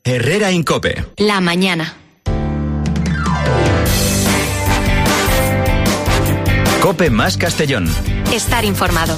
Herrera Incope. La mañana. Cope más Castellón. Estar informado.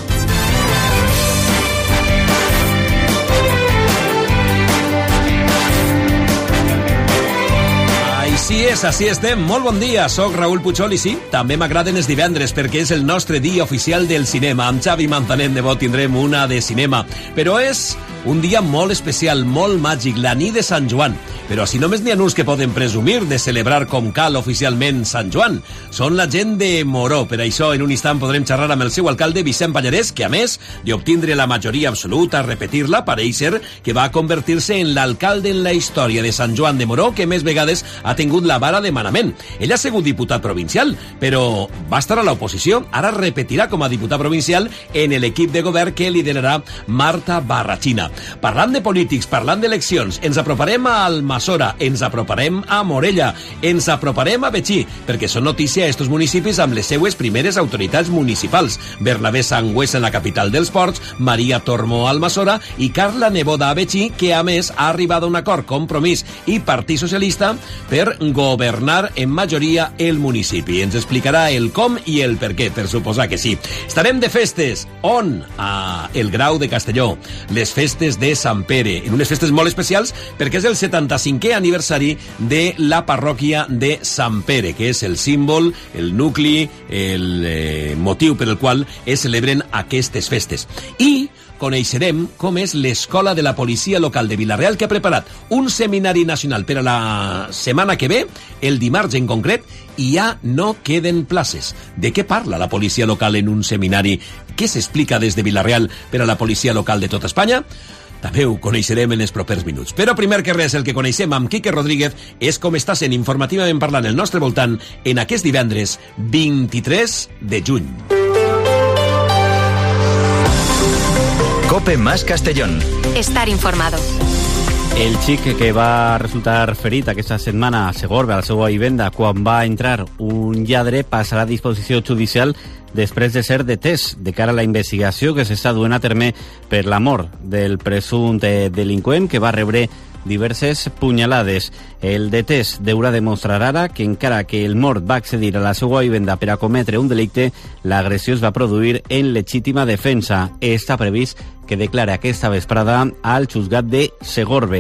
Així estem. Molt bon dia, soc Raül Puigol i sí, també m'agraden els divendres perquè és el nostre dia oficial del cinema. Amb Xavi Manzanet de Bo tindrem una de cinema, però és un dia molt especial, molt màgic, la nit de Sant Joan. Però si només n'hi ha uns que poden presumir de celebrar com cal oficialment Sant Joan. Són la gent de Moró. Per això, en un instant podrem xerrar amb el seu alcalde, Vicent Pallarès, que a més d'obtindre la majoria absoluta, repetir-la, pareix ser que va convertir-se en l'alcalde en la història de Sant Joan de Moró, que més vegades ha tingut la vara de manament. Ell ha sigut diputat provincial, però va estar a l'oposició. Ara repetirà com a diputat provincial en l'equip de govern que liderarà Marta Barrachina. Parlant de polítics, parlant d'eleccions, ens aproparem a Almassora, ens aproparem a Morella, ens aproparem a Betxí, perquè són notícia a estos municipis amb les seues primeres autoritats municipals. Bernabé Sangüés en la capital dels ports, Maria Tormó a Almassora i Carla Neboda a Betxí, que a més ha arribat a un acord Compromís i Partit Socialista per governar en majoria el municipi. Ens explicarà el com i el per què, per suposar que sí. Estarem de festes. On? A el Grau de Castelló. Les festes de Sant Pere, en unes festes molt especials perquè és el 75è aniversari de la parròquia de Sant Pere, que és el símbol, el nucli, el motiu per el qual es celebren aquestes festes. I coneixerem com és l'Escola de la Policia Local de Vila-real, que ha preparat un seminari nacional per a la setmana que ve, el dimarts en concret, i ja no queden places. De què parla la policia local en un seminari? Què s'explica des de Vila-real per a la policia local de tota Espanya? També ho coneixerem en els propers minuts. Però primer que res, el que coneixem amb Quique Rodríguez és com està sent informativament parlant el nostre voltant en aquest divendres 23 de juny. Cope más Castellón. Estar informado. El xic que va resultar ferit aquesta setmana a Segorbe, a la seva vivenda, quan va entrar un lladre, passarà a disposició judicial després de ser detès de cara a la investigació que s'està duent a terme per la mort del presumpte delinqüent que va rebre diverses punyalades. El detès deurà demostrar ara que encara que el mort va accedir a la seva vivenda per a cometre un delicte, l'agressió es va produir en legítima defensa. Està previst que declara aquesta vesprada al juzgat de Segorbe.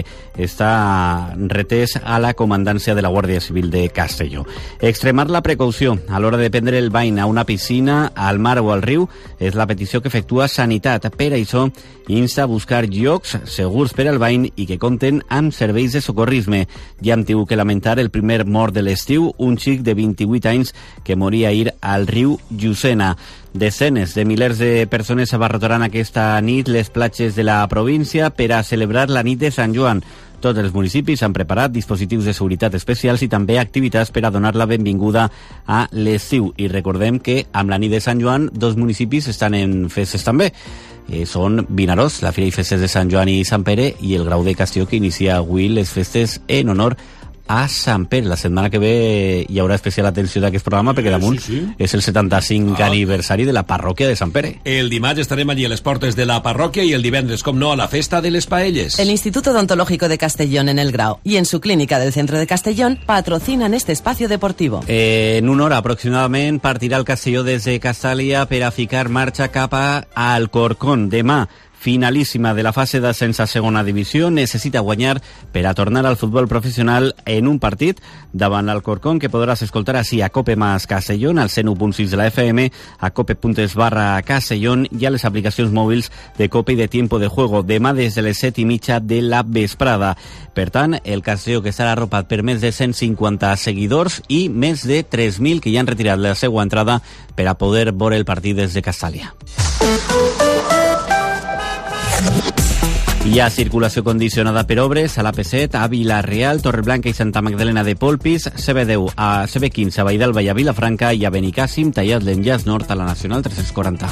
Està retès a la comandància de la Guàrdia Civil de Castelló. Extremar la precaució a l'hora de prendre el bany a una piscina, al mar o al riu és la petició que efectua Sanitat. Per això, insta a buscar llocs segurs per al bany i que compten amb serveis de socorrisme. Ja hem tingut que lamentar el primer mort de l'estiu, un xic de 28 anys que moria ahir al riu Llucena. Desenes de milers de persones abarrotaran aquesta nit les platges de la província per a celebrar la nit de Sant Joan. Tots els municipis han preparat dispositius de seguretat especials i també activitats per a donar la benvinguda a l'estiu. I recordem que amb la nit de Sant Joan, dos municipis estan en festes també. Són Vinaròs, la Fira i Festes de Sant Joan i Sant Pere, i el Grau de Castelló, que inicia avui les festes en honor a Sant Pere. La setmana que ve hi haurà especial atenció d'aquest programa perquè damunt és el 75 aniversari de la parròquia de Sant Pere. El dimarts estarem allí a les portes de la parròquia i el divendres, com no, a la festa de les paelles. El Instituto Odontológico de Castellón en el Grau y en su clínica del centro de Castellón patrocinan este espacio deportivo. En una hora aproximadament partirà el Castelló des de Castàlia per a ficar marxa cap a Alcorcón. Demà, finalíssima de la fase d'ascens a segona divisió, necessita guanyar per a tornar al futbol professional en un partit davant l'Alcorcón, que podràs escoltar així a Cope más Castellón, al 101.6 de la FM, a cope.es/Castellón i a les aplicacions mòbils de Cope i de Tiempo de Juego. Demà des de les 7:30 de la vesprada. Per tant, el Castelló, que estarà arropat per més de 150 seguidors i més de 3.000 que ja han retirat la seva entrada per a poder veure el partit des de Castàlia. Hi ha circulació condicionada per obres a l'AP7, a Vila-real, Torreblanca i Santa Magdalena de Polpís, CB10 a CB15 a Valldarba i a Vilafranca i a Benicàssim, tallat l'enllaç nord a la Nacional 340.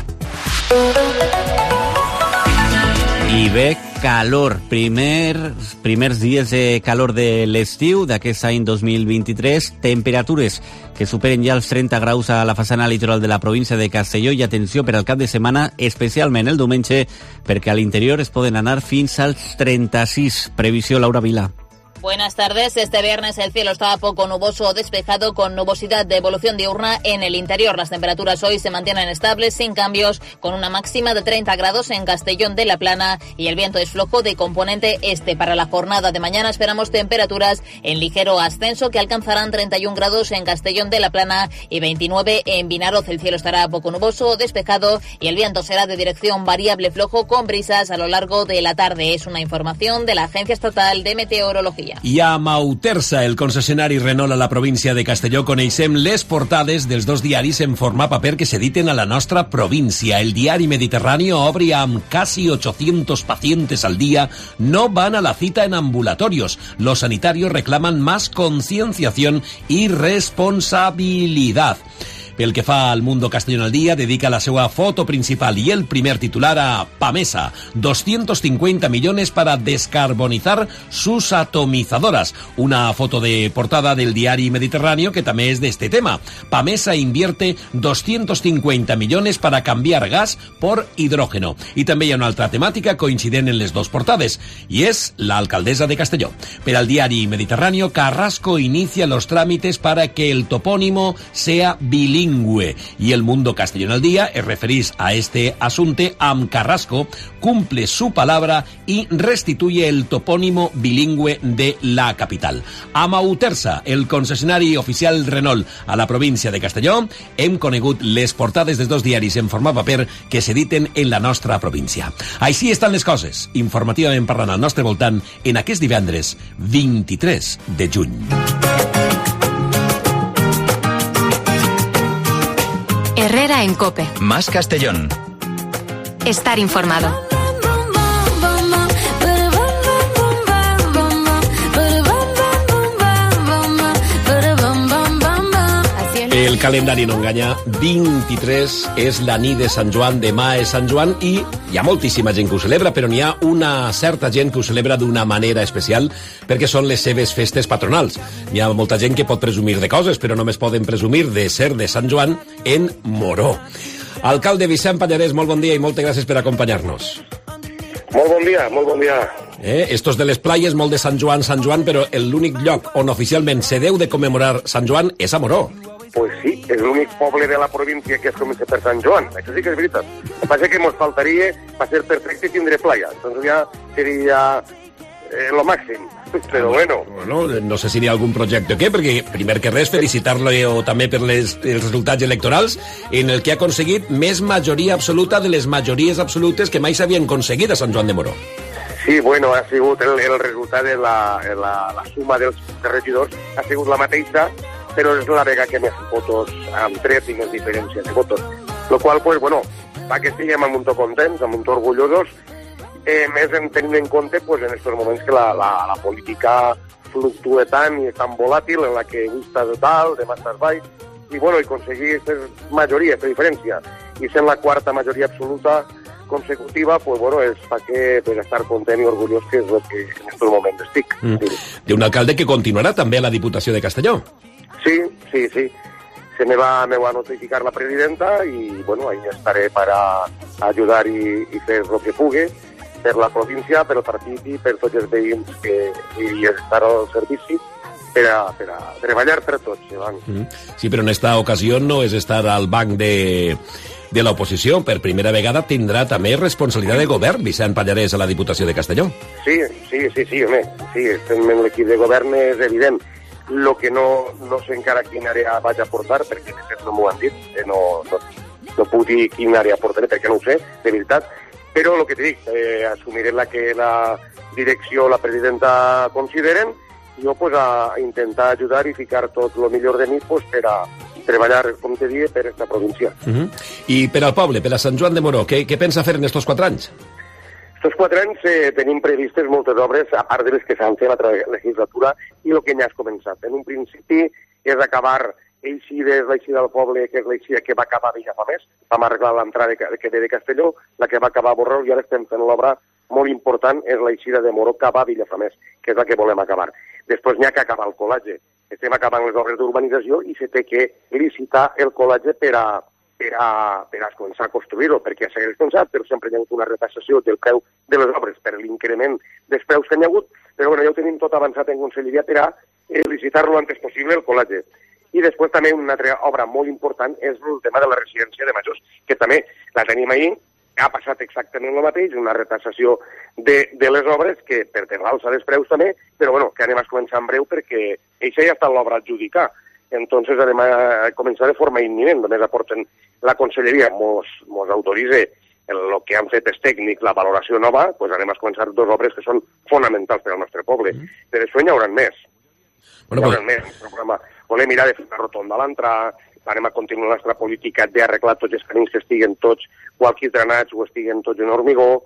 I bé, calor. Primers dies de calor de l'estiu d'aquest any 2023. Temperatures que superen ja els 30 graus a la façana litoral de la província de Castelló, i atenció per al cap de setmana, especialment el diumenge, perquè a l'interior es poden anar fins als 36. Previsió, Laura Vila. Buenas tardes. Este viernes el cielo está poco nuboso o despejado con nubosidad de evolución diurna en el interior. Las temperaturas hoy se mantienen estables sin cambios con una máxima de 30 grados en Castellón de la Plana y el viento es flojo de componente este. Para la jornada de mañana esperamos temperaturas en ligero ascenso que alcanzarán 31 grados en Castellón de la Plana y 29 en Vinaroz. El cielo estará poco nuboso o despejado y el viento será de dirección variable flojo con brisas a lo largo de la tarde. Es una información de la Agencia Estatal de Meteorología. I a Mautersa, el concessionari Renault a la província de Castelló, coneixem les portades dels dos diaris en format paper que s'editen a la nostra província. El diari Mediterráneo obre amb casi 800 pacientes al día, no van a la cita en ambulatorios. Los sanitarios reclaman más concienciación y responsabilidad. Pel que fa al Mundo Castellón al Día, dedica la seva foto principal y el primer titular a PAMESA. 250 millones para descarbonizar sus atomizadoras. Una foto de portada del diari Mediterráneo que també és d'este tema. PAMESA invierte 250 millones para cambiar gas por hidrógeno. I també hi ha una altra temàtica coincident en les dos portades, y es la alcaldesa de Castelló. Per al diari Mediterráneo, Carrasco inicia los trámites para que el topónimo sea bilingüe. Y el Mundo Castellón al Día es referís a este asunte amb Carrasco, cumple su palabra y restituye el topónimo bilingüe de la capital. A Mautersa, el concessionari oficial Renault a la província de Castelló, hem conegut les portades dels dos diaris en format paper que s'editen en la nostra província. Així estan les coses, informativament parlant al nostre voltant, en aquest divendres 23 de juny. Herrera en COPE. Más Castellón. Estar informado. El calendari no enganya, 23 és la nit de Sant Joan, demà és Sant Joan i hi ha moltíssima gent que ho celebra, però n'hi ha una certa gent que ho celebra d'una manera especial perquè són les seves festes patronals. Hi ha molta gent que pot presumir de coses, però només poden presumir de ser de Sant Joan en Moró. Alcalde Vicent Pallarès, molt bon dia i moltes gràcies per acompanyar-nos. Molt bon dia, molt bon dia. Estos de les playes, molt de Sant Joan, però l'únic lloc on oficialment se deu de commemorar Sant Joan és a Moró. Pues sí, és l'únic poble de la província que es comença per Sant Joan. Això sí que és veritat. El que passa que ens faltaria, per ser perfecte, tindre playa. Entonces ja seria lo màxim. Però bueno, no sé si hi ha algun projecte o què, perquè primer que res felicitar-lo també per els resultats electorals en el que ha aconseguit més majoria absoluta de les majories absolutes que mai s'havien aconseguit a Sant Joan de Moró. Sí, bueno, ha sigut el resultat de la suma dels regidors, ha sigut la mateixa, però és la vegada que més votos han tret i més diferència de votos. Lo qual, pues, bueno, fa que estiguem amb un to contents, amb un to orgullosos, més tenint en compte, pues, en aquests moments que la política fluctua tant i és tan volàtil, en la que avui estàs dalt, demà estàs baix, i, bueno, i aconseguir aquesta majoria, aquesta diferència, i sent la quarta majoria absoluta consecutiva, pues bueno, és fa que per estar content i orgullós, que és el que en aquest moment estic. D'un alcalde que continuarà també a la Diputació de Castelló. Sí. Se me va a notificar la presidenta y, bueno, ahí estaré para ayudar y fer el que pugui per la província, per el partit i per tots els veïns i estar al servici per a treballar per tots. Sí, però en esta ocasió no és estar al banc de l'oposició. Per primera vegada tindrà també responsabilitat de govern, Vicent Pallarès, a la Diputació de Castelló. Sí, home. Sí, estem en l'equip de govern, és evident. Lo que no sé encara quina àrea vaig a portar, perquè de fet no m'ho han dit, no puc dir quina àrea portaré, perquè no ho sé, de veritat, però el que t'he dit, assumiré la que la direcció, la presidenta consideren, i jo pues, a intentar ajudar i ficar tot el millor de mi pues, per a treballar, com te dic, per aquesta província. I per al poble, per a Sant Joan de Moró, què pensa fer en estos 4 anys? Estos 4 anys tenim previstes moltes obres, a part de les que s'han fet la legislatura i el que ja has començat. En un principi és acabar l'eixida del poble, que és l'eixida que va acabar a Villafamés, vam arreglar l'entrada que ve de Castelló, la que va acabar a Borrell, i ara estem fent l'obra molt important, és l'eixida de Moró cap a Villafamés, que és la que volem acabar. Després n'hi ha que acabar el col·latge. Estem acabant les obres d'urbanització i se té que licitar el col·latge per a començar a construir-ho, perquè s'ha començat, però sempre hi ha hagut una retassació del preu de les obres per l'increment dels preus que hi ha hagut, però bueno, ja ho tenim tot avançat en conselleria per a licitar-lo antes possible el col·legi. I després també una altra obra molt important és el tema de la residència de majors, que també la tenim ahir, ha passat exactament el mateix, una retardació de les obres, que per l'alça dels preus també, però bueno, que anem a començar en breu perquè això ja està l'obra a adjudicar. Entonces anem a començar de forma imminent, només aporten la conselleria, mos autoritza el que han fet és tècnic, la valoració nova, doncs anem a començar 2 obres que són fonamentals per al nostre poble. Per això n'hi haurà més. Bueno, volem mirar de fer una rotonda a l'entrada, anem a continuar la nostra política d'arreglar tots els camins que estiguen tots o alquitranats o estiguen tots en hormigó.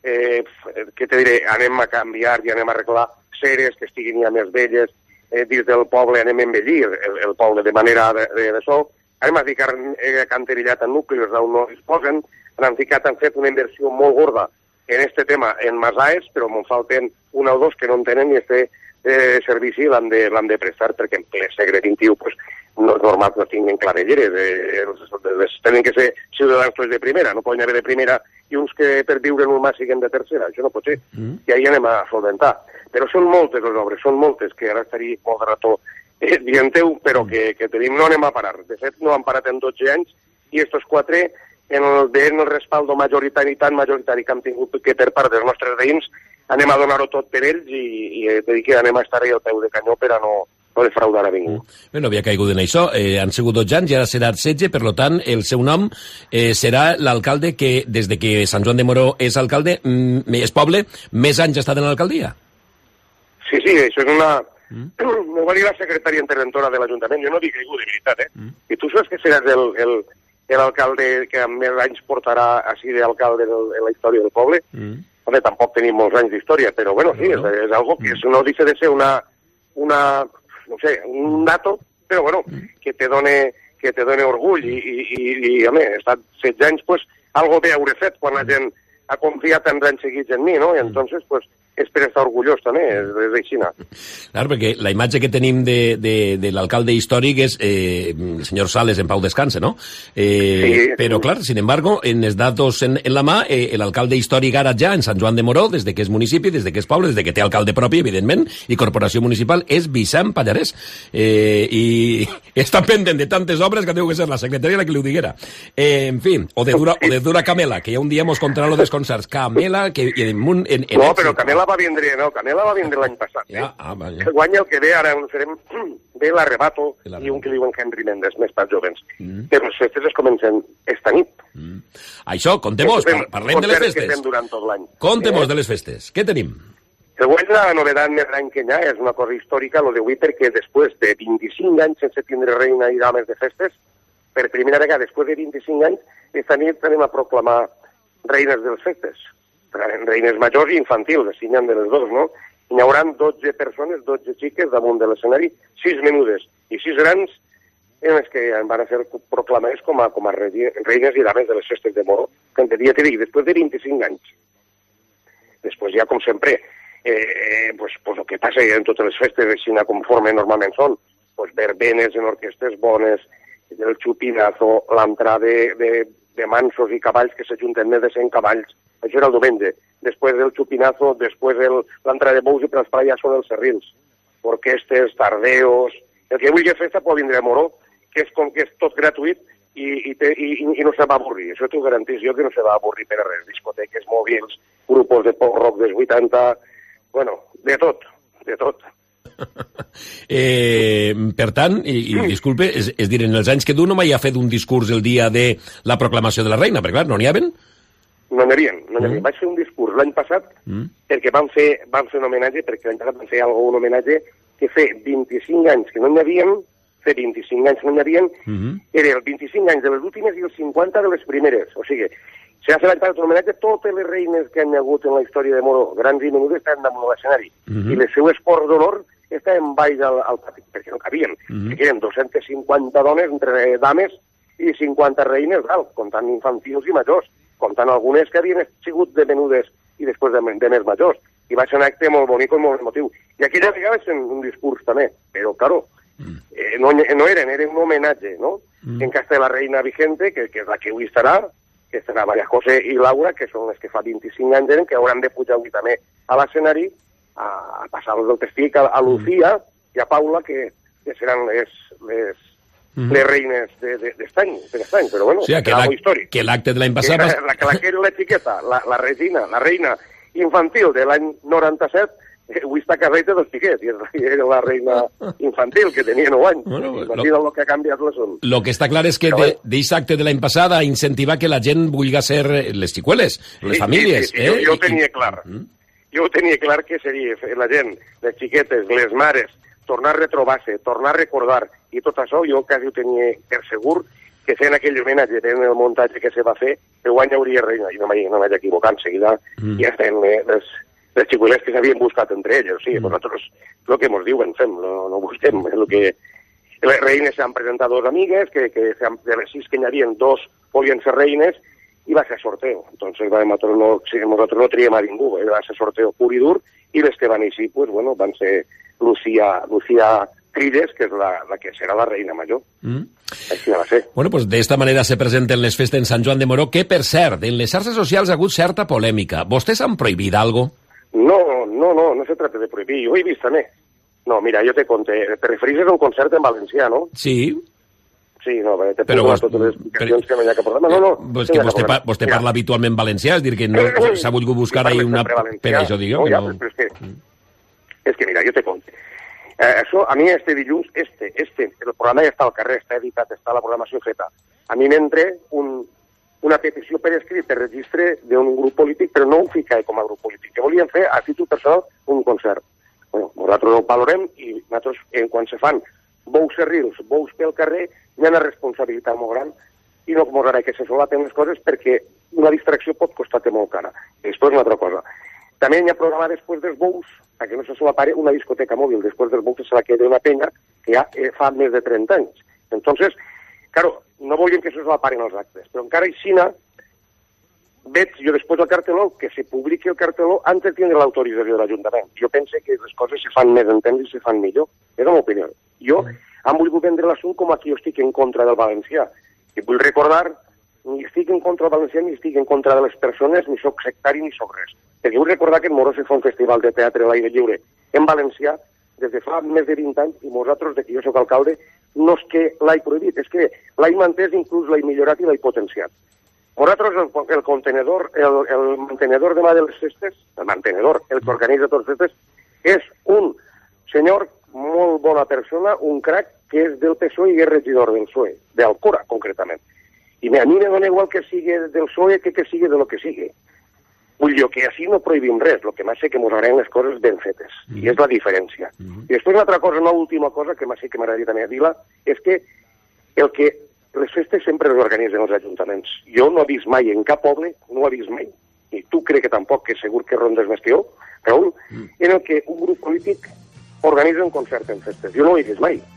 Què te diré? Anem a canviar i anem a arreglar ceres que estiguin ja més velles. Dins del poble anem a embellir el poble de manera d'això. Anem a ficar canterillat en nuclis on no disposen. Han fet una inversió molt gorda en aquest tema en Masaes, però me'n falten 1 o 2 que no en tenen i este servici l'han de prestar, perquè en ple segle XXI pues, no és normal que no tinguin clavelleres. Tenen que ser ciutadans tots de primera, no poden haver de primera i uns que per viure en un mas siguin de tercera, això no pot ser. I ahir anem a solventar. Però són moltes les obres, són moltes, que ara estaria molt de rató dient-ho, però que tenim, no anem a parar. De fet, no han parat en 12 anys, i estos 4 en el respaldo majoritari, tan majoritari que hem tingut que per part dels nostres veïns, anem a donar-ho tot per ells i te dic que anem a estar ahí al peu de canyó per a no defraudar a ningú. Bé, no havia caigut en això. Han sigut 12 anys i ara serà 16, per tant, el seu nom serà l'alcalde que, des que Sant Joan de Moró és alcalde, és poble, més anys ha estat en l'alcaldia. Sí, això és una... No va dir la secretària interventora de l'Ajuntament, jo no dic ningú, de veritat, I tu saps que seràs l'alcalde que més anys portarà així d'alcalde en la història del poble? Home, tampoc tenim molts anys d'història, però bueno, sí, és algo que no deixa de ser no sé, un dato, però bueno, que te done orgull i home, he estat 16 anys, pues, algo bé hauré fet quan la gent ha confiat tants anys seguits en mi, no? I entonces, pues, és per estar orgullós també, és aixina. Claro, perquè la imatge que tenim de l'alcalde històric és el senyor Sales en pau descanse, ¿no? Sí. Però, clar, sin embargo, en els datos en la mà, l'alcalde històric ara ja en Sant Joan de Moró, des que és municipi, des que és poble, des que té alcalde propi, evidentment, i corporació municipal, és Vicent Pallarès. I està pendent de tantes obres que deu que ser la secretària la que li ho diguera. En fi, o de Dura Camela, que ja un dia mos contarà lo dels concerts. Camela, que... No, però Camela va vindre l'any passat. Que guanya el que ve, ara farem ve l'Arrebato i un que diuen Henry Mendes, més per jovens. Però les festes es comencen esta nit. Això, contem-nos, parlem de les festes. Contem-nos de les festes. Què tenim? Següent, la novedat més gran que hi ha és una cosa històrica, lo d'avui, perquè després de 25 anys sense tindre reina i dames de festes, per primera vegada, després de 25 anys, esta nit anem a proclamar reines de les festes. Reines majors i infantils, així n'hi ha de les dos, no? Hi haurà 12 persones, 12 xiques damunt de l'escenari, 6 menudes i 6 grans, en les que van a ser proclamades com a reines i dames de les festes de Moró, que ja t'he dit, després de 25 anys. Després ja, com sempre, pues el que passa en totes les festes, així conforme normalment són, pues verbenes en orquestes bones, el xupinazo, l'entrada de mansos i cavalls que s'ajunten més de 100 cavalls. Això era el diumenge. Després del xupinazo, després l'entrada de bous i per l'esplà ja són els serrils. Orquestes, tardeos... El que vulgui festa pot vindre a Moró, que és com que és tot gratuït i no se va avorrir. Això t'ho garantís jo, que no se va avorrir per a res. Discoteques mòbils, grupos de pop rock dels 80... Bueno, de tot, de tot. Per tant, i disculpe, és dir, en els anys que tu no m'hi ha fet un discurs el dia de la proclamació de la reina, perquè clar, no n'hi havien? No n'hi havien. Vaig fer un discurs l'any passat perquè van fer un homenatge, perquè l'any passat van fer un homenatge que fer 25 anys que no n'hi havien, fer 25 anys que no n'hi havien, era el 25 anys de les últimes i els 50 de les primeres. O sigui, s'ha fet l'any passat un homenatge a totes les reines que han hagut en la història de Moró, grans i menudes, estaven damunt l'escenari. I les seues ports d'honor estaven baix al pati, perquè no cabien. Que eren 250 dones, entre dames i 50 reines, comptant infantils i majors, comptant algunes que havien sigut de menudes i després de més majors. I va ser un acte molt bonic i molt emotiu. I aquella vegada va ser un discurs també, però, claro, no era un homenatge, no? En cas de la reina vigente, que és la que avui estarà, que estarà María José i Laura, que són les que fa 25 anys eren, que hauran de pujar avui també a l'escenari a passar-los del testic a Lucía i a Paula, que seran les reines d'estany, però bueno, serà molt històric. Que l'acte de l'any passat... La que era l'etiqueta, la reina infantil de l'any 97, avui està casada i té 2 xiquets, i era la reina infantil, que tenia 9 anys. Imagina el que ha canviat la son. Lo que està clar és que d'aquest acte de l'any passat a incentivar que la gent vulgui ser les xicueles, les famílies. Sí, jo ho tenia clar. Jo ho tenia clar que seria la gent, les xiquetes, les mares, tornar a retrobar-se, tornar a recordar, i tot això jo quasi ho tenia per segur que fent aquell homenatge, fent el muntatge que se va fer, el guany hauria reina, i no m'haig equivocat, en seguida ja estem les xicueles que s'havien buscat entre elles, o sigui, nosaltres el que ens diuen fem, no busquem, el que... Les reines s'han presentat 2 amigues, que de les 6 que n'hi havia 2 volien ser reines, i va ser sorteo. Entonces nosaltres no triem a ningú, va ser sorteo pur i dur, i les que van així, pues, bueno, van ser Lucía Trides, que és la que serà la reina major. Així va ser. Bueno, pues de esta manera se presenten les festes en Sant Joan de Moró, que, per cert, en les xarxes socials ha hagut certa polèmica. ¿Vostès han prohibit algo? No se trata de prohibir. Jo ho he vist també. No, mira, jo te conté. Te referís a un concert en valencià, no? Sí. Sí, no, te puc donar totes les explicacions que no hi ha cap problema. No. És que vostè parla habitualment valencià, és dir, que no s'ha volgut buscar ahí una... Per això dic jo. És que mira, jo te conté. Això, a mi este dilluns, el programa ja està al carrer, està editat, està la programació feta. A mi m'entra una petició per escrit per registre d'un grup polític, però no ho fica com a grup polític, que volien fer a títol personal un concert. Bueno, nosaltres ho valorem i nosaltres, quan se fan bous serrils, bous pel carrer, hi ha una responsabilitat molt gran i no ens agrada que se solapen les coses perquè una distracció pot costar-te molt cara. I després una altra cosa. També hi ha programat després dels bous, perquè no se solapare, una discoteca mòbil. Després dels bous se la queda una penya que ja fa més de 30 anys. Entonces, claro, no volíem que se solaparen els actes, però encara aixina veig jo després del carteló que se publiqui el carteló antes de tindre l'autorització de l'Ajuntament. Jo pense que les coses se fan més en temps i se fan millor. És la meva opinió. Jo han volgut vendre l'assumpte com aquí jo estic en contra del valencià. I vull recordar, ni estic en contra del valencià, ni estic en contra de les persones, ni soc sectari, ni soc res. Perquè vull recordar que en Moró se fa un festival de teatre a l'aire lliure en valencià des de fa més de 20 anys i nosaltres, de que jo soc alcalde, no és que l'he prohibit, és que l'he mantès, inclús l'he millorat i l'he potenciat. Nosaltres, el mantenedor demà de les festes, el que organitza totes les festes, és un senyor, molt bona persona, un crac, que és del PSOE i és regidor del PSOE, d'Alcora, concretament. I a mi me dona igual que sigui del PSOE que sigui de lo que sigui. Vull dir que així no prohibim res, el que m'ha sé que mos agraden les coses ben fetes, i és la diferència. I després una altra cosa, una última cosa, que m'ha sé que m'agradaria també dir-la, és que les festes sempre les organitzen els ajuntaments. Jo no he vist mai en cap poble, no ho he vist mai, i tu crec que tampoc, que segur que rondes més que jo, Raül, en el que un grup polític organitza un concert en festes. Jo no ho he vist mai.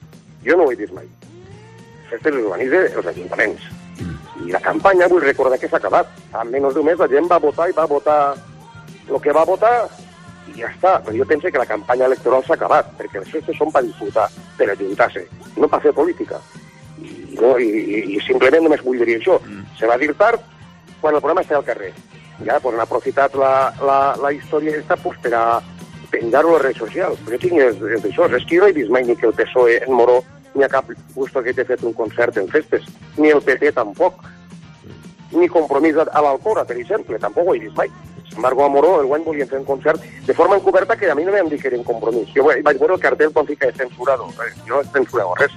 Festes les organitzen els ajuntaments. I la campanya, vull recordar que s'ha acabat. A menys d'un mes la gent va votar i va votar el que va votar i ja està. Però jo penso que la campanya electoral s'ha acabat, perquè les festes són per disfrutar, per ajuntar-se, no per fer política. I simplement només vull dir això. Se va dir tard quan el programa està al carrer. Ja han aprofitat la història aquesta per a penjar-ho a les redes socials. Però jo tinc d'això. És que jo no he vist mai ni que el PSOE en Moró ni a cap puesto que t'he fet un concert en festes, ni el PP tampoc, ni Compromís a l'Alcora, per exemple, tampoc ho he vist mai. Sin embargo, a Moró el guany volien fer un concert de forma encoberta que a mi no m'han dit que era un compromís. Jo vaig veure el cartel quan fica censurado. Jo no he censurado res.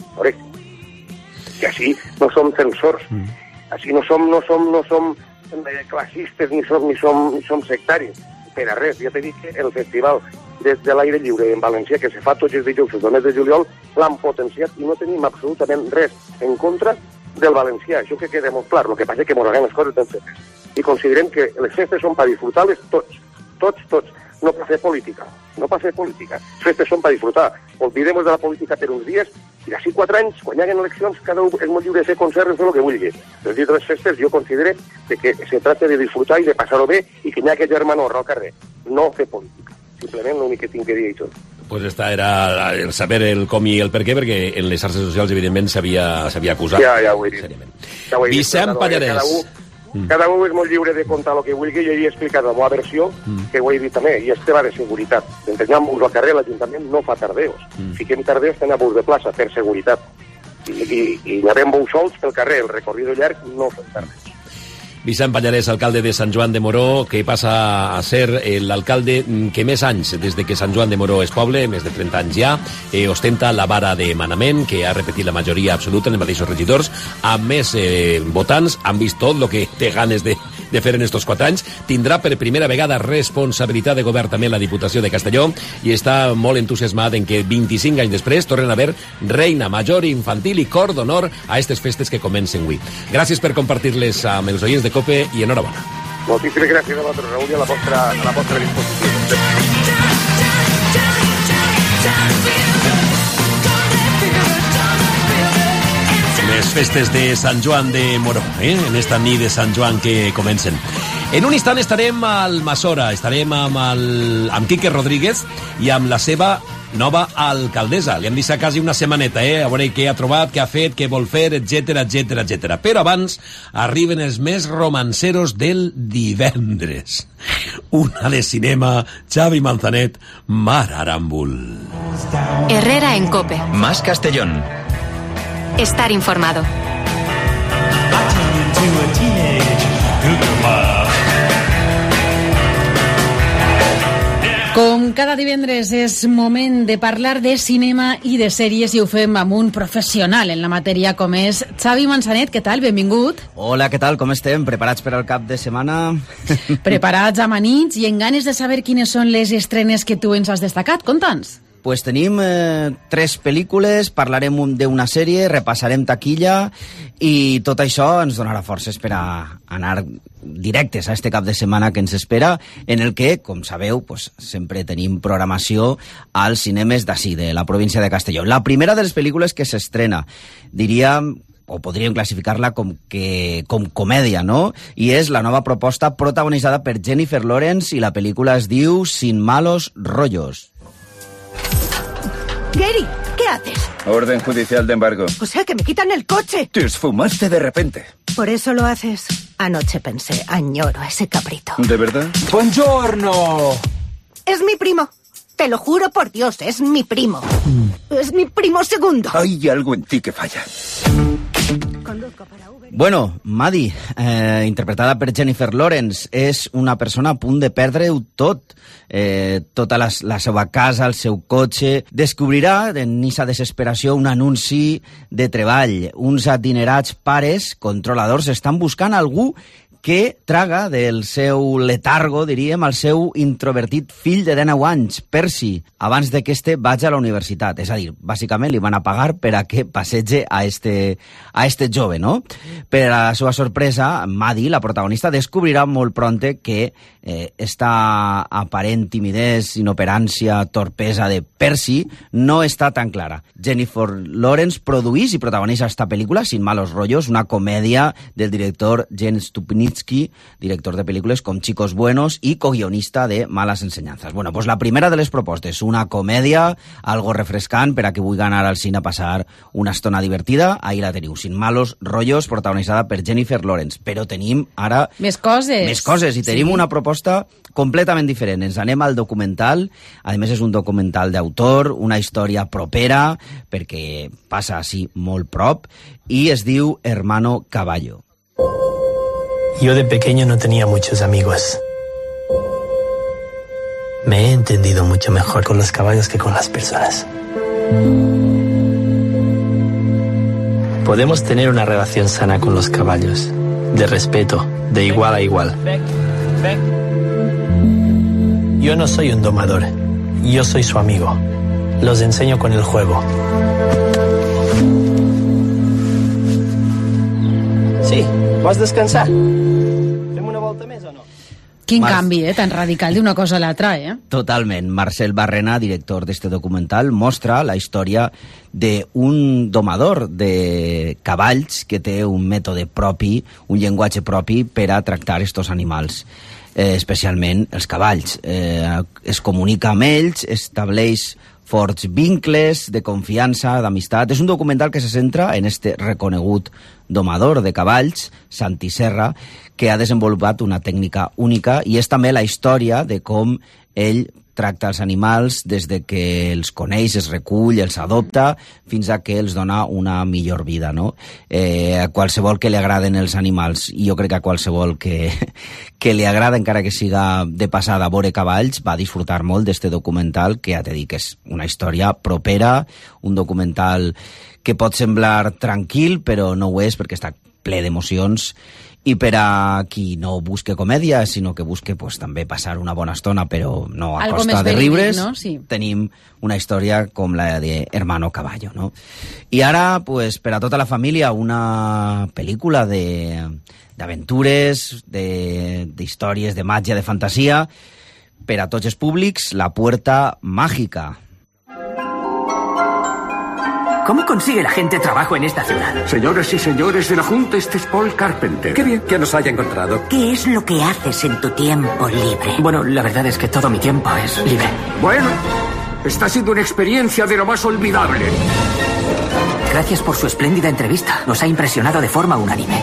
Que així no som censors. Així no som classistes ni som sectaris. Per a res. Ja t'he dit que el festival de l'aire lliure en València, que se fa tots els dijous del mes de juliol, l'han potenciat i no tenim absolutament res en contra del valencià. Això que queda molt clar. El que passa és que mos agraden les coses ben fetes. I considerem que les festes són per disfrutar-les tots. No per fer política. Les festes són per disfrutar. Olvidem-nos de la política per uns dies i d'ací 4 anys, quan hi haguen eleccions, cada un és molt lliure de fer concerts i fer el que vulgui. Els dies de les festes jo considero que se tracta de disfrutar i de passar-ho bé i que hi ha aquest germanor al carrer. No fer política. Simplement l'únic que tinc que dir això. Pues esta era el saber el com i el per què, perquè en les xarxes socials, evidentment, s'havia acusat. Ja ho he dit. Vicent Pallarès. Cada un és molt lliure de contar el que vulgui. Jo he explicat la meva versió, que ho he dit també, i és tema de seguretat. Entenem-vos al carrer, l'Ajuntament no fa tardeos. Fiquem tardeos, tenim bus de plaça, per seguretat. I anàvem bous sols pel carrer, el recorrido llarg no fem tardeos. Vicent Pallarès, alcalde de Sant Joan de Moró, que passa a ser l'alcalde que més anys, des de que Sant Joan de Moró és poble, més de 30 anys ja, ostenta la vara de manament, que ha repetit la majoria absoluta en els mateixos regidors, amb més votants, han vist tot el que té ganes de fer en estos 4 anys, tindrà per primera vegada responsabilitat de govern també la Diputació de Castelló i està molt entusiasmat en que 25 anys després tornen a haver reina major, infantil i cor d'honor a aquestes festes que comencen avui. Gràcies per compartir-les amb els oients de COPE i enhorabona. Moltíssimes gràcies a vosaltres, Raül, i a la vostra disposició. Les festes de Sant Joan de Moró, en esta nit de Sant Joan que comencen. En un instant estarem al Masora, estarem amb Quique Rodríguez i amb la seva nova alcaldessa. Li hem deixat quasi una setmaneta, a veure què ha trobat, què ha fet, què vol fer, etc. Però abans arriben els més romanceros del divendres. Una de cinema, Xavi Manzanet, Mar Arambul. Herrera en COPE. Más Castellón. Estar informado. Com cada divendres és moment de parlar de cinema i de sèries i ho fem amb un professional en la matèria com és Xavi Manzanet. Què tal? Benvingut. Hola, què tal? Com estem? Preparats per al cap de setmana? Preparats, amanits i en ganes de saber quines són les estrenes que tu ens has destacat. Conta'ns. Pues tenim 3 pel·lícules, parlarem d'una sèrie, repassarem taquilla i tot això ens donarà forces per a anar directes a este cap de setmana que ens espera, en el que, com sabeu, pues, sempre tenim programació als cinemes d'ací, de la província de Castelló. La primera de les pel·lícules que s'estrena, diríem, o podríem classificar-la com comèdia, no? I és la nova proposta protagonitzada per Jennifer Lawrence i la pel·lícula es diu Sin malos rollos. Gary, ¿qué haces? Orden judicial de embargo. O sea, que me quitan el coche. Te esfumaste de repente. ¿Por eso lo haces? Anoche pensé, añoro a ese cabrito. ¿De verdad? ¡Buongiorno! Es mi primo. Te lo juro por Dios, es mi primo. Es mi primo segundo. Hay algo en ti que falla. Bueno, Maddie, interpretada per Jennifer Lawrence, és una persona a punt de perdre-ho tot. Tota la seva casa, el seu cotxe. Descobrirà, en aquesta desesperació, un anunci de treball. Uns adinerats pares controladors estan buscant algú que traga del seu letargo, diríem, el seu introvertit fill de 19 anys, Percy, abans de que este vagi a la universitat. És a dir, bàsicament li van a pagar per a que passege a este jove, no? Per a la seva sorpresa, Maddie, la protagonista, descobrirà molt pronte que esta aparent timidesa, inoperància, torpesa de Percy no està tan clara. Jennifer Lawrence produeix i protagonitza esta pel·lícula, Sin malos rollos, una comèdia del director Jens Stupnitsky, director de pel·lícules com Chicos Buenos i coguionista de Malas Enseñanzas. Bueno, pues la primera de les propostes, una comèdia, algo refrescant per a que vulgui anar al cine a passar una estona divertida. Ahí la teniu, Sin malos rollos, protagonitzada per Jennifer Lawrence. Però tenim ara més coses i tenim una proposta completament diferent. Ens anem al documental. A més, és un documental d'autor, una història propera, perquè passa així molt prop, i es diu Hermano Caballo. Yo de pequeño no tenía muchos amigos. Me he entendido mucho mejor con los caballos que con las personas. Podemos tener una relación sana con los caballos, de respeto, de igual a igual. Yo no soy un domador, yo soy su amigo. Los enseño con el juego. Sí, ¿vas a descansar? ¿Fem una volta més o no? Quin canvi, tan radical d'una cosa a l'altra, Totalment. Marcel Barrena, director d'este documental, mostra la història d'un domador de cavalls que té un mètode propi, un llenguatge propi per a tractar estos animals, especialment els cavalls. Es comunica amb ells, estableix forts vincles de confiança, d'amistat. És un documental que se centra en este reconegut domador de cavalls, Santi Serra, que ha desenvolupat una tècnica única, i és també la història de com ell tracta els animals des de que els coneix, els recull, els adopta, fins a que els dona una millor vida, no? A qualsevol que li agraden els animals, i jo crec que a qualsevol que li agrada, encara que siga de passada, veure cavalls, va disfrutar molt d'este documental, que ja t'he dit que és una història propera, un documental que pot semblar tranquil, però no ho és, perquè està ple d'emocions, i per a qui no busque comèdia, sinó que busque pues, també passar una bona estona, però no a algo costa de riures, no? Sí. Tenim una història com la de Hermano Caballo, no? I ara, pues, per a tota la família, una pel·lícula d'aventures, d'històries, de màgia, de fantasia, per a tots els públics, La Puerta Mágica. ¿Cómo consigue la gente trabajo en esta ciudad? Señoras y señores de la Junta, este es Paul Carpenter. Qué bien que nos haya encontrado. ¿Qué es lo que haces en tu tiempo libre? Bueno, la verdad es que todo mi tiempo es libre. Bueno, está siendo una experiencia de lo más olvidable. Gracias por su espléndida entrevista. Nos ha impresionado de forma unánime.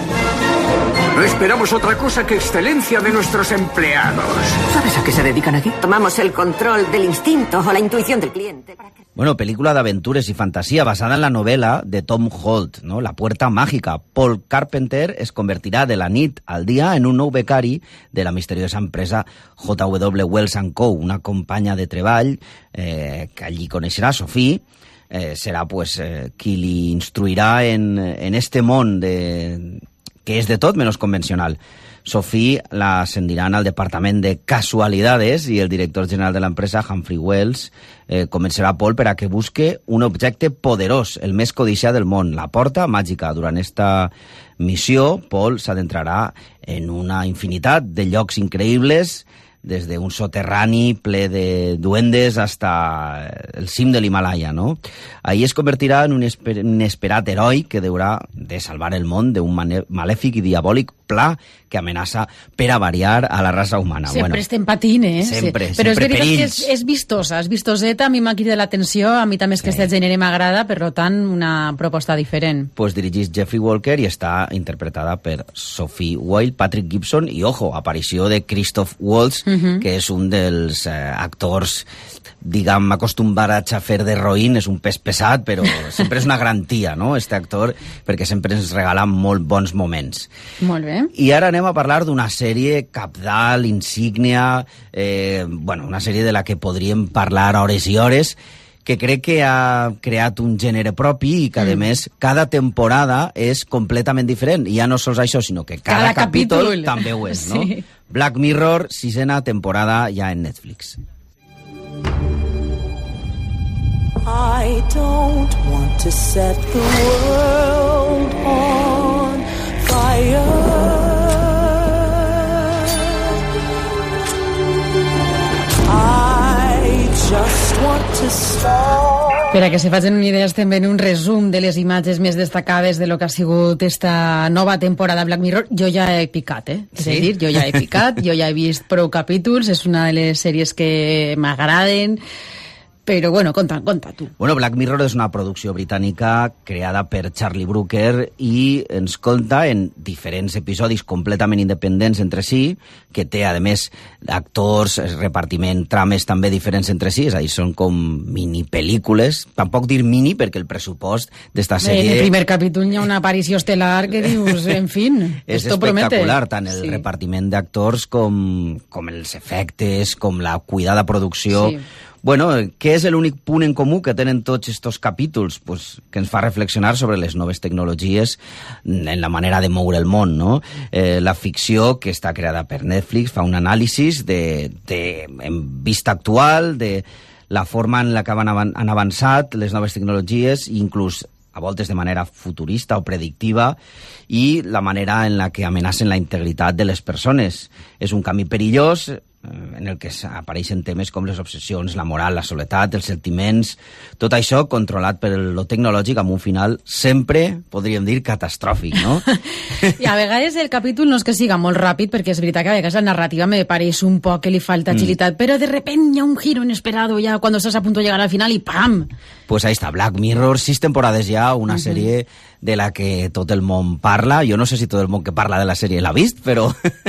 No esperamos otra cosa que excelencia de nuestros empleados. ¿Sabes a qué se dedican aquí? Tomamos el control del instinto o la intuición del cliente. Bueno, pel·lícula d'aventures i fantasia basada en la novel·la de Tom Holt, no? La Puerta Mágica. Paul Carpenter es convertirà de la nit al dia en un nou becari de la misteriosa empresa J.W. Wells & Co., una companya de treball que allí coneixerà, Sophie, serà pues, qui li instruirà en este món que és de tot menys convencional. Sophie l'ascendiran al departament de casualidades i el director general de l'empresa, Humphrey Wells, convencerà Paul per a que busque un objecte poderós, el més codiciat del món, la porta màgica. Durant esta missió, Paul s'adentrarà en una infinitat de llocs increïbles, des d'un soterrani ple de duendes hasta el cim de l'Himalaya, no? Ahí es convertirà en un inesperat heroi que haurà de salvar el món d'un malèfic i diabòlic pla que amenaça, per a variar, a la raça humana. Sempre estem patint, eh? Sempre, sí. Però sempre és perills. Que és vistosa, és vistoseta, a mi m'ha cridat l'atenció, a mi també és que este gènere m'agrada, per tant, una proposta diferent. Pues dirigís Jeffrey Walker i està interpretada per Sophie Wilde, Patrick Gibson i, ojo, aparició de Christoph Waltz, que és un dels actors, diguem, acostumbarats a fer d'heroïn, és un pes pesat, però sempre és una garantia, no?, este actor, perquè sempre ens regala molt bons moments. Molt bé. I ara anem a parlar d'una sèrie cabdal, insígnia, una sèrie de la que podríem parlar hores i hores, que crec que ha creat un gènere propi i que, a més, cada temporada és completament diferent. I ja no sols això, sinó que cada capítol també ho és, no? Sí. Black Mirror, 6ª temporada ja en Netflix. I don't want to set the world on fire. I just want to stop. Per a que se facin una idea, estem en un resum de les imatges més destacades de lo que ha sigut esta nova temporada Black Mirror. Jo ja he picat, eh? És a dir, jo ja he picat, jo ja he vist prou capítols, és una de les sèries que m'agraden. Però, bueno, conta tu. Bueno, Black Mirror és una producció britànica creada per Charlie Brooker i ens conta en diferents episodis completament independents entre si, que té, a més, actors, repartiment, trames també diferents entre si, és a dir, són com mini-pel·lícules. Tampoc dir mini, perquè el pressupost d'esta sèrie... En el primer capítol hi ha una aparició estel·lar que dius, en fin, és esto promete. És espectacular, tant el repartiment d'actors com els efectes, com la cuidada producció... Sí. Bueno, què és l'únic punt en comú que tenen tots estos capítols? Pues que ens fa reflexionar sobre les noves tecnologies en la manera de moure el món, no? La ficció que està creada per Netflix fa un anàlisi en vista actual, de la forma en la que han avançat les noves tecnologies, inclús a voltes de manera futurista o predictiva, i la manera en la que amenacen la integritat de les persones. És un camí perillós, en el que apareixen temes com les obsessions, la moral, la soledat, els sentiments, tot això controlat per lo tecnològic amb un final sempre, podríem dir, catastròfic, no? I a vegades el capítol no és que siga molt ràpid, perquè és veritat que a vegades la narrativa me pareix un poc que li falta agilitat, però de repente hi ha un giro inesperado ya cuando estás a punto de llegar al final y ¡pam! Pues ahí está, Black Mirror, 6 temporades ja, una sèrie de la que tot el món parla. Jo no sé si tot el món que parla de la sèrie l'ha vist, però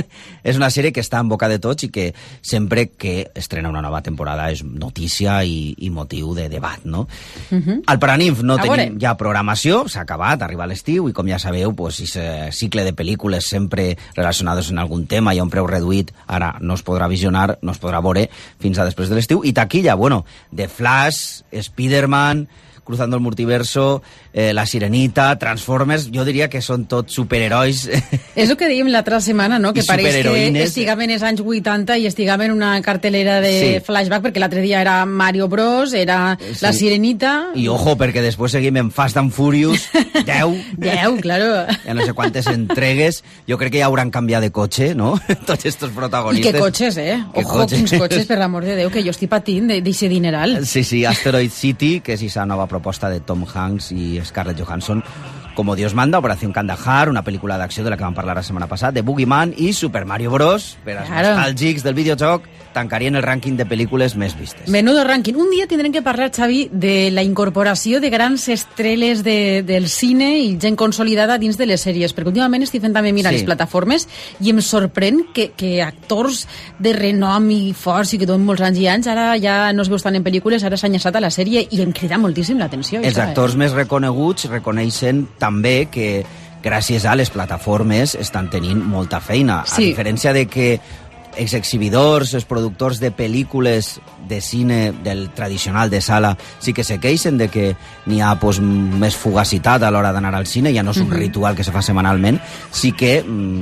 és una sèrie que està en boca de tots i que sempre que estrena una nova temporada és notícia i motiu de debat, no? Al Paranimf no tenim ja programació, s'ha acabat, arriba l'estiu, i com ja sabeu, pues, aquest cicle de pel·lícules sempre relacionades en algun tema, hi ha un preu reduït, ara no es podrà visionar, no es podrà veure fins a després de l'estiu, i taquilla, bueno, The Flash, Spider-Man, Cruzando el Multiverso, La Sirenita, Transformers, jo diria que són tots superherois. És el que dèiem l'altra setmana, no? Que pareix que estiguem en els anys 80 i estiguem en una cartelera de flashback, perquè l'altre dia era Mario Bros, era La Sirenita... I ojo, perquè després seguim en Fast and Furious 10. 10, claro. Ja no sé quantes entregues. Jo crec que ja hauran canviat de cotxe, no? Tots estos protagonistes. I que cotxes, Ojo, quins cotxes, per l'amor de Déu, que jo estic patint d'eixe dineral. Sí, Asteroid City, que és esa nova proposta de Tom Hanks i Scarlett Johansson, Como Dios manda, Operación Kandahar, una pel·lícula d'acció de la que vam parlar la setmana passada, de Boogeyman i Super Mario Bros, per als nostàlgics del videojoc, tancarien el rànquing de pel·lícules més vistes. Menudo rànquing. Un dia tindrem que parlar, Xavi, de la incorporació de grans estrelles del cine i gent consolidada dins de les sèries, perquè últimament estic fent també mirar les plataformes i em sorprèn que actors de renom i forts i que donen molts anys i anys, ara ja no es veus tant en pel·lícules, ara s'ha enllaçat a la sèrie i em crida moltíssim l'atenció. Els actors més reconeguts reconeixen també que gràcies a les plataformes estan tenint molta feina, a diferència de que els exhibidors, els productors de pel·lícules de cine del tradicional de sala sí que se queixen de que n'hi ha més fugacitat a l'hora d'anar al cine, ja no és un ritual que se fa setmanalment, sí que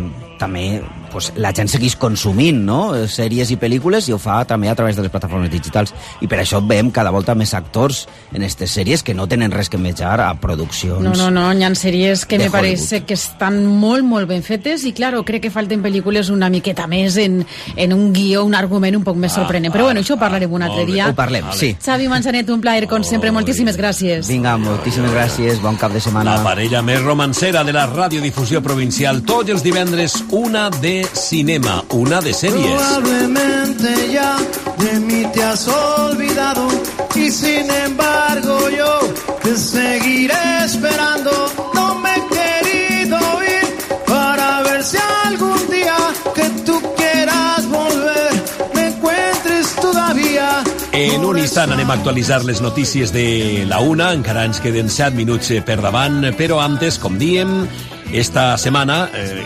també la gent segueix consumint, no? Sèries i pel·lícules, i ho fa també a través de les plataformes digitals, i per això veiem cada volta més actors en aquestes sèries que no tenen res que menjar a produccions. No, hi ha sèries que me pareix que estan molt, molt ben fetes, i claro, crec que falten pel·lícules una miqueta més en un guió, un argument un poc més sorprenent. Però bueno, això ho parlarem un altre dia. Ho parlem, sí. Xavi Manzanet, un plaer, com sempre, moltíssimes gràcies. Vinga, moltíssimes gràcies, bon cap de setmana. La parella més romancera de la radiodifusió provincial, tots els divendres, una de cinema, una de sèries. Probablemente ya de mí te has olvidado y sin embargo yo te seguiré esperando. No me he querido ir para ver si algún día que tú quieras volver me encuentres todavía. En un instant anem a actualitzar les notícies de la una, encara ens queden 7 minuts per davant, però antes, com diem, esta setmana...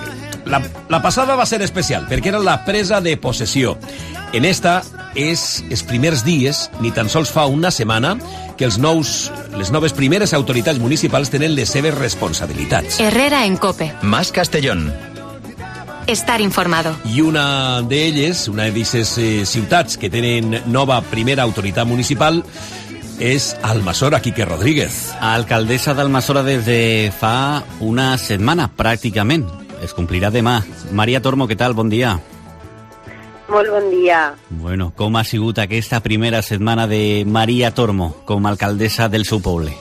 La passada va ser especial, perquè era la presa de possessió. En esta és els primers dies, ni tan sols fa una setmana, que les noves primeres autoritats municipals tenen les seves responsabilitats. Herrera en COPE. Más Castellón. Estar informado. I una d'elles, una d'aquestes ciutats que tenen nova primera autoritat municipal, és Almassora, Quique Rodríguez. Alcaldessa d'Almassora des de fa una setmana, pràcticament. Es complirà demà. Maria Tormo, què tal? Bon dia. Molt bon dia. Bueno, com ha sigut aquesta primera setmana de Maria Tormo com a alcaldessa del seu poble?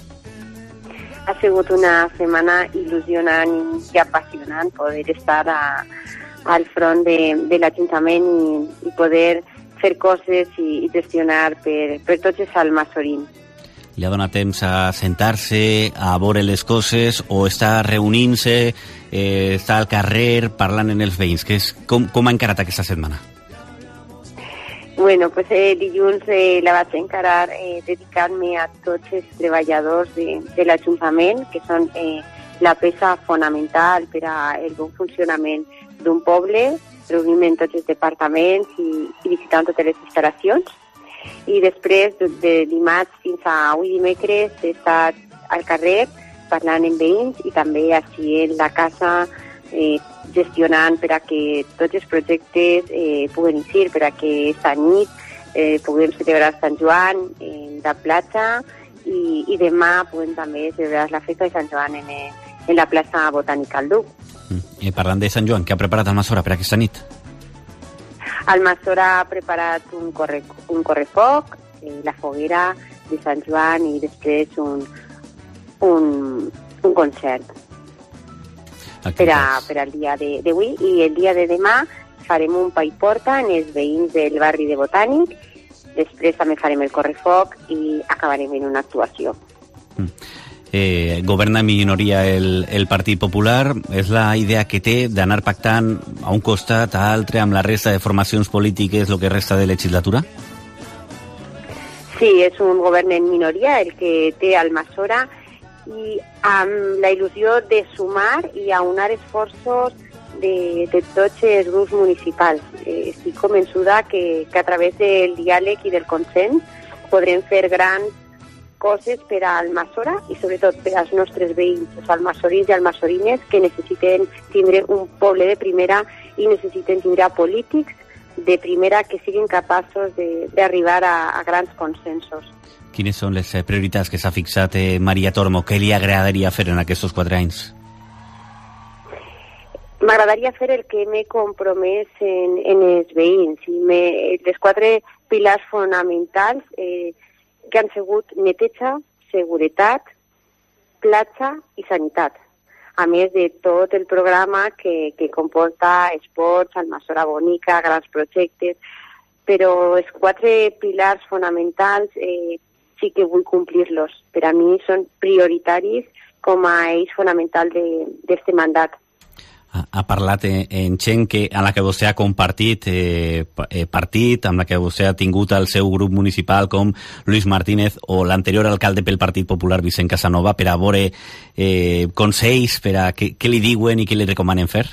Ha sigut una setmana il·lusionant i apassionant poder estar al front de l'Ajuntament i poder fer coses i gestionar per tots els almassorins. Li ha donat temps a sentar-se, a veure les coses, o està reunint-se, està al carrer, parlant amb els veïns? Com ha encarat aquesta setmana? Bueno, pues dilluns la vaig encarar dedicant-me a tots els treballadors de l'Ajuntament, que són la peça fonamental per al bon funcionament d'un poble, reunint tots els departaments i visitant totes les instal·lacions. I després, de dimarts fins a avui dimecres, he estat al carrer parlant amb veïns i també així en la casa gestionant per a que tots els projectes puguen eixir, per a que esta nit puguem celebrar Sant Joan en la platja i demà puguem també celebrar la festa de Sant Joan en la plaça Botànica al Duc. Parlant de Sant Joan, què ha preparat Almassora per aquesta nit? Almassora ha preparat un correfoc, la foguera de Sant Joan i després un concert per al dia d'avui, i el dia de demà farem un pa i porta en els veïns del barri de Botànic, després també farem el correfoc i acabarem en una actuació. Governa en minoria el Partit Popular. És la idea que té d'anar pactant a un costat, a altre, amb la resta de formacions polítiques el que resta de legislatura? Sí, és un govern en minoria el que té Almassora, i amb la il·lusió de sumar i aunar esforços de tots els grups municipals. Estic convençuda que a través del diàleg i del consens podrem fer grans coses per a Almassora i sobretot per als nostres veïns, els almassorins i almassorines, que necessiten tindre un poble de primera i necessiten tindre polítics de primera que siguin capaços d'arribar a grans consensos. Quines són les prioritats que s'ha fixat Maria Tormo? Què li agradaria fer en aquests 4 anys? M'agradaria fer el que m'he compromès en els veïns. Les 4 pilars fonamentals que han sigut neteja, seguretat, platja i sanitat. A més de tot el programa que comporta esports, Almassora bonica, grans projectes, però els 4 pilars fonamentals sí que vull complir-los. Per a mi són prioritaris com a eix fonamental d'este mandat. Ha parlat en gent en la que vostè ha compartit partit, amb la que vostè ha tingut el seu grup municipal, com Luis Martínez o l'anterior alcalde pel Partit Popular, Vicent Casanova, per a veure consells, per a què li diuen i què li recomanen fer?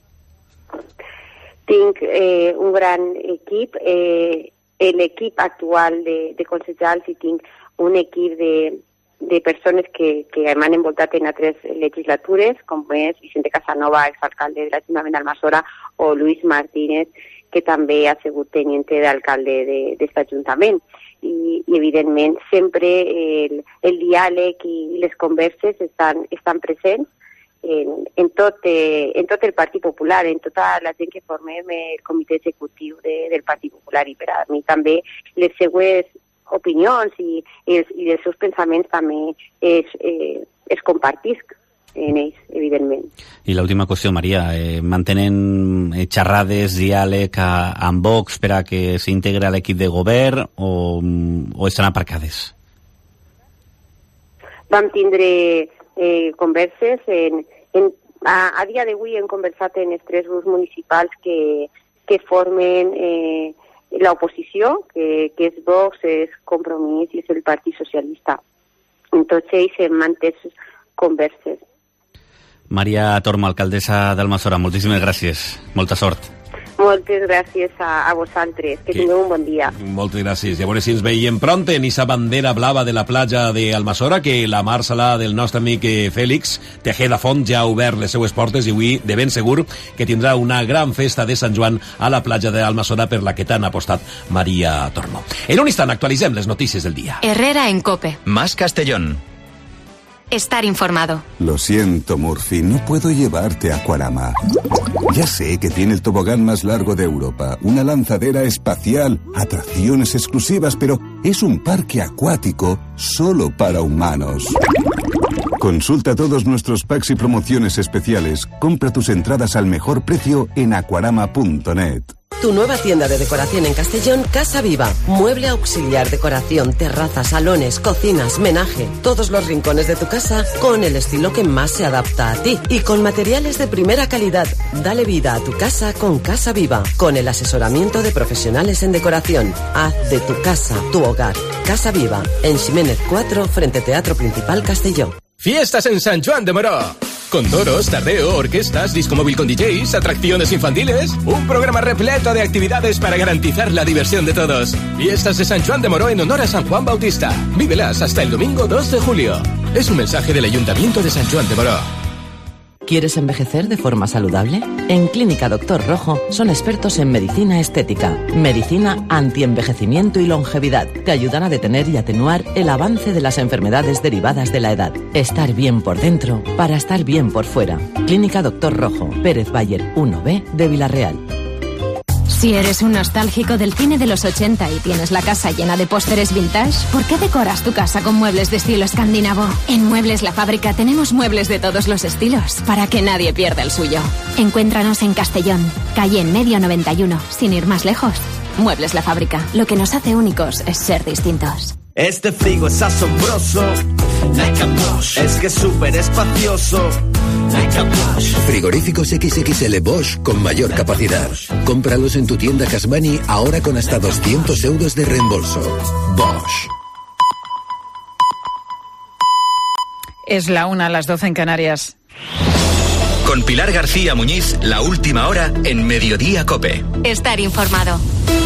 Tinc un gran equip, l'equip actual de concejals, i tinc un equip de persones que m'han envoltat en altres legislatures, com és Vicente Casanova, exalcalde de l'Ajuntament d'Almassora, o Luis Martínez, que també ha sigut teniente d'alcalde d'aquest ajuntament. I evidentment, sempre el diàleg i les converses estan presents en tot el Partit Popular, en tota la gent que formem el comitè executiu del Partit Popular, i per a mi també les seues opinions i els seus pensaments també es compartisc en ells, evidentment. I l'última qüestió, Maria, mantenen xerrades, diàleg amb Vox per a que s'integri a l'equip de govern o estan aparcades? Vam tindre converses. A dia d'avui hem conversat en els 3 grups municipals que formen l'oposició, que és Vox, és Compromís i és el Partit Socialista. En tots ells hem mantès converses. Maria Tormo, alcaldessa d'Almassora, moltíssimes gràcies. Molta sort. Moltes gràcies a vosaltres. Que tingueu un bon dia. Moltes gràcies. I a veure si ens veiem pront en esa bandera blava de la platja d'Almassora, que la Mar Salà del nostre amic Fèlix Tejeda Font ja ha obert les seues portes, i avui de ben segur que tindrà una gran festa de Sant Joan a la platja d'Almassora, per la que t'han apostat Maria Tormo. En un instant actualitzem les notícies del dia. Herrera en COPE. Más Castellón. Estar informado. Lo siento, Murphy, no puedo llevarte a Aquarama. Ya sé que tiene el tobogán más largo de Europa, una lanzadera espacial, atracciones exclusivas, pero es un parque acuático solo para humanos. Consulta todos nuestros packs y promociones especiales. Compra tus entradas al mejor precio en aquarama.net. Tu nueva tienda de decoración en Castellón, Casa Viva. Mueble auxiliar, decoración, terraza, salones, cocinas, menaje. Todos los rincones de tu casa con el estilo que más se adapta a ti y con materiales de primera calidad. Dale vida a tu casa con Casa Viva, con el asesoramiento de profesionales en decoración. Haz de tu casa tu hogar. Casa Viva, en Ximénez 4, frente Teatro Principal Castelló. Fiestas en San Juan de Moró. Con toros, tardeo, orquestas, disco móvil con DJs, atracciones infantiles. Un programa repleto de actividades para garantizar la diversión de todos. Fiestas de San Juan de Moró en honor a San Juan Bautista. Vívelas hasta el domingo 2 de julio. Es un mensaje del Ayuntamiento de San Juan de Moró. ¿Quieres envejecer de forma saludable? En Clínica Doctor Rojo son expertos en medicina estética, medicina antienvejecimiento y longevidad. Te ayudan a detener y atenuar el avance de las enfermedades derivadas de la edad. Estar bien por dentro para estar bien por fuera. Clínica Doctor Rojo, Pérez Bayer 1B de Villarreal. Si eres un nostálgico del cine de los 80 y tienes la casa llena de pósteres vintage, ¿por qué decoras tu casa con muebles de estilo escandinavo? En Muebles La Fábrica tenemos muebles de todos los estilos, para que nadie pierda el suyo. Encuéntranos en Castellón, calle en Medio 91, sin ir más lejos. Muebles La Fábrica. Lo que nos hace únicos es ser distintos. Este frigo es asombroso, like a Bosch. Es que es súper espacioso, like a Bosch. Frigoríficos XXL Bosch con mayor capacidad. Cómpralos en tu tienda Casmani ahora con hasta 200 euros de reembolso. Bosch. Es la 1, las 12 en Canarias. Con Pilar García Muñiz, la última hora en Mediodía COPE. Estar informado.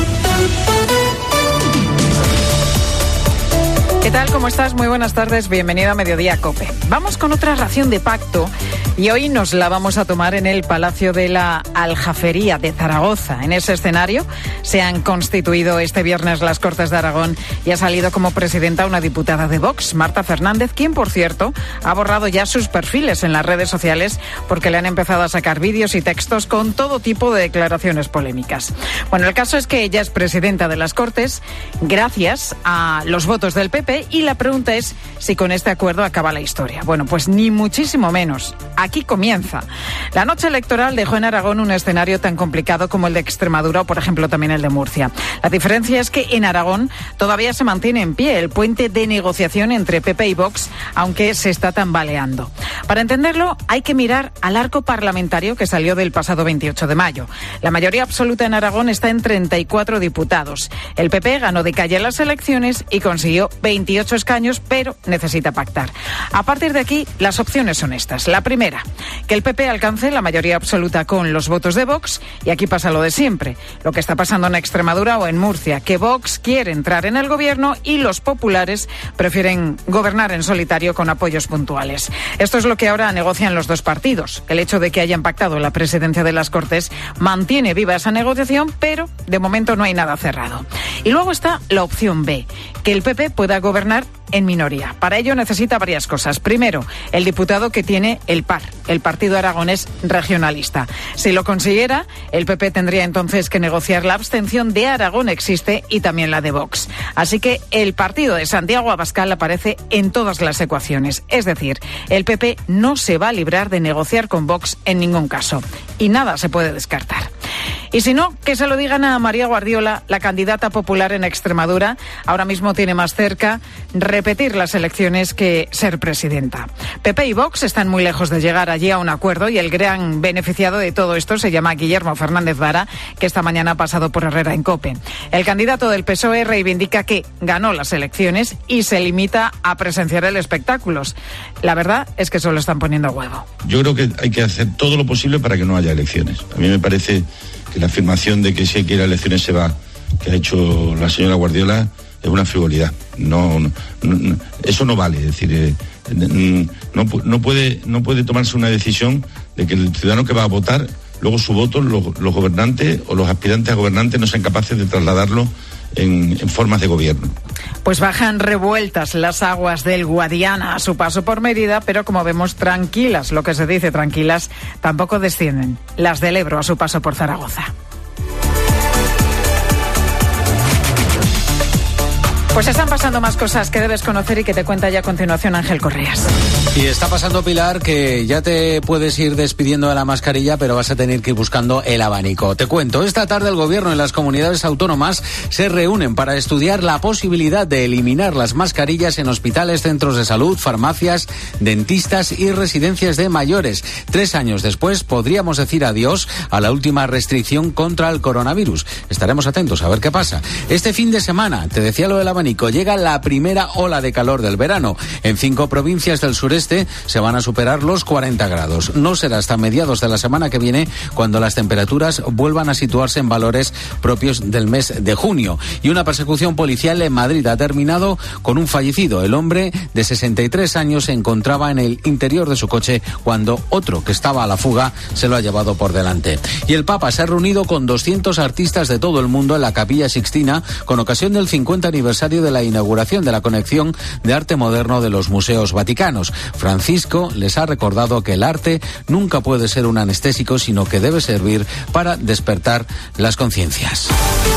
¿Qué tal? ¿Cómo estás? Muy buenas tardes. Bienvenido a Mediodía COPE. Vamos con otra ración de pacto y hoy nos la vamos a tomar en el Palacio de la Aljafería de Zaragoza. En ese escenario se han constituido este viernes las Cortes de Aragón y ha salido como presidenta una diputada de Vox, Marta Fernández, quien, por cierto, ha borrado ya sus perfiles en las redes sociales porque le han empezado a sacar vídeos y textos con todo tipo de declaraciones polémicas. Bueno, el caso es que ella es presidenta de las Cortes gracias a los votos del PP y la pregunta es si con este acuerdo acaba la historia. Bueno, pues ni muchísimo menos. Aquí comienza. La noche electoral dejó en Aragón un escenario tan complicado como el de Extremadura o, por ejemplo, también el de Murcia. La diferencia es que en Aragón todavía se mantiene en pie el puente de negociación entre PP y Vox, aunque se está tambaleando. Para entenderlo, hay que mirar al arco parlamentario que salió del pasado 28 de mayo. La mayoría absoluta en Aragón está en 34 diputados. El PP ganó de calle las elecciones y consiguió 28 escaños, pero necesita pactar. A partir de aquí, las opciones son estas. La primera, que el PP alcance la mayoría absoluta con los votos de Vox, y aquí pasa lo de siempre, lo que está pasando en Extremadura o en Murcia, que Vox quiere entrar en el gobierno y los populares prefieren gobernar en solitario con apoyos puntuales. Esto es lo que ahora negocian los dos partidos. El hecho de que hayan pactado la presidencia de las Cortes mantiene viva esa negociación, pero de momento no hay nada cerrado. Y luego está la opción B, que el PP pueda gobernar en minoría. Para ello necesita varias cosas. Primero, el diputado que tiene el PAR, el Partido Aragonés Regionalista. Si lo consiguiera, el PP tendría entonces que negociar la abstención de Aragón Existe y también la de Vox. Así que el partido de Santiago Abascal aparece en todas las ecuaciones. Es decir, el PP no se va a librar de negociar con Vox en ningún caso. Y nada se puede descartar. Y si no, que se lo digan a María Guardiola, la candidata popular en Extremadura. Ahora mismo tiene más cerca repetir las elecciones que ser presidenta. PP y Vox están muy lejos de llegar allí a un acuerdo y el gran beneficiado de todo esto se llama Guillermo Fernández Vara, que esta mañana ha pasado por Herrera en COPE. El candidato del PSOE reivindica que ganó las elecciones y se limita a presenciar el espectáculo. La verdad es que solo están poniendo huevo. Yo creo que hay que hacer todo lo posible para que no haya elecciones. A mí me parece que la afirmación de que si hay que ir a elecciones se va, que ha hecho la señora Guardiola, es una frivolidad. No, eso no vale. Es decir, no puede tomarse una decisión de que el ciudadano que va a votar, luego su voto, los gobernantes o los aspirantes a gobernantes no sean capaces de trasladarlo en formas de gobierno. Pues bajan revueltas las aguas del Guadiana a su paso por Mérida, pero como vemos tranquilas, lo que se dice tranquilas, tampoco descienden las del Ebro a su paso por Zaragoza. Pues están pasando más cosas que debes conocer y que te cuenta ya a continuación Ángel Correas. Y está pasando, Pilar, que ya te puedes ir despidiendo de la mascarilla, pero vas a tener que ir buscando el abanico. Te cuento, esta tarde el gobierno y las comunidades autónomas se reúnen para estudiar la posibilidad de eliminar las mascarillas en hospitales, centros de salud, farmacias, dentistas y residencias de mayores. 3 años después podríamos decir adiós a la última restricción contra el coronavirus. Estaremos atentos a ver qué pasa. Este fin de semana, te decía lo del abanico, llega la primera ola de calor del verano. En 5 provincias del sureste se van a superar los 40 grados. No será hasta mediados de la semana que viene cuando las temperaturas vuelvan a situarse en valores propios del mes de junio. Y una persecución policial en Madrid ha terminado con un fallecido. El hombre de 63 años se encontraba en el interior de su coche cuando otro que estaba a la fuga se lo ha llevado por delante. Y el Papa se ha reunido con 200 artistas de todo el mundo en la Capilla Sixtina con ocasión del 50 aniversario aniversario de la inauguración de la colección de arte moderno de los museos vaticanos. Francisco les ha recordado que el arte nunca puede ser un anestésico, sino que debe servir para despertar las conciencias.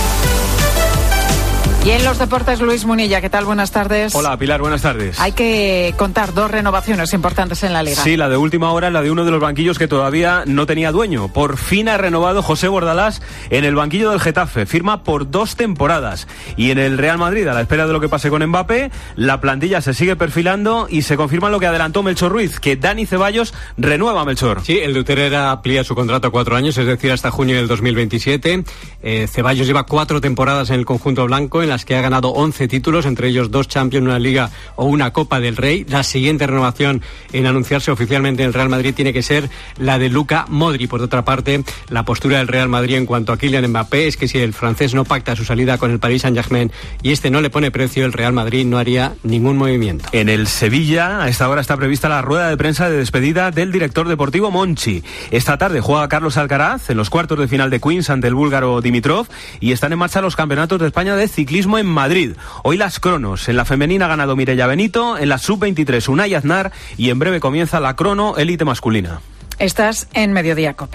Y en los deportes, Luis Munilla, ¿qué tal? Buenas tardes. Hola, Pilar, buenas tardes. Hay que contar 2 renovaciones importantes en la Liga. Sí, la de última hora, la de uno de los banquillos que todavía no tenía dueño. Por fin ha renovado José Bordalás en el banquillo del Getafe. Firma por 2 temporadas. Y en el Real Madrid, a la espera de lo que pase con Mbappé, la plantilla se sigue perfilando y se confirma lo que adelantó Melchor Ruiz, que Dani Ceballos renueva, Melchor. Sí, el de Utrera amplía su contrato a 4 años, es decir, hasta junio del 2027. Ceballos lleva 4 temporadas en el conjunto blanco, en las que ha ganado 11 títulos, entre ellos 2 Champions, una Liga o una Copa del Rey. La siguiente renovación en anunciarse oficialmente en el Real Madrid tiene que ser la de Luka Modric. Por otra parte, la postura del Real Madrid en cuanto a Kylian Mbappé es que si el francés no pacta su salida con el Paris Saint-Germain y este no le pone precio, el Real Madrid no haría ningún movimiento. En el Sevilla, a esta hora está prevista la rueda de prensa de despedida del director deportivo Monchi. Esta tarde juega Carlos Alcaraz en los cuartos de final de Queens ante el búlgaro Dimitrov y están en marcha los campeonatos de España de ciclismo en Madrid. Hoy las cronos. En la femenina ha ganado Mireia Benito, en la sub-23 Unai Aznar y en breve comienza la crono élite masculina. Estás en Mediodía COPE.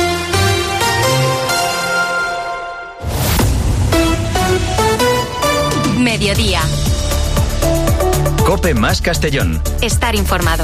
Mediodía. COPE más Castellón. Estar informado.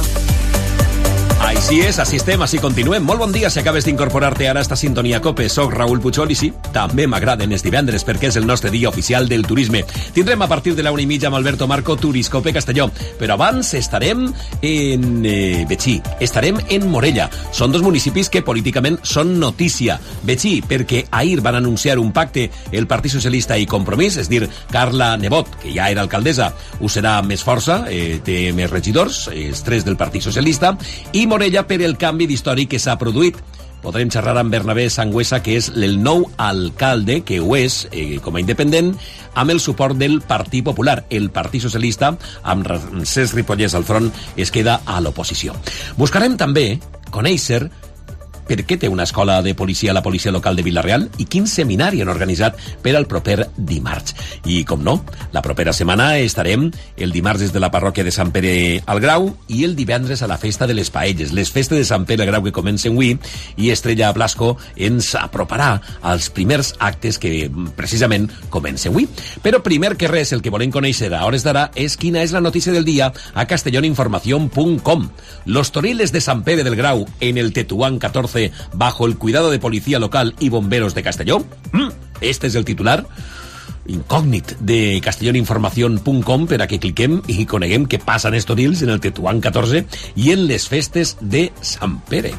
Així és, així estem, així continuem. Molt bon dia si acabes d'incorporar-te ara a esta sintonia COPE. Soc Raül Puchol i sí, també m'agraden els divendres perquè és el nostre dia oficial del turisme. Tindrem a partir de la 1:30 amb Alberto Marco Turiscope Castelló, però abans estarem en Betxí, estarem en Morella. Són 2 municipis que políticament són notícia. Betxí, perquè ahir van anunciar un pacte el Partit Socialista i Compromís, és dir, Carla Nebot, que ja era alcaldessa, ho serà més força, té més regidors, els 3 del Partit Socialista, i Morella per el canvi d'històric que s'ha produït. Podrem xerrar amb Bernabé Sangüesa, que és el nou alcalde, que ho és, com a independent, amb el suport del Partit Popular. El Partit Socialista, amb Cesc Ripollès al front, es queda a l'oposició. Buscarem també conèixer per què té una escola de policia a la policia local de Vila-real i quin seminari han organitzat per al proper dimarts. I, com no, la propera setmana estarem el dimarts des de la parròquia de Sant Pere al Grau i el divendres a la festa de les Paelles. Les festes de Sant Pere al Grau que comencen avui i Estrella Blasco ens aproparà als primers actes que precisament comencen avui. Però primer que res, el que volem conèixer a hores d'ara és quina és la notícia del dia a castelloninformación.com. Los toriles de Sant Pere del Grau en el Tetuán 14 bajo el cuidado de policía local y bomberos de Castelló. Este es el titular incògnit de castelloninformación.com per a que cliquem i coneguem què passa en estorils en el Tetuán 14 i en les festes de Sant Pere.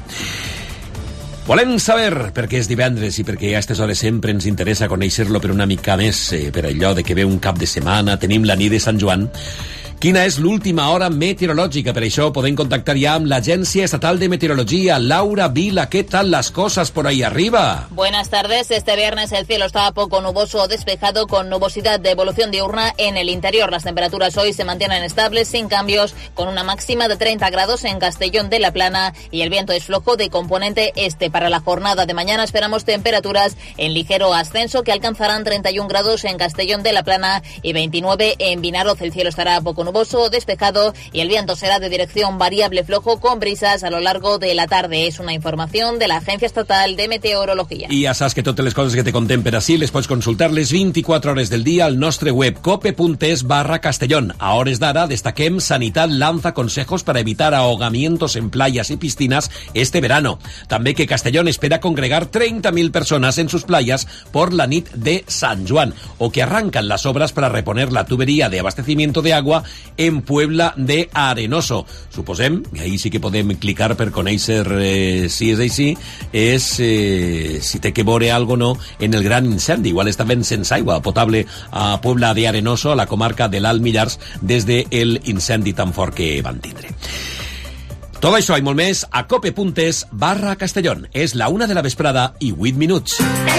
Volem saber, perquè és divendres i perquè a aquestes hores sempre ens interessa conèixer-lo per una mica més, per allò de que ve un cap de setmana, tenim la nit de Sant Joan. Quina és l'última hora meteorològica? Per això podem contactar ja amb l'Agència Estatal de Meteorología. Laura Vila, ¿qué tal las cosas por ahí arriba? Buenas tardes. Este viernes el cielo está poco nuboso o despejado, con nubosidad de evolución diurna en el interior. Las temperaturas hoy se mantienen estables, sin cambios, con una máxima de 30 grados en Castellón de la Plana y el viento es flojo de componente este. Para la jornada de mañana esperamos temperaturas en ligero ascenso que alcanzarán 31 grados en Castellón de la Plana y 29 en Vinaroz. El cielo estará poco nuboso o despejado y el viento será de dirección variable flojo con brisas a lo largo de la tarde. Es una información de la Agencia Estatal de Meteorología. I ja saps que totes les coses que te contem per ací les pots consultar les 24 hores del dia al nostre web cope.es/Castellón. A hores d'ara destaquem Sanitat lanza consejos para evitar ahogamientos en playas y piscinas este verano. També que Castellón espera congregar 30.000 personas en sus playas por la nit de San Juan, o que arrancan las obras para reponer la tubería de abastecimiento de agua en Puebla de Arenoso. Suposem, i ahí sí que podem clicar per conèixer si és així, és si té que veure algo o no en el gran incendi. Igual estaven sense aigua potable a Puebla de Arenoso, a la comarca de l'Alt Millars, des del incendi tan fort que van tindre. Tot això i molt més a cope.es/Castellón. És la 1 de la vesprada i 8 minuts.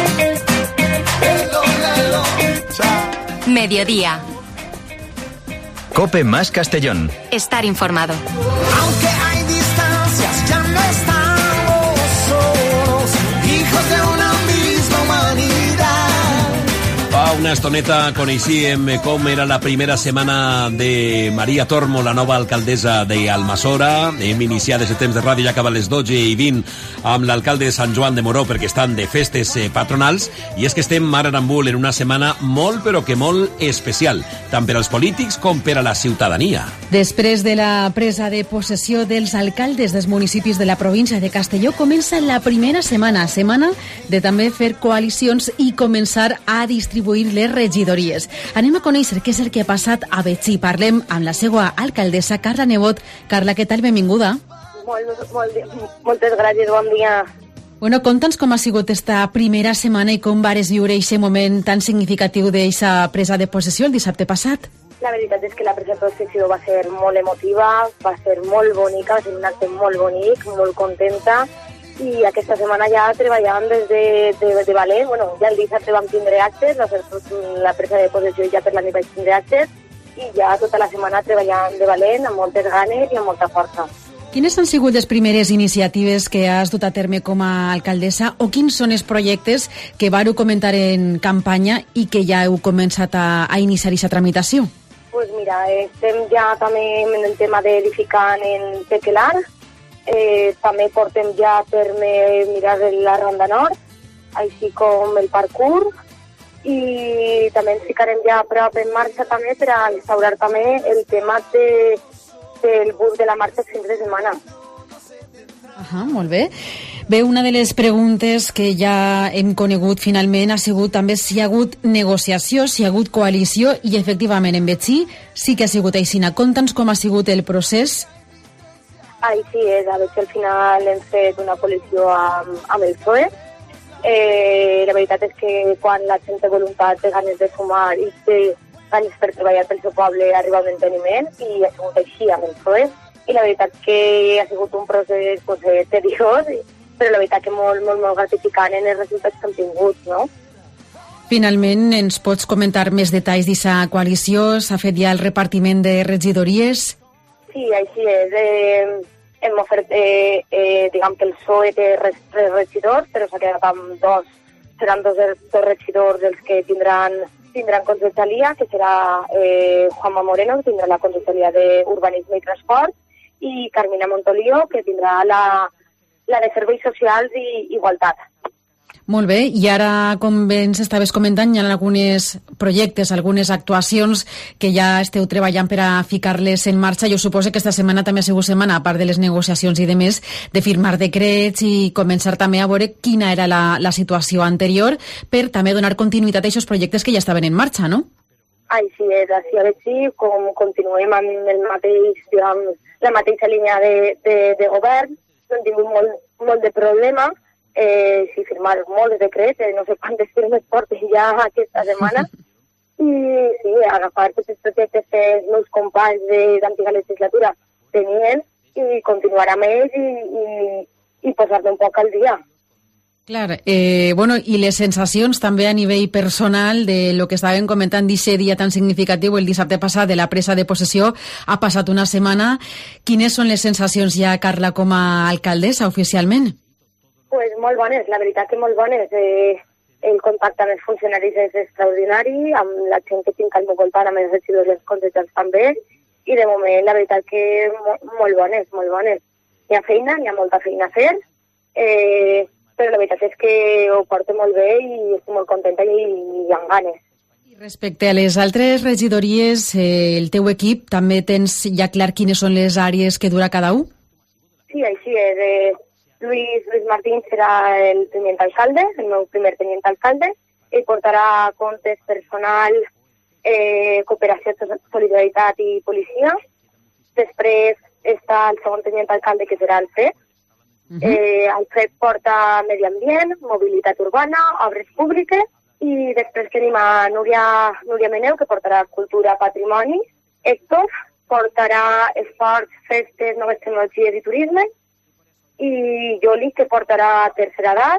Mediodía. COPE más Castellón. Estar informado. Aunque hay distancias, ya no estamos solos, hijos de una misma humanidad. una estoneta coneixíem com era la primera setmana de Maria Tormo, la nova alcaldessa d'Almassora. Hem iniciat aquest temps de ràdio, ja acaba a les 12:20 amb l'alcalde de Sant Joan de Moró perquè estan de festes patronals, i és que estem ara en Ambul en una setmana molt però que molt especial, tant per als polítics com per a la ciutadania. Després de la presa de possessió dels alcaldes dels municipis de la província de Castelló, comença la primera setmana de també fer coalicions i començar a distribuir les regidories. Anem a conèixer què és el que ha passat a Betxí. Parlem amb la seva alcaldessa, Carla Nebot. Carla, què tal? Benvinguda. Moltes gràcies, bon dia. Bueno, conta'ns com ha sigut esta primera setmana i com vares viure aquest moment tan significatiu d'aquesta presa de possessió el dissabte passat. La veritat és que la presa de possessió va ser molt emotiva, va ser molt bonica, va ser un acte molt bonic, molt contenta, i aquesta setmana ja treballàvem des de valent. Bueno, ja el dissabte vam tindre actes, la presa de possessió ja per la nit vaig tindre actes, i ja tota la setmana treballàvem de valent, amb moltes ganes i amb molta força. Quines han sigut les primeres iniciatives que has dut a terme com a alcaldessa, o quins són els projectes que vareu comentar en campanya i que ja heu començat a iniciar aquesta tramitació? Pues mira, estem ja també en el tema d'edificar en Tequelar. També portem ja a terme mirar la Ronda Nord, així com el parkour, i també ens ficarem ja a prop en marxa també per a instaurar també el tema del bus de la marxa el fin de setmana. Molt bé. Bé, una de les preguntes que ja hem conegut finalment ha sigut també si hi ha hagut negociació, si hi ha hagut coalició, i efectivament en Betxí sí que ha sigut aixina. Conta'ns com ha sigut el procés. Així és, a veure, al final hem fet una coalició amb el PSOE. La veritat és que quan la gent té voluntat, té ganes de sumar i té ganes per treballar pel seu poble, arriba a un enteniment, i ha sigut així amb el PSOE. I la veritat que ha sigut un procés tediós, però la veritat que molt gratificant en els resultats que hem tingut, no? Finalment, ens pots comentar més detalls d'aquesta coalició? S'ha fet ja el repartiment de regidories? Sí, així és. Hem ofert, diguem que el PSOE té 3 regidors, però s'ha quedat amb 2. Seran dos regidors els que tindran conselleria, que serà Juanma Moreno, que tindrà la conselleria d'Urbanisme i Transport, i Carmina Montolio, que tindrà la de Serveis Socials i Igualtat. Molt bé, i ara, com bé ens estaves comentant, hi ha alguns projectes, algunes actuacions que ja esteu treballant per a ficar-les en marxa. Jo suposo que esta setmana també ha sigut setmana, a part de les negociacions i de més, de firmar decrets i començar també a veure quina era la situació anterior per també donar continuïtat a aquests projectes que ja estaven en marxa, no? Així és, així a veure si continuem amb la mateixa línia de govern. No hem tingut molt de problema. Si firmar molts decrets, no sé quantes firmes porten ja aquesta setmana, i sí, agafar tots els projectes que els meus companys d'antiga legislatura tenien i continuar amb ells i posar-me un poc al dia. Clar, i les sensacions també a nivell personal de lo que estàvem comentant d'aquest dia tan significatiu el dissabte passat de la presa de possessió. Ha passat una setmana. Quines són les sensacions ja, Carla, com a alcaldessa oficialment? Pues molt bones, la veritat que molt bones. El contacte amb els funcionaris és extraordinari, amb la gent que tinc al meu voltant, amb els regidors i els consellers també, i de moment la veritat que molt bones. Hi ha feina, hi ha molta feina a fer, però la veritat és que ho porto molt bé i estic molt contenta i amb ganes. I respecte a les altres regidories, el teu equip també tens ja clar quines són les àrees que dura cada un? Sí, així és. Luis Martín serà el tinent alcalde, el meu primer tinent alcalde. Ell portarà comptes personal, cooperació, solidaritat i policia. Després està el segon tinent alcalde, que serà Alfred. Alfred porta medi ambient, mobilitat urbana, obres públiques, i després tenim a Núria Meneu, que portarà cultura, patrimoni. Héctor portarà esports, festes, noves tecnologies i turisme. I Joli, que portarà tercera edat,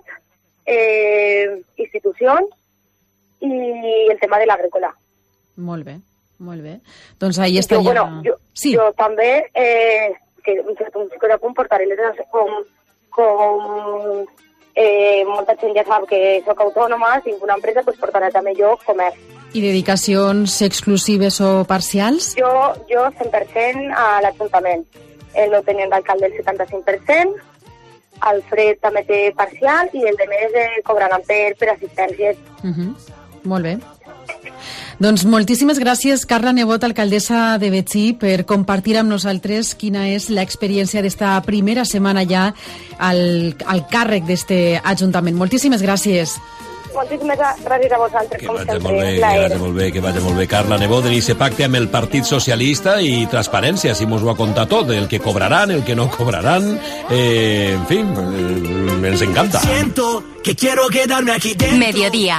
institucions i el tema de l'agrícola. Molt bé. Doncs ahí està ja... Jo també, que un punt portaré com molta gent ja sap que sóc autònoma, tinc una empresa, doncs portaré també jo comerç. I dedicacions exclusives o parcials? Jo 100% a l'Ajuntament. El meu tenint d'alcalde el 75%, el Fred també té parcial i el de més cobraran per assistències. Molt bé. Doncs moltíssimes gràcies, Carla Nebot, alcaldessa de Betxí, per compartir amb nosaltres quina és l'experiència d'esta primera setmana ja al càrrec d'este Ajuntament. Moltíssimes gràcies. Moltíssimes gràcies a vosaltres, com sempre. Que vagi molt bé. Carla Nebot, en aquest pacte amb el Partit Socialista i transparència, si mos ho ha contat tot, el que cobraran, el que no cobraran, en fi, ens encanta. Que quiero quedarme aquí dentro. Mediodía.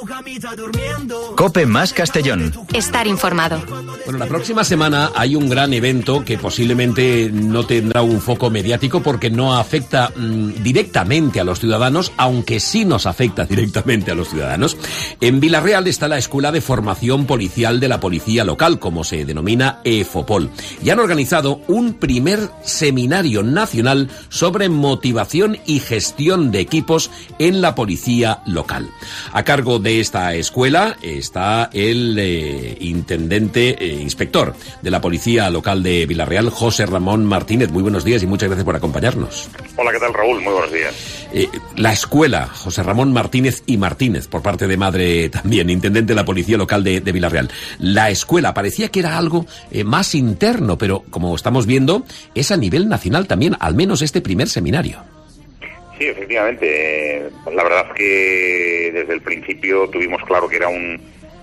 Cope más Castellón. Estar informado. Bueno, la próxima semana hay un gran evento que posiblemente no tendrá un foco mediático porque no afecta directamente a los ciudadanos, aunque sí nos afecta directamente a los ciudadanos. En Villarreal está la Escuela de Formación Policial de la Policía Local, como se denomina EFOPOL, y han organizado un primer seminario nacional sobre motivación y gestión de equipos en la policía local. A cargo de esta escuela está el inspector de la Policía Local de Villarreal, José Ramón Martínez. Muy buenos días y muchas gracias por acompañarnos. Hola, ¿qué tal, Raúl? Muy buenos días. La escuela, José Ramón Martínez y Martínez, por parte de madre también, intendente de la Policía Local de Villarreal. La escuela parecía que era algo más interno, pero como estamos viendo, es a nivel nacional también, al menos este primer seminario. Sí, efectivamente. La verdad es que desde el principio tuvimos claro que era un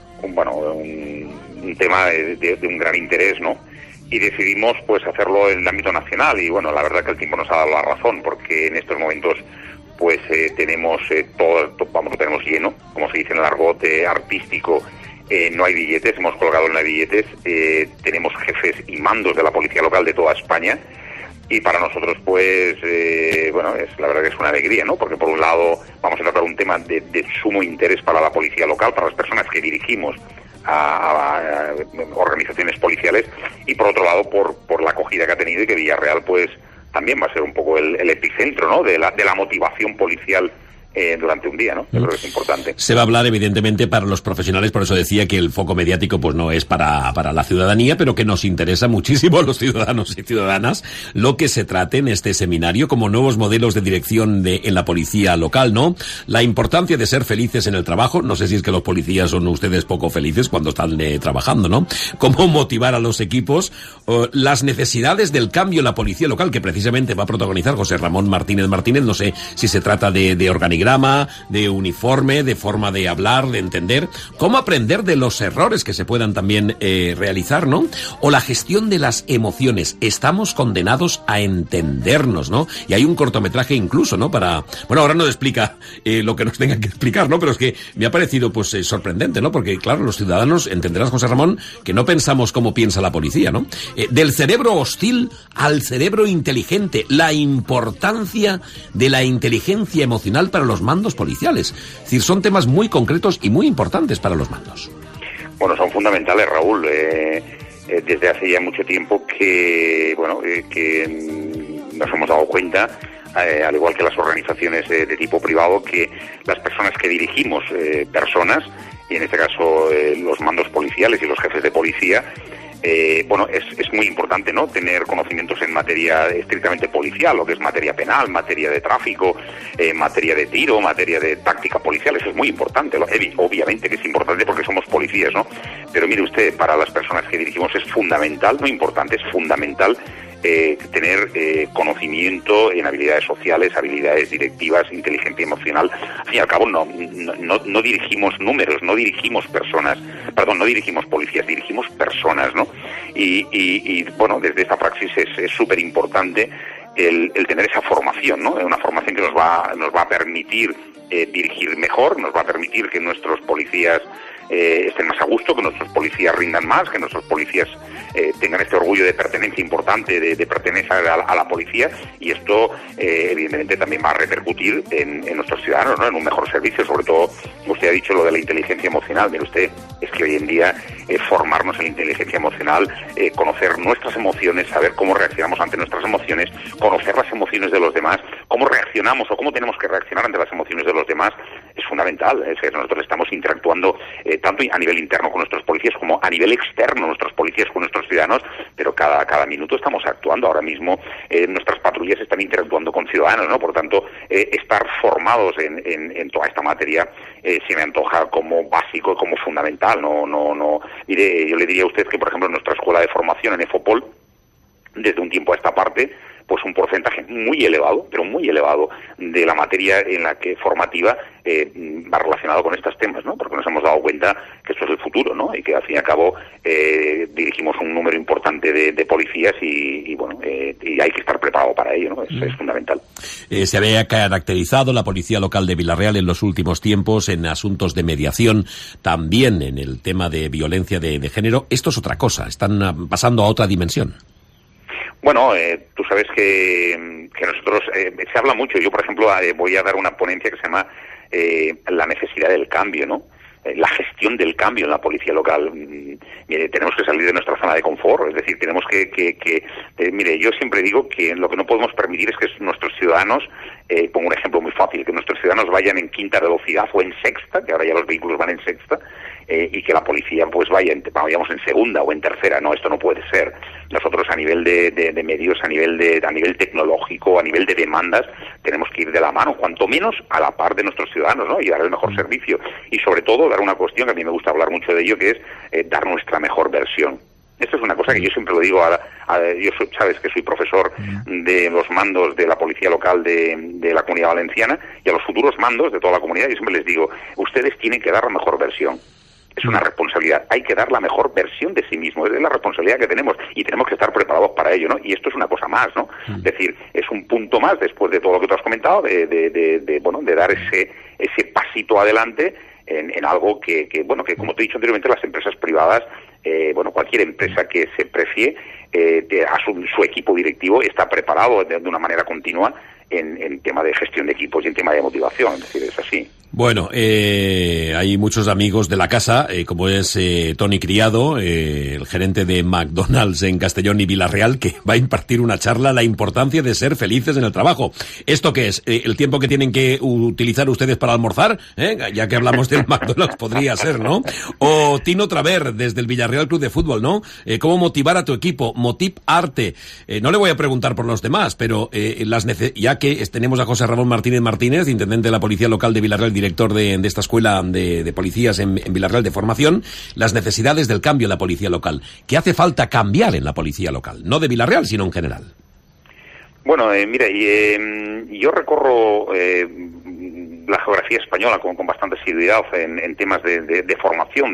tema de un gran interés, ¿no? Y decidimos pues hacerlo en el ámbito nacional y bueno, la verdad que el tiempo nos ha dado la razón porque en estos momentos pues tenemos lo tenemos lleno, como se dice en el argot artístico. No hay billetes, hemos colgado no hay billetes, tenemos jefes y mandos de la policía local de toda España. Y para nosotros, pues, es la verdad que es una alegría, ¿no? Porque por un lado vamos a tratar un tema de sumo interés para la policía local, para las personas que dirigimos a organizaciones policiales, y por otro lado por la acogida que ha tenido y que Villarreal, pues, también va a ser un poco el epicentro, ¿no? De la motivación policial durante un día, ¿no? Yo creo que es importante. Se va a hablar, evidentemente, para los profesionales, por eso decía que el foco mediático pues no es para la ciudadanía, pero que nos interesa muchísimo a los ciudadanos y ciudadanas lo que se trate en este seminario como nuevos modelos de dirección en la policía local, ¿no? La importancia de ser felices en el trabajo, no sé si es que los policías son ustedes poco felices cuando están trabajando, ¿no? Cómo motivar a los equipos, las necesidades del cambio en la policía local, que precisamente va a protagonizar José Ramón Martínez, no sé si se trata de organigrama, de uniforme, de forma de hablar, de entender, cómo aprender de los errores que se puedan también realizar, ¿no? O la gestión de las emociones. Estamos condenados a entendernos, ¿no? Y hay un cortometraje incluso, ¿no? Ahora nos explica lo que nos tenga que explicar, ¿no? Pero es que me ha parecido, pues, sorprendente, ¿no? Porque, claro, los ciudadanos, entenderás, José Ramón, que no pensamos como piensa la policía, ¿no? Del cerebro hostil al cerebro inteligente. La importancia de la inteligencia emocional para los mandos policiales. Es decir, son temas muy concretos y muy importantes para los mandos. Bueno, son fundamentales, Raúl. Desde hace ya mucho tiempo que nos hemos dado cuenta, al igual que las organizaciones de tipo privado, que las personas que dirigimos personas, y en este caso los mandos policiales y los jefes de policía, es muy importante, ¿no? Tener conocimientos en materia estrictamente policial, lo que es materia penal, materia de tráfico, materia de tiro, materia de táctica policial. Eso es muy importante. Obviamente que es importante porque somos policías, ¿no? Pero mire usted, para las personas que dirigimos es fundamental, no importante, es fundamental tener conocimiento en habilidades sociales, habilidades directivas, inteligencia emocional. Al fin y al cabo no dirigimos números, no dirigimos personas, no dirigimos policías, dirigimos personas, ¿no? Y desde esta praxis es súper importante el tener esa formación, ¿no? Una formación que nos va a permitir dirigir mejor, nos va a permitir que nuestros policías estén más a gusto, que nuestros policías rindan más, que nuestros policías tengan este orgullo de pertenencia importante, de pertenecer a la policía, y esto evidentemente también va a repercutir en nuestros ciudadanos, ¿no? En un mejor servicio. Sobre todo, usted ha dicho lo de la inteligencia emocional. Mire usted, es que hoy en día formarnos en la inteligencia emocional, conocer nuestras emociones, saber cómo reaccionamos ante nuestras emociones, conocer las emociones de los demás, cómo reaccionamos o cómo tenemos que reaccionar ante las emociones de los demás es fundamental. Es decir, nosotros estamos interactuando tanto a nivel interno con nuestros policías como a nivel externo nuestros policías con nuestros ciudadanos, pero cada minuto estamos actuando. Ahora mismo nuestras patrullas están interactuando con ciudadanos, ¿no? Por tanto, estar formados en toda esta materia se me antoja como básico, como fundamental. No. Mire, yo le diría a usted que, por ejemplo, en nuestra escuela de formación en EFOPOL, desde un tiempo a esta parte, pues un porcentaje muy elevado, pero muy elevado, de la materia en la que formativa va relacionado con estos temas, ¿no? Porque nos hemos dado cuenta que esto es el futuro, ¿no? Y que al fin y al cabo dirigimos un número importante de policías y hay que estar preparado para ello, ¿no? Es fundamental. Se había caracterizado la Policía Local de Villarreal en los últimos tiempos en asuntos de mediación, también en el tema de violencia de género. Esto es otra cosa, están pasando a otra dimensión. Bueno, tú sabes que nosotros, se habla mucho, yo por ejemplo voy a dar una ponencia que se llama la necesidad del cambio, ¿no? La gestión del cambio en la policía local. Tenemos que salir de nuestra zona de confort, es decir, tenemos mire, yo siempre digo que lo que no podemos permitir es que nuestros ciudadanos, pongo un ejemplo muy fácil, que nuestros ciudadanos vayan en quinta velocidad o en sexta, que ahora ya los vehículos van en sexta, y que la policía pues vayamos en segunda o en tercera. No, esto no puede ser. Nosotros a nivel de medios, a nivel tecnológico, a nivel de demandas, tenemos que ir de la mano, cuanto menos a la par de nuestros ciudadanos, ¿no? Y dar el mejor servicio. Y sobre todo dar una cuestión que a mí me gusta hablar mucho de ello, que es dar nuestra mejor versión. Esto es una cosa que yo siempre lo digo, sabes que soy profesor de los mandos de la policía local de la Comunidad Valenciana, y a los futuros mandos de toda la comunidad yo siempre les digo, ustedes tienen que dar la mejor versión. Es una responsabilidad, hay que dar la mejor versión de sí mismo, es la responsabilidad que tenemos y tenemos que estar preparados para ello, ¿no? Y esto es una cosa más, ¿no? Es decir, es un punto más después de todo lo que tú has comentado, de dar ese pasito adelante en algo que como te he dicho anteriormente, las empresas privadas, cualquier empresa que se precie, su equipo directivo está preparado de una manera continua en tema de gestión de equipos y en tema de motivación, es decir, es así. Bueno, hay muchos amigos de la casa, como es Toni Criado, el gerente de McDonald's en Castellón y Villarreal, que va a impartir una charla, la importancia de ser felices en el trabajo. ¿Esto qué es? ¿El tiempo que tienen que utilizar ustedes para almorzar? Ya que hablamos del McDonald's, podría ser, ¿no? O Tino Traver, desde el Villarreal Club de Fútbol, ¿no? ¿Cómo motivar a tu equipo? Motiv Arte. No le voy a preguntar por los demás, pero ya que tenemos a José Ramón Martínez, intendente de la Policía Local de Villarreal, director de esta escuela de policías en Villarreal de formación, las necesidades del cambio en la policía local. ¿Qué hace falta cambiar en la policía local? No de Villarreal, sino en general. Bueno, yo recorro la geografía española con bastante asiduidad en temas de formación,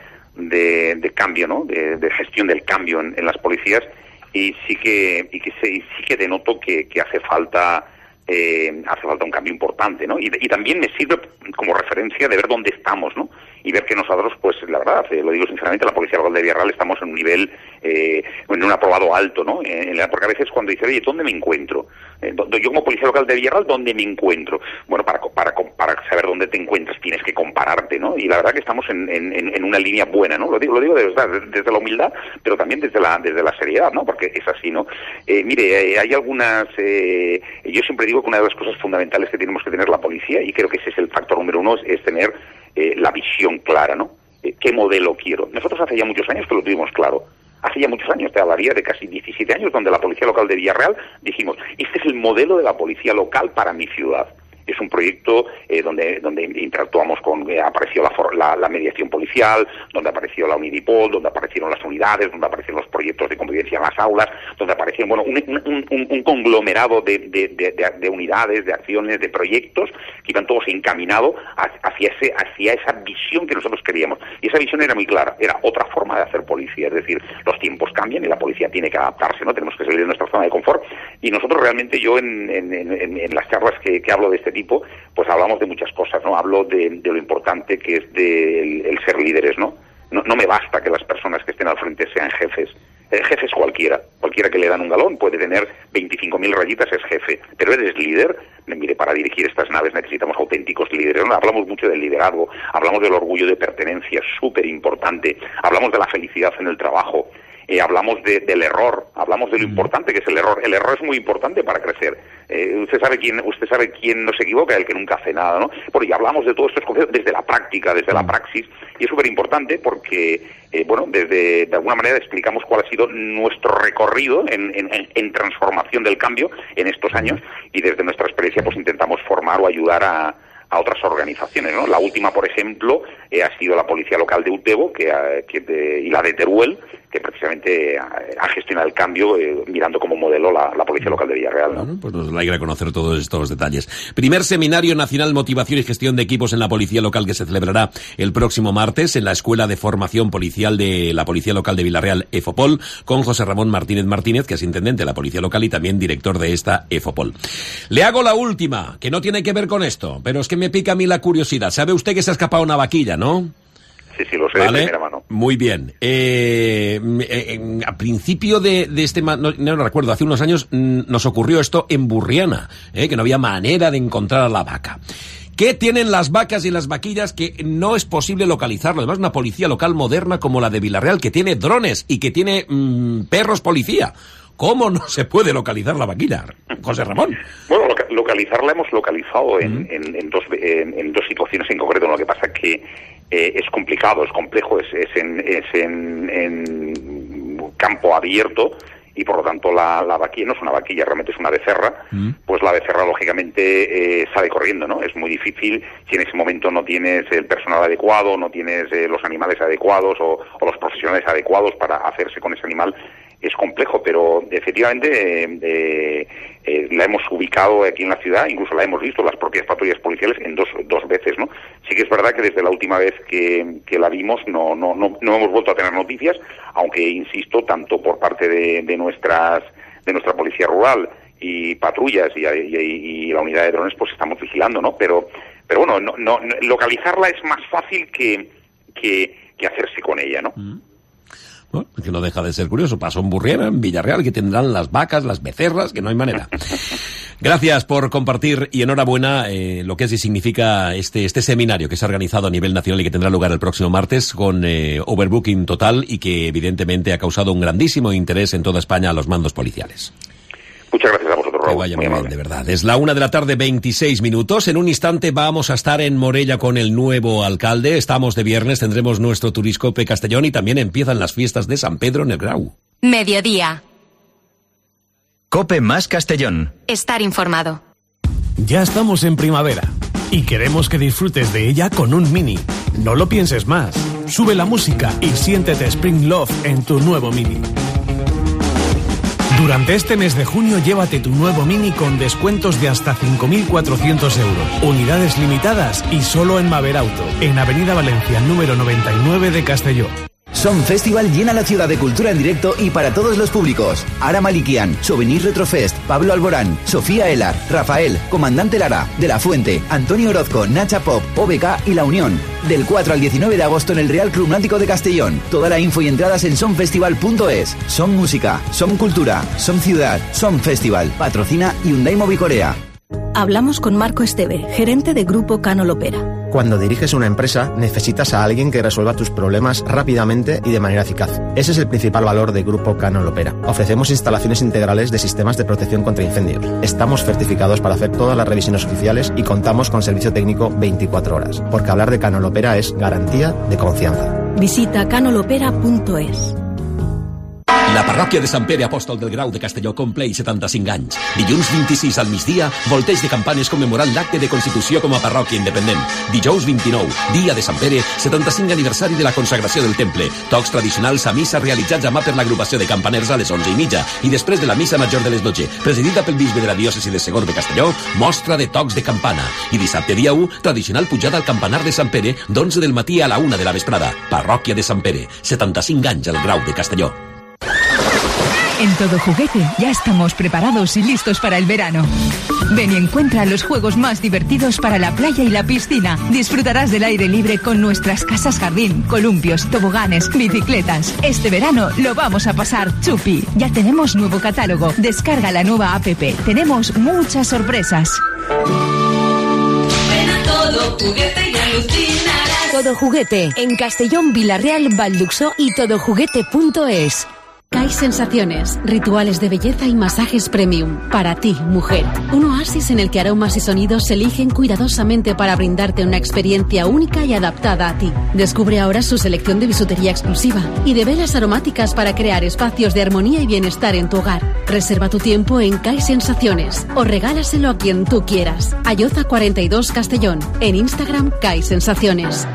de cambio, ¿no? De gestión del cambio en las policías, y sí que denoto que hace falta un cambio importante, ¿no? Y también me sirve como referencia de ver dónde estamos, ¿no? Y ver que nosotros, pues la verdad, lo digo sinceramente, la Policía Local de Villarreal estamos en un nivel, en un aprobado alto, ¿no? Porque a veces cuando dice, oye, ¿dónde me encuentro? Yo como Policía Local de Villarreal, ¿dónde me encuentro? Bueno, para saber dónde te encuentras tienes que compararte, ¿no? Y la verdad que estamos en una línea buena, ¿no? Lo digo de verdad, desde la humildad, pero también desde la seriedad, ¿no? Porque es así, ¿no? Mire, hay algunas, yo siempre digo que una de las cosas fundamentales que tenemos que tener la policía, y creo que ese es el factor número uno, es tener la visión clara, ¿no? ¿Qué modelo quiero? Nosotros hace ya muchos años que lo tuvimos claro. Hace ya muchos años, te hablaría de casi 17 años, donde la Policía Local de Villarreal dijimos, este es el modelo de la policía local para mi ciudad. Es un proyecto donde interactuamos apareció la mediación policial, donde apareció la Unidipol, donde aparecieron las unidades, donde aparecieron los proyectos de convivencia en las aulas, donde aparecieron un conglomerado de unidades, de acciones, de proyectos que iban todos encaminados hacia esa visión que nosotros queríamos. Y esa visión era muy clara, era otra forma de hacer policía, es decir, los tiempos cambian y la policía tiene que adaptarse, ¿no? Tenemos que salir de nuestra zona de confort, y nosotros realmente, yo en las charlas que hablo de este tipo, pues hablamos de muchas cosas, ¿no? Hablo de lo importante que es el ser líderes, ¿no? No me basta que las personas que estén al frente sean jefes. Jefe es cualquiera que le dan un galón, puede tener 25.000 rayitas, es jefe, pero eres líder. Mire, para dirigir estas naves necesitamos auténticos líderes, ¿no? Hablamos mucho del liderazgo, hablamos del orgullo de pertenencia, súper importante, hablamos de la felicidad en el trabajo. hablamos del error, hablamos de lo importante que es el error. El error es muy importante para crecer. Usted sabe quién no se equivoca, el que nunca hace nada, ¿no? Porque hablamos de todos estos conceptos desde la práctica, desde la praxis, y es súper importante porque, de alguna manera explicamos cuál ha sido nuestro recorrido en transformación del cambio en estos años, y desde nuestra experiencia pues intentamos formar o ayudar a otras organizaciones, ¿no? La última, por ejemplo, ha sido la Policía Local de Utebo y la de Teruel, que precisamente ha gestionado el cambio mirando como modelo la Policía Local de Villarreal, ¿no? Bueno, pues nos alegra conocer todos estos detalles. Primer Seminario Nacional Motivación y Gestión de Equipos en la Policía Local, que se celebrará el próximo martes en la Escuela de Formación Policial de la Policía Local de Villarreal, EFOPOL, con José Ramón Martínez, que es intendente de la Policía Local y también director de esta EFOPOL. Le hago la última, que no tiene que ver con esto, pero es que me pica a mí la curiosidad. ¿Sabe usted que se ha escapado una vaquilla, no? Sí, lo sé, ¿vale? De primera mano. Muy bien. A principio de este... No lo recuerdo, hace unos años nos ocurrió esto en Burriana, que no había manera de encontrar a la vaca. ¿Qué tienen las vacas y las vaquillas que no es posible localizarlo? Además, una policía local moderna como la de Villarreal, que tiene drones y que tiene perros policía. ¿Cómo no se puede localizar la vaquilla, José Ramón? Bueno, localizarla hemos localizado en dos situaciones en concreto. Lo que pasa es que es complicado, es complejo, es en campo abierto, y por lo tanto la vaquilla no es una vaquilla, realmente es una becerra. Pues la becerra lógicamente sale corriendo, ¿no? Es muy difícil si en ese momento no tienes el personal adecuado, no tienes los animales adecuados o los profesionales adecuados para hacerse con ese animal. Es complejo, pero efectivamente la hemos ubicado aquí en la ciudad, incluso la hemos visto las propias patrullas policiales en dos veces, ¿no? Sí que es verdad que desde la última vez que la vimos no hemos vuelto a tener noticias, aunque insisto, tanto por parte de nuestra policía rural y patrullas y la unidad de drones, pues estamos vigilando, ¿no? Pero bueno, no localizarla es más fácil que hacerse con ella, ¿no? Bueno, que no deja de ser curioso. Pasó en Burriana, en Villarreal, que tendrán las vacas, las becerras, que no hay manera. Gracias por compartir y enhorabuena lo que es y significa este seminario que se ha organizado a nivel nacional y que tendrá lugar el próximo martes con overbooking total y que evidentemente ha causado un grandísimo interés en toda España a los mandos policiales. Muchas gracias a vosotros, Raúl. Que vaya muy bien, de verdad. Es la 1:26 p.m. En un instante vamos a estar en Morella con el nuevo alcalde. Estamos de viernes, tendremos nuestro Turiscope Castellón y también empiezan las fiestas de San Pedro en el Grau. Mediodía. Cope más Castellón. Estar informado. Ya estamos en primavera y queremos que disfrutes de ella con un Mini. No lo pienses más. Sube la música y siéntete Spring Love en tu nuevo Mini. Durante este mes de junio llévate tu nuevo Mini con descuentos de hasta 5.400 euros. Unidades limitadas y solo en Maver Auto, en Avenida Valencia, número 99 de Castelló. Son Festival llena la ciudad de cultura en directo y para todos los públicos. Ara Malikian, Souvenir Retrofest, Pablo Alborán, Sofía Elar, Rafael, Comandante Lara, De la Fuente, Antonio Orozco, Nacha Pop, OBK y La Unión. Del 4 al 19 de agosto en el Real Club Náutico de Castellón. Toda la info y entradas en sonfestival.es. Son música, son cultura, son ciudad, son festival. Patrocina Hyundai Mobicorea. Hablamos con Marco Esteve, gerente de Grupo Cano Lopera. Cuando diriges una empresa, necesitas a alguien que resuelva tus problemas rápidamente y de manera eficaz. Ese es el principal valor de Grupo Cano Lopera. Ofrecemos instalaciones integrales de sistemas de protección contra incendios. Estamos certificados para hacer todas las revisiones oficiales y contamos con servicio técnico 24 horas. Porque hablar de Cano Lopera es garantía de confianza. Visita canolopera.es. La parròquia de Sant Pere Apòstol del Grau de Castelló compleix 75 anys. Dilluns 26 al migdia, volteig de campanes commemorant l'acte de constitució com a parròquia independent. Dijous 29, dia de Sant Pere, 75 aniversari de la consagració del temple. Tocs tradicionals a missa realitzats a mà per l'agrupació de campaners a les 11:30 i després de la missa major de les 12, presidida pel bisbe de la diòcesi de Segor de Castelló, mostra de tocs de campana. I dissabte dia 1, tradicional pujada al campanar de Sant Pere d'11 del matí a la 1 de la vesprada. Parròquia de Sant Pere, 75 anys al Grau de Castelló. En Todo Juguete ya estamos preparados y listos para el verano. Ven y encuentra los juegos más divertidos para la playa y la piscina. Disfrutarás del aire libre con nuestras casas jardín, columpios, toboganes, bicicletas. Este verano lo vamos a pasar chupi. Ya tenemos nuevo catálogo. Descarga la nueva app. Tenemos muchas sorpresas. Ven a Todo Juguete y alucinarás. Todo Juguete en Castellón, Villarreal, Valduxó y todojuguete.es. CAI Sensaciones, rituales de belleza y masajes premium. Para ti, mujer. Un oasis en el que aromas y sonidos se eligen cuidadosamente para brindarte una experiencia única y adaptada a ti. Descubre ahora su selección de bisutería exclusiva y de velas aromáticas para crear espacios de armonía y bienestar en tu hogar. Reserva tu tiempo en CAI Sensaciones o regálaselo a quien tú quieras. Ayoza 42 Castellón. En Instagram, CAI Sensaciones.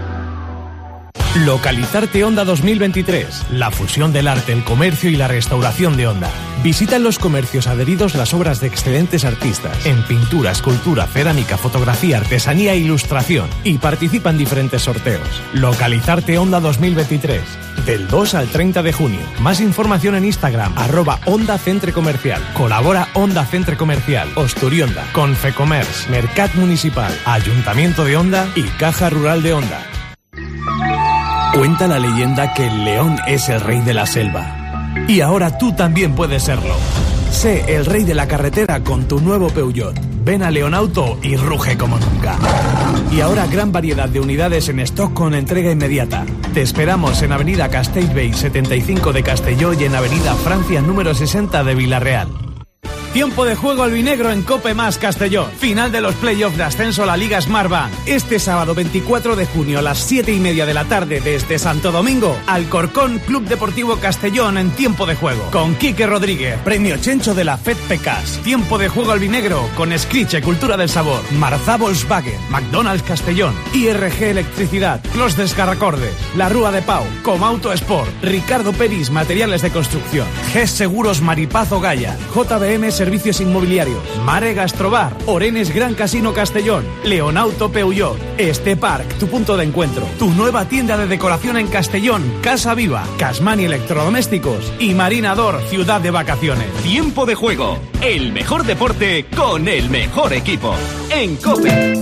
Localizarte Onda 2023. La fusión del arte, el comercio y la restauración de Onda. Visita en los comercios adheridos las obras de excelentes artistas en pintura, escultura, cerámica, fotografía, artesanía e ilustración y participa en diferentes sorteos. Localizarte Onda 2023. Del 2 al 30 de junio. Más información en Instagram, @Onda Centre Comercial. Colabora Onda Centre Comercial, Osturionda, Confecomers, Mercat Municipal, Ayuntamiento de Onda y Caja Rural de Onda. Cuenta la leyenda que el león es el rey de la selva. Y ahora tú también puedes serlo. Sé el rey de la carretera con tu nuevo Peugeot. Ven a Leonauto y ruge como nunca. Y ahora gran variedad de unidades en stock con entrega inmediata. Te esperamos en Avenida Castellbell 75 de Castelló y en Avenida Francia número 60 de Villarreal. Tiempo de juego albinegro en Cope Más Castellón. Final de los playoffs de ascenso a la Liga Smartbank. Este sábado 24 de junio a las 7:30 de la tarde desde Santo Domingo, Alcorcón Club Deportivo Castellón en tiempo de juego. Con Quique Rodríguez, premio Chencho de la FED Pecas. Tiempo de juego albinegro con Escriche Cultura del Sabor, Marzá Volkswagen, McDonald's Castellón, IRG Electricidad, Clos Descarracordes, La Rúa de Pau, Comauto Sport, Ricardo Peris Materiales de Construcción, GES Seguros Maripazo Gaya, JBM Servicios Inmobiliarios, Mare Gastrobar, Orenes Gran Casino Castellón, Leonauto Peugeot, Este Park, tu punto de encuentro, tu nueva tienda de decoración en Castellón, Casa Viva, Casmani Electrodomésticos y Marinador, ciudad de vacaciones. Tiempo de juego, el mejor deporte con el mejor equipo. En COPE.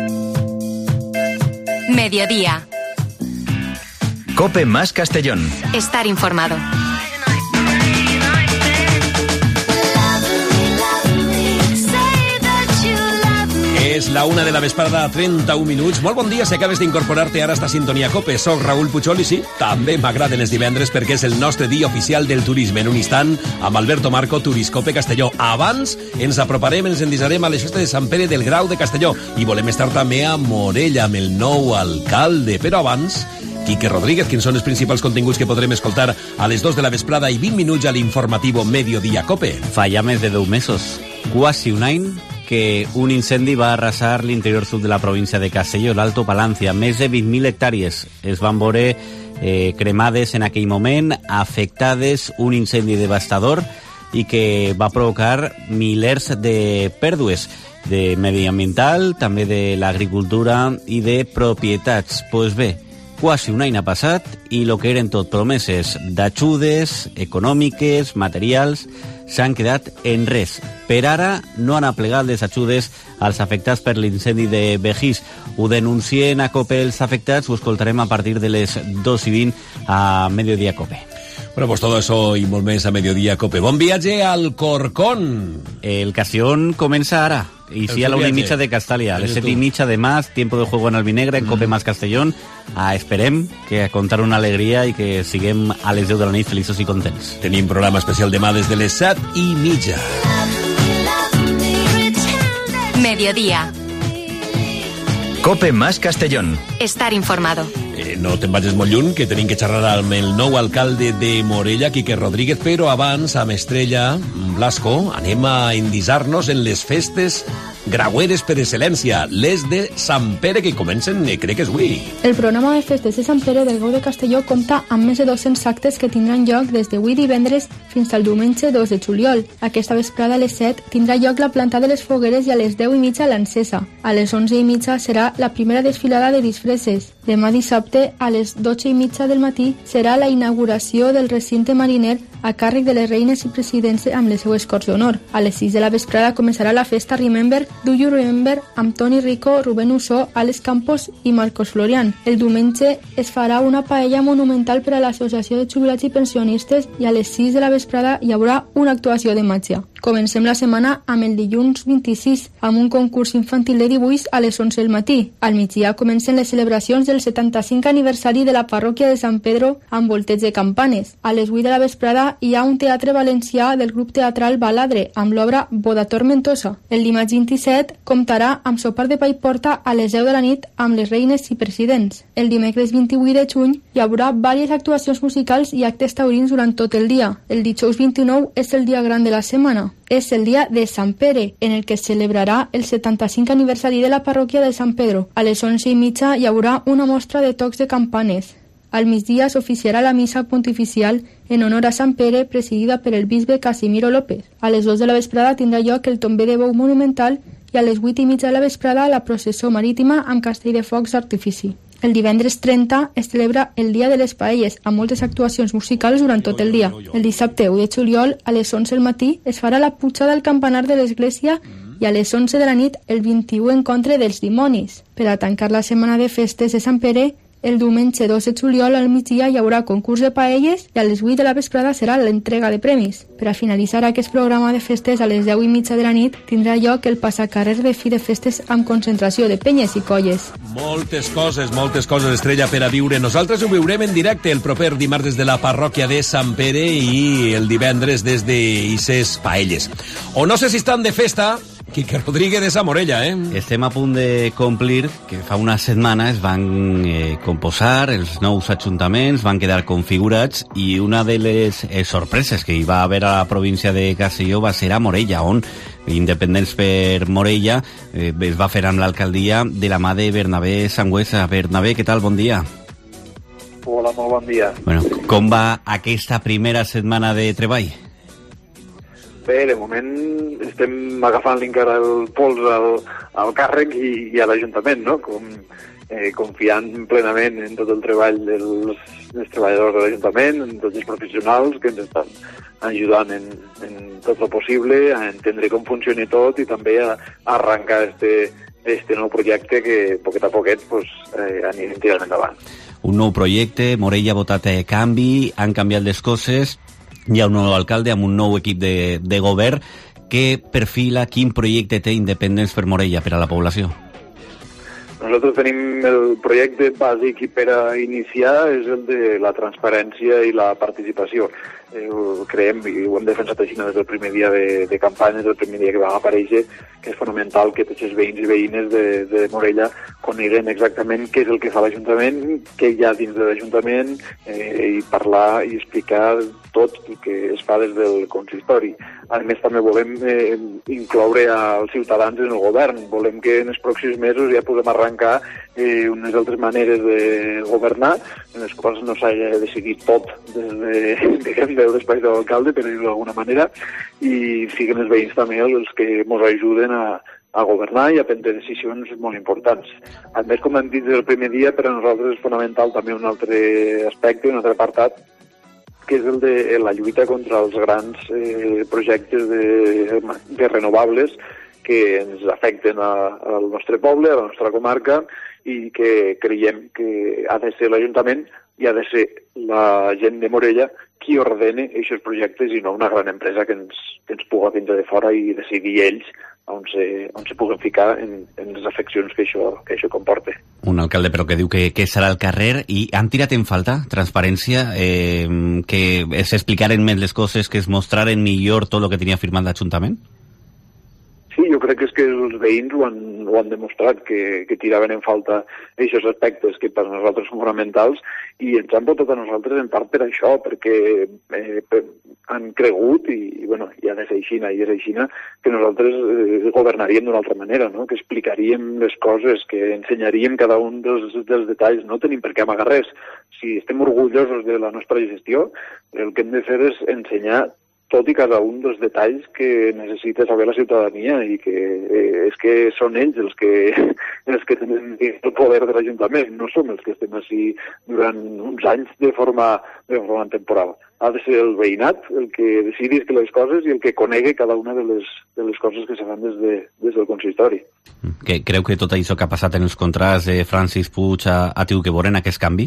Mediodía. COPE Más Castellón. Estar informado. És la 1 de la vesprada, 31 minuts. Molt bon dia si acabes d'incorporar-te ara a esta sintonia COPE. Soc Raül Puchol i sí, també m'agraden els divendres perquè és el nostre dia oficial del turisme. En un instant, amb Alberto Marco, Turiscope Castelló. Abans ens aproparem, ens endisarem a les festes de Sant Pere del Grau de Castelló i volem estar també a Morella amb el nou alcalde. Però abans, Quique Rodríguez, quins són els principals continguts que podrem escoltar a les 2 de la vesprada i 20 minuts a l'informativo Mediodía COPE? Fa ja més de 10 mesos, quasi un any, que un incendi va arrasar l'interior sud de la província de Castelló, l'Alto Palancia. Més de 20.000 hectàrees es van veure cremades en aquell moment, afectades, un incendi devastador i que va provocar milers de pèrdues de mediambiental, també de l'agricultura i de propietats. Pues bé, quasi un any ha passat i el que eren tot promeses d'ajudes econòmiques, materials, s'han quedat en res. Per ara no han aplegat les ajudes als afectats per l'incendi de Begís. Ho denuncien a COPE els afectats, ho escoltarem a partir de les 2:20 a Mediodía COPE. Bueno, pues todo eso y molt més a Mediodía COPE. Bon viatge al Corcón. El Castellón comença ara. Y sí, a la 1:30 de Castalia, a les 7:30 de más, tiempo de juego en Albinegre, en COPE Más Castellón. Esperem que a contar una alegria i que siguem a les 10 de la nit feliços i contents. Tenim programa especial demà des de les 7:30. Mediodía. COPE Más Castellón. Estar informado. No te'n vagis molt lluny, que tenim que xerrar amb el nou alcalde de Morella, Quique Rodríguez, però abans, amb Estrella Blasco, anem a endisar-nos en les festes graueres per excel·lència, les de Sant Pere, que comencen, crec que és avui. El programa de festes de Sant Pere del Grau de Castelló compta amb més de 200 actes que tindran lloc des d'avui divendres fins al diumenge 2 de juliol. Aquesta vesprada a les 7 tindrà lloc la planta de les fogueres i a les 10:30 l'encesa. A les 11:30 serà la primera desfilada de disfresses. Demà dissabte, a les 12:30 del matí, serà la inauguració del recinte mariner a càrrec de les reines i presidents amb les seues corts d'honor. A les 6 de la vesprada començarà la festa Remember, Do You Remember, amb Toni Rico, Rubén Usó, Alex Campos i Marcos Florian. El diumenge es farà una paella monumental per a l'Associació de Jubilats i Pensionistes i a les 6 de la vesprada hi haurà una actuació de màgia. Comencem la setmana amb el dilluns 26, amb un concurs infantil de dibuix a les 11 del matí. Al migdia comencen les celebracions el 75 aniversari de la parròquia de Sant Pedro amb volteig de campanes. A les 8 de la vesprada hi ha un teatre valencià del grup teatral Baladre amb l'obra Boda Tormentosa. El dimarts 27 comptarà amb sopar de pa i porta a les 10 de la nit amb les reines i presidents. El dimecres 28 de juny hi haurà diverses actuacions musicals i actes taurins durant tot el dia. El dijous 29 és el dia gran de la setmana. És el dia de Sant Pere, en el que es celebrarà el 75 aniversari de la parròquia de Sant Pedro. A les 11:30 hi haurà una mostra de tocs de campanes. Al migdia s'oficiarà la missa pontificial en honor a Sant Pere, presidida per el bisbe Casimiro López. A les 2 de la vesprada tindrà lloc el tomber de bou monumental i a les 8:30 de la vesprada la processó marítima amb castell de focs d'artifici. El divendres 30 es celebra el Dia de les Paelles, amb moltes actuacions musicals durant tot el dia. El dissabte 1 de juliol, a les 11 del matí, es farà la pujada al campanar de l'església i a les 11 de la nit el 21 encontre dels dimonis. Per a tancar la setmana de festes de Sant Pere, el diumenge 2 de juliol al migdia hi haurà concurs de paelles i a les 8 de la vesprada serà l'entrega de premis. Per a finalitzar aquest programa de festes, a les 10:30 de la nit tindrà lloc el passacarrer de fi de festes amb concentració de penyes i colles. Moltes coses, Estrella, per a viure. Nosaltres ho viurem en directe el proper dimarts des de la parròquia de Sant Pere i el divendres des d'Ixes Paelles. O no sé si estan de festa Quique Rodríguez a Morella, eh? Estem a punt de complir que fa una setmana es van composar els nous ajuntaments, van quedar configurats i una de les sorpreses que hi va haver a la província de Castelló va ser a Morella, on Independents per Morella es va fer amb l'alcaldia de la mà de Bernabé Sangüesa. Bernabé, què tal? Bon dia. Hola, molt bon dia. Bueno, com va aquesta primera setmana de treball? Bé, de moment estem agafant-li encara el pols al càrrec i a l'Ajuntament, no? Confiant plenament en tot el treball dels treballadors de l'Ajuntament, en tots els professionals que ens estan ajudant en tot el possible, a entendre com funciona tot i també a arrencar este nou projecte que poquet a poquet anirem tirant endavant. Un nou projecte, Morella ha votat canvi, han canviat les coses. Hi ha un nou alcalde amb un nou equip de govern. Què perfila, quin projecte té Independents per Morella per a la població? Nosaltres tenim el projecte bàsic i per a iniciar és el de la transparència i la participació. Creiem, i ho hem defensat així des del primer dia de campanya, des del primer dia que vam aparèixer, que és fonamental que tots els veïns i veïnes de Morella coneguen exactament què és el que fa l'Ajuntament, què hi ha dins de l'Ajuntament, i parlar i explicar tot el que es fa des del consistori. A més, també volem incloure els ciutadans en el govern. Volem que en els pròxims mesos ja podem arrencar unes altres maneres de governar, en les quals no s'hagi de decidir tot des del despatx de l'alcalde, per dir-ho d'alguna manera, i siguin els veïns també els que ens ajuden a governar i a prendre decisions molt importants. A més, com hem dit des del primer dia, per a nosaltres és fonamental també un altre aspecte, un altre apartat, que és el de la lluita contra els grans projectes de renovables que ens afecten al nostre poble, a la nostra comarca, i que creiem que ha de ser l'Ajuntament i ha de ser la gent de Morella qui ordene aquests projectes i no una gran empresa que ens puga vindre de fora i decidir ells on se puguen ficar en les afeccions que això comporta. Un alcalde però que diu que serà al carrer i han tirat en falta transparència, que s'explicaren més les coses, que es mostraren millor tot el que tenia firmat l'Ajuntament? Sí, jo crec que és que els veïns ho han demostrat, que tiraven en falta aquests aspectes que per nosaltres són fonamentals i ens han votat a nosaltres en part per això, perquè han cregut i ha de ser aixina, que nosaltres governaríem d'una altra manera, no? Que explicaríem les coses, que ensenyaríem cada un dels detalls. No tenim per què amagar res. Si estem orgullosos de la nostra gestió, el que hem de fer és ensenyar tot i cada un dels detalls que necessita saber la ciutadania i que és que són ells els que tenen el poder de l'Ajuntament, no som els que estem així durant uns anys de forma temporal. Ha de ser el veïnat el que decidi les coses i el que conegui cada una de les coses que se fan des del consistori. Creu que tot això que ha passat en els contrats de Francis Puig ha tingut que veure en aquest canvi?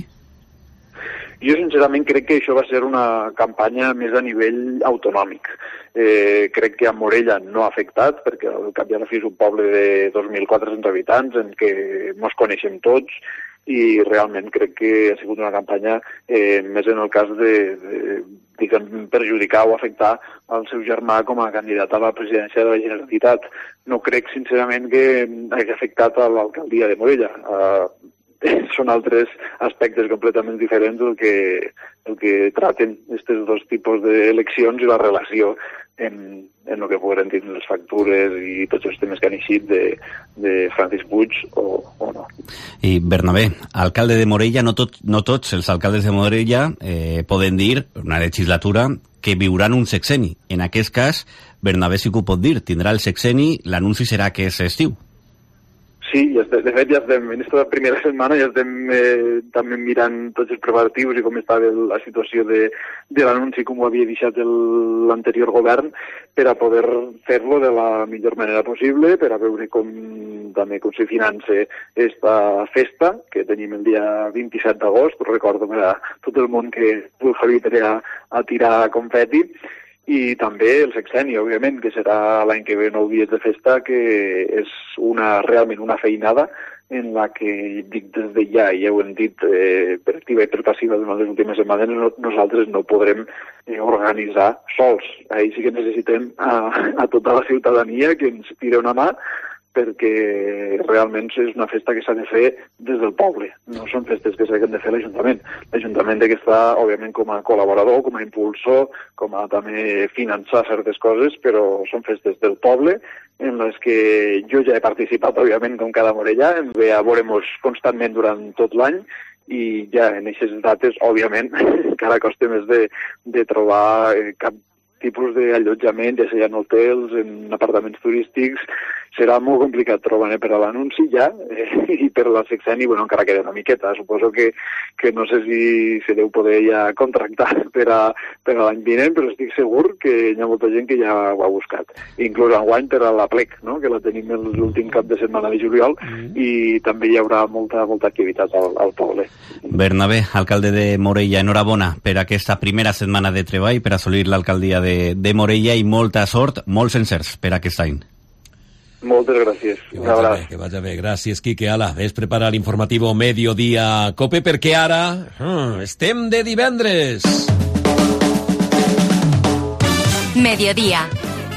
Jo sincerament crec que això va ser una campanya més a nivell autonòmic. Crec que a Morella no ha afectat, perquè al cap i a la fi és un poble de 2.400 habitants en què ens coneixem tots i realment crec que ha sigut una campanya més en el cas de perjudicar o afectar el seu germà com a candidat a la presidència de la Generalitat. No crec, sincerament, que hagi afectat a l'alcaldia de Morella. Són altres aspectes completament diferents el que traten aquests dos tipus d'eleccions i la relació en el que poden dir les factures i tots els temes que han eixit de Francisc Puig o no. I Bernabé, alcalde de Morella, no tots els alcaldes de Morella poden dir, una legislatura, que viuran un sexeni. En aquest cas, Bernabé sí que ho pot dir, tindrà el sexeni, l'anunci serà que és estiu. Sí, de fet ja estem, en aquesta primera setmana ja estem també mirant tots els preparatius i com estava la situació de l'anunci, com ho havia deixat l'anterior govern, per a poder fer-lo de la millor manera possible, per a veure com se finança esta festa, que tenim el dia 27 d'agost, recordo per a tot el món que vol fer a tirar confeti, i també el sexeni, òbviament, que serà l'any que ve 9 dies de festa, que és realment una feinada en la que, dic des de ja, i ja ho hem dit per activa i per passiva durant les últimes setmanes, nosaltres no podrem organitzar sols. Ahí sí que necessitem a tota la ciutadania que ens tire una mà, perquè realment és una festa que s'ha de fer des del poble, no són festes que s'han de fer l'Ajuntament. L'Ajuntament ha d'estar, òbviament, com a col·laborador, com a impulsor, com a també finançar certes coses, però són festes del poble, en les que jo ja he participat, òbviament, com cada morellà, ens ve a veure-nos constantment durant tot l'any, i ja en aquestes dates, òbviament, encara costa més de trobar cap tipus d'allotjament, ja sigui en hotels, en apartaments turístics, serà molt complicat trobar per a l'anunci ja, i per la sexeni, bueno, encara queda una miqueta. Suposo que no sé si se deu poder ja contractar per a l'any vinent, però estic segur que hi ha molta gent que ja ho ha buscat. Inclús enguany per a la plec, no?, que la tenim l'últim cap de setmana de juliol, i també hi haurà molta activitat al poble. Bernabé, alcalde de Morella, enhorabona per aquesta primera setmana de treball per assolir l'alcaldia de Morella i molta sort, molts encerts per aquest any. Moltes gràcies. Que vagi bé. Gràcies, Quique. Ala, ves preparar l'informatiu Mediodía Cope, perquè ara estem de divendres. Mediodía.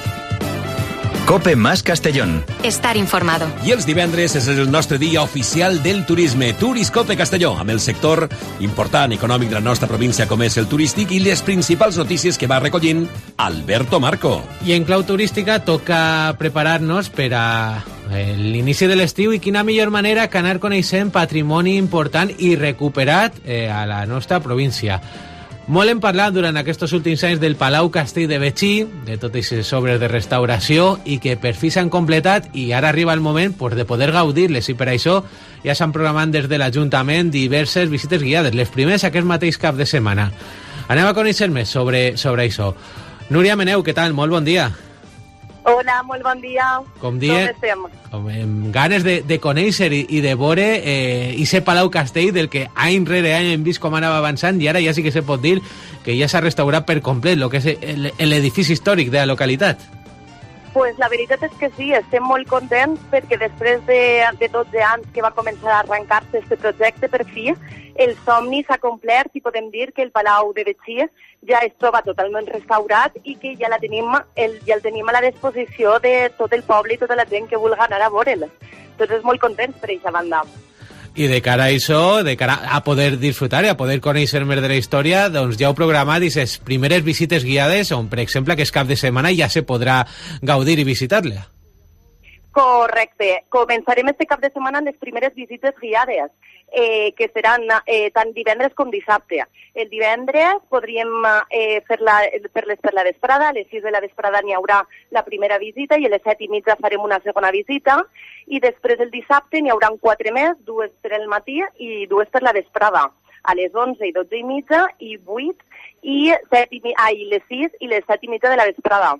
Cope más Castellón. Estar informado. I els divendres és el nostre dia oficial del turisme, Turiscope Castelló, amb el sector important econòmic de la nostra província com és el turístic i les principals notícies que va recollint Alberto Marco. I en clau turística toca preparar-nos per a l'inici de l'estiu, i quina millor manera que anar coneixent patrimoni important i recuperat a la nostra província. Molt hem parlat durant aquests últims anys del Palau Castell de Betxí, de totes les obres de restauració, i que per fi s'han completat, i ara arriba el moment de poder gaudir-les, i per això ja s'han programat des de l'Ajuntament diverses visites guiades, les primeres aquest mateix cap de setmana. Anem a conèixer més sobre això. Núria Meneu, què tal? Molt bon dia. Hola, molt bon dia. Com estem? Amb ganes de conèixer i de veure ese Palau Castell del que any rere any hem vist com anava avançant, i ara ja sí que se pot dir que ja s'ha restaurat per complet el que és l'edifici històric de la localitat. Pues la veritat és que sí, estem molt contents perquè després de 12 anys que va començar a arrencar-se aquest projecte, per fi, el somni s'ha complert i podem dir que el Palau de Betxí ja es troba totalment restaurat i que ja el tenim a la disposició de tot el poble i tota la gent que vulgui anar a veure'l. Tots molt contents per aquesta banda. I de cara a això, de cara a poder disfrutar i a poder conèixer més de la història, doncs ja heu programat aquestes primeres visites guiades on, per exemple, aquest cap de setmana ja se podrà gaudir i visitar-la. Correcte. Començarem este cap de setmana amb les primeres visites guiades, que seran tant divendres com dissabte. El divendres podríem fer-les per la vesprada, a les 6 de la vesprada n'hi haurà la primera visita i a les 7:30 farem una segona visita, i després el dissabte n'hi haurà 4 més, 2 per el matí i 2 per la vesprada, a les 11 i 12:30 i 8 i les 6 i les 7:30 de la vesprada.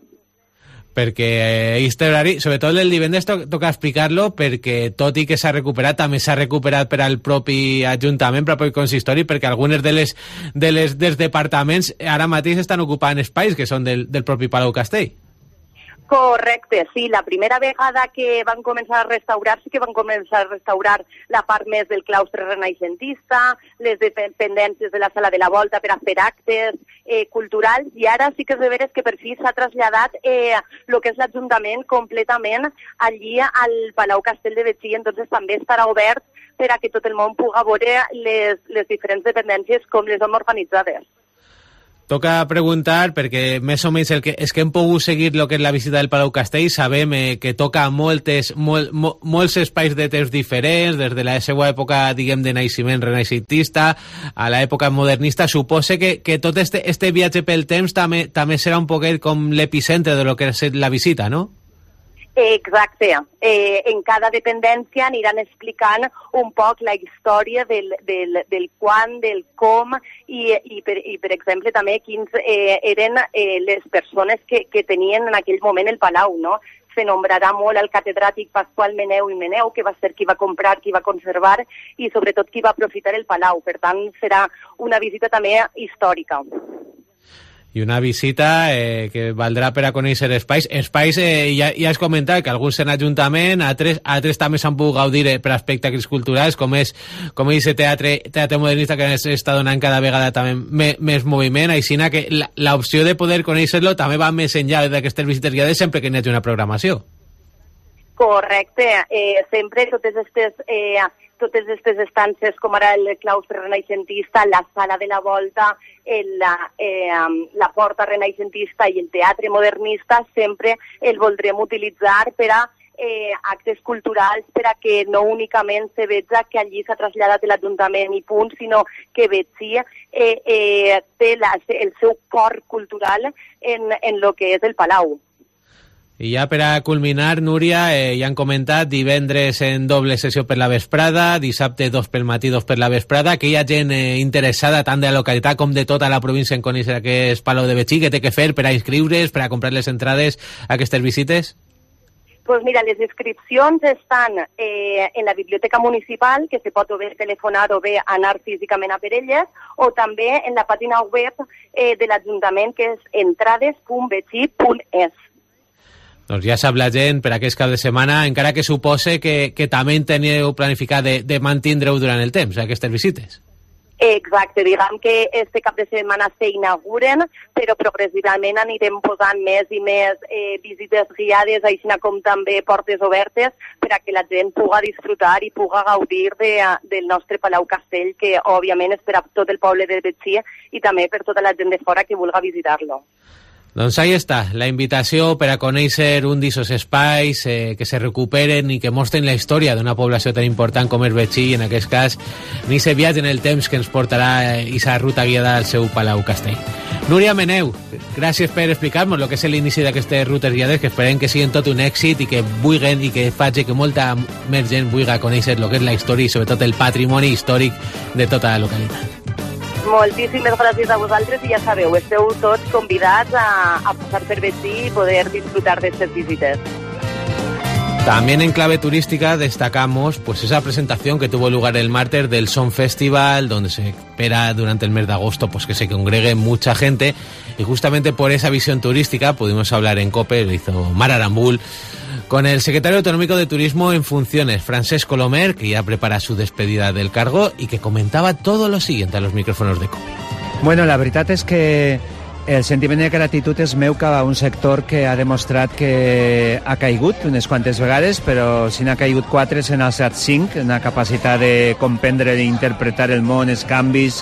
Perquè aquest horari, sobretot el divendres, toca explicar-lo, perquè tot i que s'ha recuperat, també s'ha recuperat per al propi Ajuntament, per al propi consistori, perquè algunes dels departaments ara mateix estan ocupant espais que són del propi Palau Castell. Correcte, sí. La primera vegada que van començar a restaurar, sí que van començar a restaurar la part més del claustre renaixentista, les dependències de la sala de la volta per a fer actes culturals, i ara sí que és de veres que per fi s'ha traslladat el que és l'Ajuntament completament allí al Palau Castell de Betxí, entonces també estarà obert per a que tot el món pugui veure les diferents dependències com les hem organitzades. Toca preguntar, perquè més o menys és que hem pogut seguir el que és la visita del Palau Castell, sabem que toca molts espais de temps diferents, des de la seva època, diguem, de naixement renaixentista a l'època modernista. Suposa que tot este viatge pel temps també serà un poquet com l'epicentre de lo que és la visita, no? Exacte. En cada dependència aniran explicant un poc la història del quan, del com i per exemple, també quins eren les persones que tenien en aquell moment el palau, no? Se nombrarà molt el catedràtic Pasqual Meneu i Meneu, que va ser qui va comprar, qui va conservar i sobretot qui va aprofitar el palau. Per tant, serà una visita també històrica. I una visita que valdrà per a conèixer espais. Espais, ja has comentat que alguns en ajuntament, altres també s'han pogut gaudir per espectacles culturals, com és el teatre modernista, que està donant cada vegada també més moviment, així que l'opció de poder conèixer-lo també va més enllà d'aquestes visites guiades sempre que n'hi hagi una programació. Correcte. Sempre totes aquestes estances, com ara el claustre renaixentista, la sala de la volta, la porta renaixentista i el teatre modernista, sempre el voldrem utilitzar per a actes culturals, per a que no únicament se veja que allí s'ha traslladat l'Ajuntament i punt, sinó que Betxí té el seu cor cultural en lo que és el Palau. I ja per a culminar, Núria, ja han comentat divendres en doble sessió per la vesprada, dissabte 2 pel matí, 2 per la vesprada, que hi ha gent interessada tant de la localitat com de tota la província en conèixer aquest Palau de Betxí. Què té que fer per a inscriure's, per a comprar les entrades a aquestes visites? Pues mira, les inscripcions estan en la biblioteca municipal, que se pot o bé telefonar o bé anar físicament a per elles, o també en la pàgina web de l'Ajuntament, que és entrades.betxí.es. Doncs ja sap la gent per aquest cap de setmana, encara que supose que també teniu planificat de mantindre-ho durant el temps, aquestes visites. Exacte, diguem que este cap de setmana s'inauguren, però progressivament anirem posant més i més visites guiades, així com també portes obertes, per a que la gent pugui disfrutar i pugui gaudir del nostre Palau Castell, que òbviament és per a tot el poble de Betxí i també per tota la gent de fora que vulgui visitar-lo. Doncs ahí està, la invitació per a conèixer un d'aquests espais que se recuperen i que mostren la història d'una població tan important com és Betxí, i en aquest cas ni se viatge en el temps que ens portarà aquesta ruta guiada al seu Palau Castell. Núria Meneu, gràcies per explicar-nos el que és l'inici d'aquestes rutes guiades, que esperem que siguin tot un èxit i que vulguin i que faci que molta més gent vulgui conèixer el que és la història i sobretot el patrimoni històric de tota la localitat. Moltíssimes gràcies a vosaltres i ja sabeu, esteu tots convidats a passar per Betxí i poder disfrutar d'aquestes visites. También en clave turística destacamos pues esa presentación que tuvo lugar el martes del Son Festival, donde se espera durante el mes de agosto pues que se congregue mucha gente, y justamente por esa visión turística pudimos hablar en COPE, lo hizo Mar Arambul, con el secretario autonómico de Turismo en funciones, Francesc Colomer, que ya prepara su despedida del cargo y que comentaba todo lo siguiente a los micrófonos de COPE. Bueno, la veritat és que el sentiment de gratitud és meu cap a un sector que ha demostrat que ha caigut unes quantes vegades, però si n'ha caigut 4 se n'ha alçat 5, una capacitat de comprendre i interpretar el món, els canvis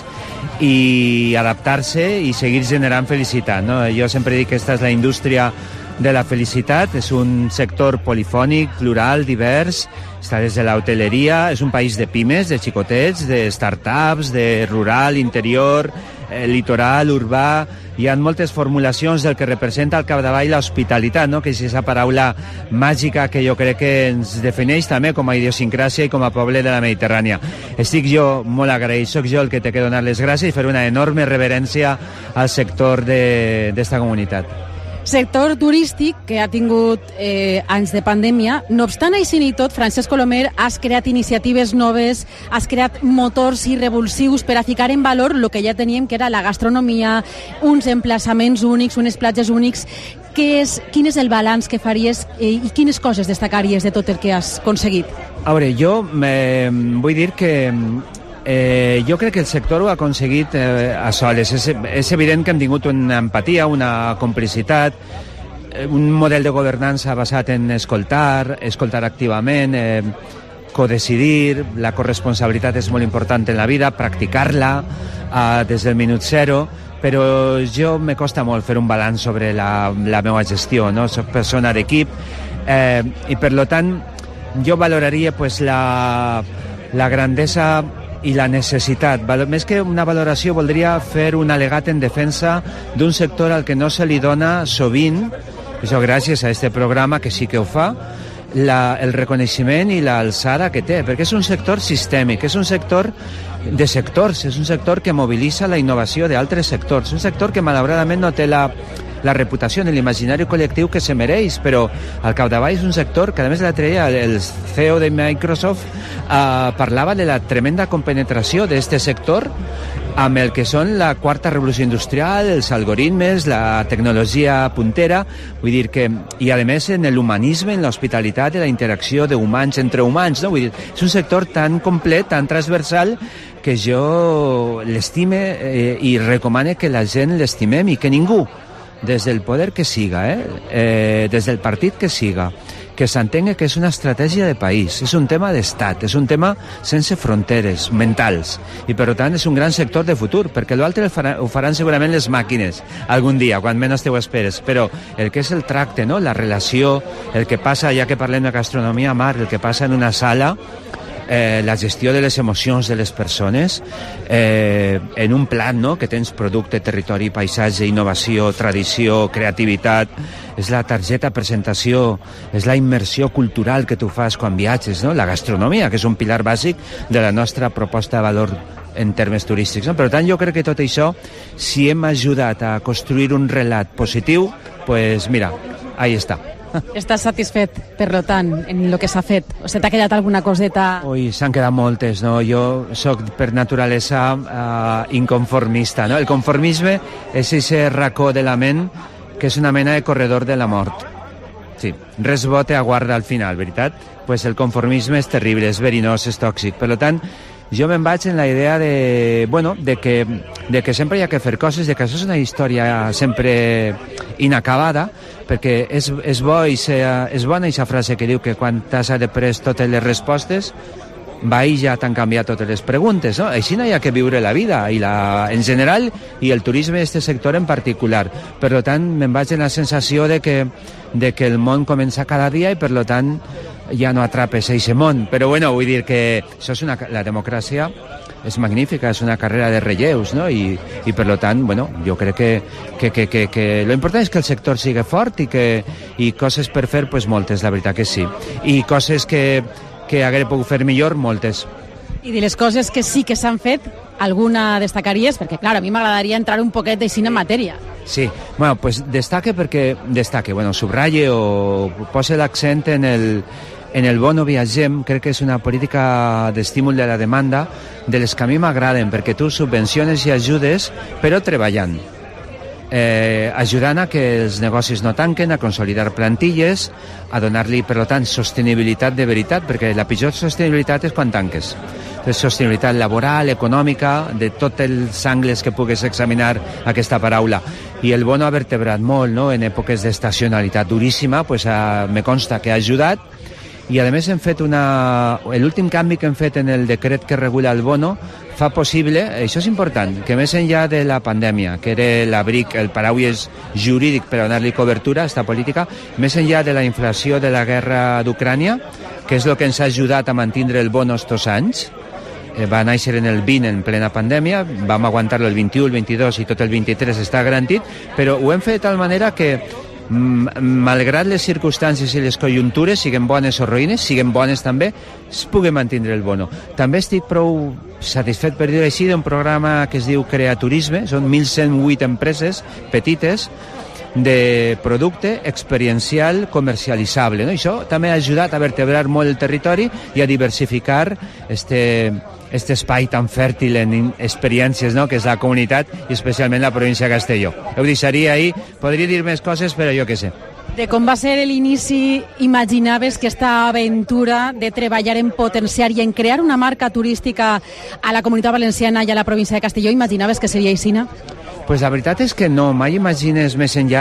i adaptar-se i seguir generant felicitat, no? Jo sempre dic que aquesta és la indústria de la felicitat, és un sector polifònic, plural, divers, està des de l'hoteleria, és un país de pimes, de xicotets, de startups, de rural, interior, litoral, urbà. Hi ha moltes formulacions del que representa al capdavall l'hospitalitat, no? Que és aquesta paraula màgica que jo crec que ens defineix també com a idiosincràsia i com a poble de la Mediterrània. Estic jo molt agraït, soc jo el que té que donar les gràcies i fer una enorme reverència al sector d'esta comunitat. Sector turístic que ha tingut anys de pandèmia. No obstant així ni tot, Francesc Colomer, has creat iniciatives noves, has creat motors i revulsius per a ficar en valor el que ja teníem, que era la gastronomia, uns emplaçaments únics, unes platges únics. quin és el balanç que faries i quines coses destacaries de tot el que has aconseguit? A veure, jo vull dir que jo crec que el sector ho ha aconseguit a soles. És evident que hem tingut una empatia, una complicitat, un model de governança basat en escoltar activament, codecidir, la corresponsabilitat és molt important en la vida, practicar-la des del minut zero, però jo me costa molt fer un balanç sobre la meva gestió, no? Soc persona d'equip i per tant jo valoraria pues, la grandesa i la necessitat. Més que una valoració voldria fer un al·legat en defensa d'un sector al que no se li dona sovint, això gràcies a este programa que sí que ho fa, el reconeixement i l'alçada que té, perquè és un sector sistèmic, és un sector de sectors, és un sector que mobilitza la innovació d'altres sectors, un sector que malauradament no té la reputació en l'imaginari col·lectiu que se mereix, però al capdavall és un sector que a més l'altre dia el CEO de Microsoft parlava de la tremenda compenetració d'aquest sector amb el que són la quarta revolució industrial, els algoritmes, la tecnologia puntera, vull dir que, i a més en l'humanisme, en l'hospitalitat i la interacció d'humans entre humans, no? Vull dir, és un sector tan complet, tan transversal, que jo l'estime i recomane que la gent l'estimem i que ningú, des del poder que siga, des del partit que siga, que s'entenga que és una estratègia de país, és un tema d'estat, és un tema sense fronteres mentals i per tant és un gran sector de futur, perquè l'altre ho faran segurament les màquines algun dia, quan menys te ho esperes, però el que és el tracte, no? La relació, el que passa, ja que parlem de gastronomia, Marc, el que passa en una sala, la gestió de les emocions de les persones en un plat, no? Que tens producte, territori, paisatge, innovació, tradició, creativitat, és la targeta presentació, és la immersió cultural que tu fas quan viatges, no? La gastronomia, que és un pilar bàsic de la nostra proposta de valor en termes turístics, no? Per tant, jo crec que tot això, si hem ajudat a construir un relat positiu, pues mira, ahí està. Estàs satisfet, per tant, en el que s'ha fet? O se t'ha quedat alguna coseta? Ui, s'han quedat moltes, no? Jo sóc per naturalesa inconformista, no? El conformisme és aquest racó de la ment que és una mena de corredor de la mort. Sí, res bo te aguarda al final, veritat? Pues el conformisme és terrible, és verinós, és tòxic. Per tant, jo me'n vaig en la idea de que sempre hi ha que fer coses, de que això és una història sempre inacabada, perquè és bona aquesta frase que diu que quan t'has après totes les respostes, va i ja t'han canviat totes les preguntes, no? Així no hi ha que viure la vida, en general, i el turisme d'aquest sector en particular. Per tant, me'n vaig en la sensació de que el món comença cada dia i, per tant, ja no atrapes aquest món. Però, bueno, vull dir que això és la democràcia és magnífica, és una carrera de relleus, no? I per tant, bueno, jo crec que lo important és que el sector sigui fort i coses per fer, pues moltes, la veritat que sí. I coses que hagués pogut fer millor, moltes. I de les coses que sí que s'han fet, alguna destacaries? Perquè, clar, a mi m'agradaria entrar un poquet de cine en matèria. Sí, bueno, pues destaque, bueno, subralle o pose l'accent en el bono viatgem. Crec que és una política d'estímul de la demanda de les que a mi m'agraden, perquè tu subvenciones i ajudes, però treballant. Ajudant a que els negocis no tanquen, a consolidar plantilles, a donar-li, per tant, sostenibilitat de veritat, perquè la pitjor sostenibilitat és quan tanques. Entonces, sostenibilitat laboral, econòmica, de tots els angles que pugues examinar aquesta paraula. I el bono ha vertebrat molt, no? En èpoques d'estacionalitat duríssima, pues, me consta que ha ajudat. I a més hem fet l'últim canvi que hem fet en el decret que regula el bono fa possible, això és important, que més enllà de la pandèmia, que era l'abric, el paraules jurídic per donar-li cobertura a aquesta política, més enllà de la inflació de la guerra d'Ucrània, que és el que ens ha ajudat a mantenir el bono estos anys, va néixer en el 20 en plena pandèmia, vam aguantar-lo el 21, el 22 i tot el 23 està garantit, però ho hem fet de tal manera que malgrat les circumstàncies i les conjuntures, siguin bones o roïnes, siguin bones també, es pugui mantenir el bono. També estic prou satisfet, per dir-ho així, d'un programa que es diu Creaturisme, són 1.108 empreses petites, de producte experiencial comercialitzable, no? I això també ha ajudat a vertebrar molt el territori i a diversificar este espai tan fèrtil en experiències, no?, que és la comunitat i especialment la província de Castelló. Ho deixaria ahí, podria dir més coses, però jo què sé. De com va ser l'inici, imaginaves que esta aventura de treballar en potenciar i en crear una marca turística a la Comunitat Valenciana i a la província de Castelló, imaginaves que seria aixina? Pues la veritat és que no, mai imagines més enllà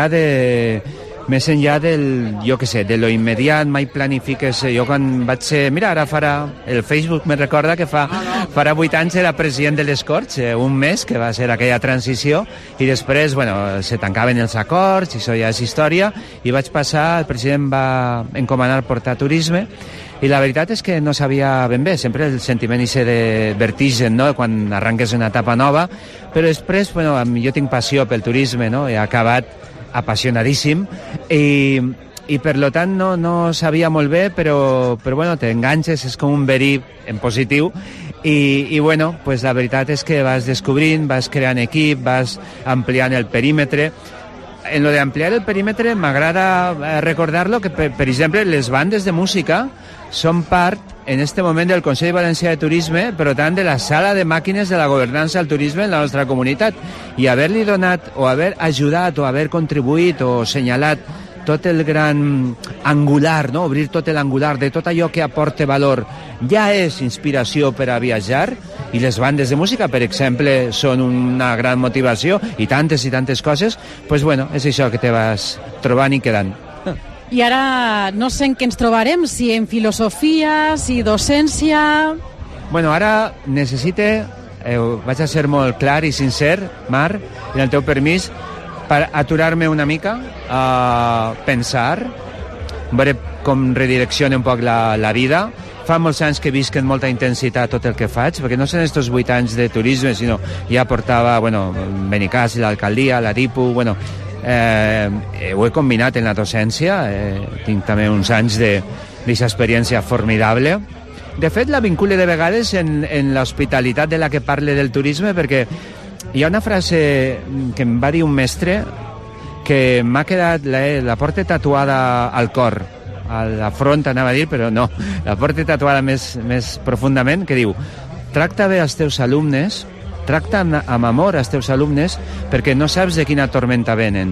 del, jo què sé, de lo immediat, mai planifiques. Jo quan vaig ser, mira, ara el Facebook me recorda que farà 8 anys era president de les Corts, un mes, que va ser aquella transició, i després, bueno, se tancaven els acords, i això ja és història, i vaig passar, el president va encomanar portar turisme, i la veritat és que no sabia ben bé, sempre el sentiment ese de vertigen, no?, quan arranques una etapa nova, però després, bueno, jo tinc passió pel turisme, no?, he acabat apassionadíssim i per lo tant no sabia molt bé, però bueno, t'enganxes, és com un verí en positiu i bueno, pues la veritat és que vas descobrint, vas creant equip, vas ampliant el perímetre. En lo de ampliar el perímetre m'agrada recordar-lo que, per exemple, les bandes de música són part en este moment del Consell Valencià de Turisme, però tant de la sala de màquines de la governança al turisme en la nostra comunitat. I haver-li donat, o haver ajudat, o haver contribuït, o senyalat tot el gran angular, no?, obrir tot l'angular de tot allò que aporta valor, ja és inspiració per a viatjar, i les bandes de música, per exemple, són una gran motivació, i tantes coses, pues bueno, és això que te vas trobant i quedant. I ara no sé en què ens trobarem, si en filosofia, si docència... Bueno, ara necessite, vaig a ser molt clar i sincer, Mar, i el teu permís, per aturar-me una mica, a pensar, veure com redirecciona un poc la vida. Fa molts anys que visc en molta intensitat tot el que faig, perquè no són estos 8 anys de turisme, sinó ja portava, bueno, Benicàssim, l'alcaldia, la DIPU, bueno... ho he combinat en la docència, tinc també uns anys d'aquesta experiència formidable. De fet, la vincule de vegades en l'hospitalitat de la que parle del turisme, perquè hi ha una frase que em va dir un mestre que m'ha quedat, la porta tatuada al cor, a la front anava a dir, però no, la porta tatuada més profundament, que diu: tracta bé els teus alumnes, tracta amb amor als teus alumnes, perquè no saps de quina tormenta venen.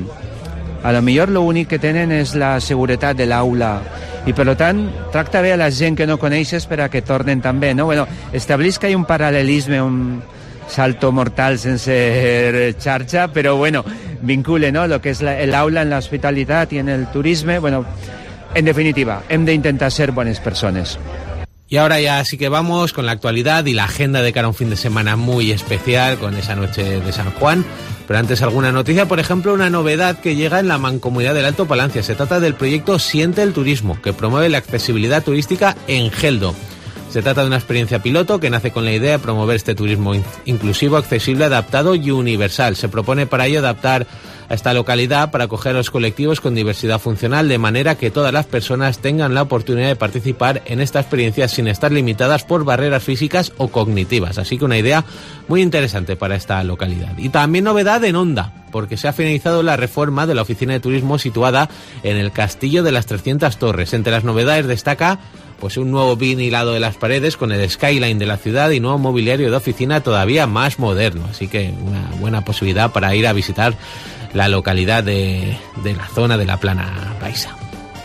A lo millor l'únic que tenen és la seguretat de l'aula, i per tant tracta bé a la gent que no coneixes per a que tornen també, no? Bueno, establís que hi ha un paral·lelisme, un salto mortal sense xarxa, però bueno, vincule, no?, lo que és l'aula en l'hospitalitat i en el turisme. Bueno, en definitiva, hem d'intentar ser bones persones. Y ahora ya sí que vamos con la actualidad y la agenda de cara a un fin de semana muy especial con esa noche de San Juan. Pero antes alguna noticia, por ejemplo, una novedad que llega en la Mancomunidad del Alto Palancia. Se trata del proyecto Siente el Turismo, que promueve la accesibilidad turística en Geldo. Se trata de una experiencia piloto que nace con la idea de promover este turismo inclusivo, accesible, adaptado y universal. Se propone para ello adaptar a esta localidad para acoger a los colectivos con diversidad funcional, de manera que todas las personas tengan la oportunidad de participar en esta experiencia sin estar limitadas por barreras físicas o cognitivas. Así que una idea muy interesante para esta localidad. Y también novedad en Onda, porque se ha finalizado la reforma de la oficina de turismo situada en el Castillo de las 300 Torres. Entre las novedades destaca pues un nuevo vinilado de las paredes con el skyline de la ciudad y nuevo mobiliario de oficina todavía más moderno. Así que una buena posibilidad para ir a visitar la localidad de la zona de la Plana Paisa.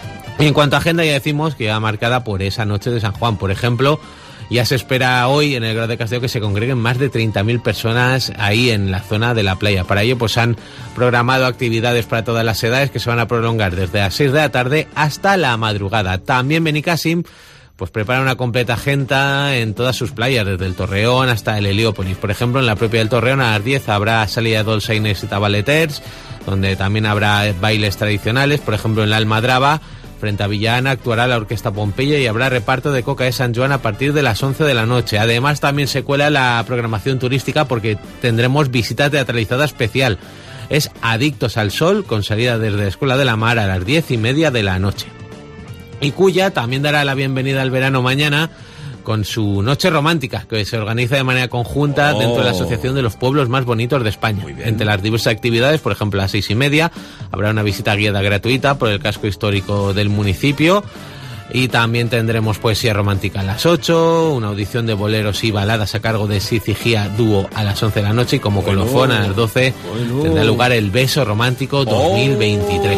Y en cuanto a agenda, ya decimos que va marcada por esa noche de San Juan. Por ejemplo, ya se espera hoy en el Grau de Castelló que se congreguen más de 30.000 personas ahí en la zona de la playa. Para ello, pues han programado actividades para todas las edades que se van a prolongar desde las 6 de la tarde hasta la madrugada. También Benicàssim pues prepara una completa agenda en todas sus playas, desde el Torreón hasta el Heliópolis. Por ejemplo, en la propia del Torreón a las 10 habrá salida de dolçaines y tabaleters, donde también habrá bailes tradicionales. Por ejemplo, en la Almadraba, frente a Villana, actuará la Orquesta Pompeya y habrá reparto de coca de San Joan a partir de las 11 de la noche. Además, también se cuela la programación turística porque tendremos visita teatralizada especial. Es Adictos al Sol, con salida desde la Escuela de la Mar a las 10:30 de la noche. Y Cuya también dará la bienvenida al verano mañana con su noche romántica, que se organiza de manera conjunta dentro de la Asociación de los Pueblos Más Bonitos de España. Entre las diversas actividades, por ejemplo, a las 6:30 habrá una visita guiada gratuita por el casco histórico del municipio. Y también tendremos poesía romántica a las 8, una audición de boleros y baladas a cargo de Sid y Gia Dúo a las 11 de la noche, y como colofón a las 12 tendrá lugar el Beso Romántico 2023.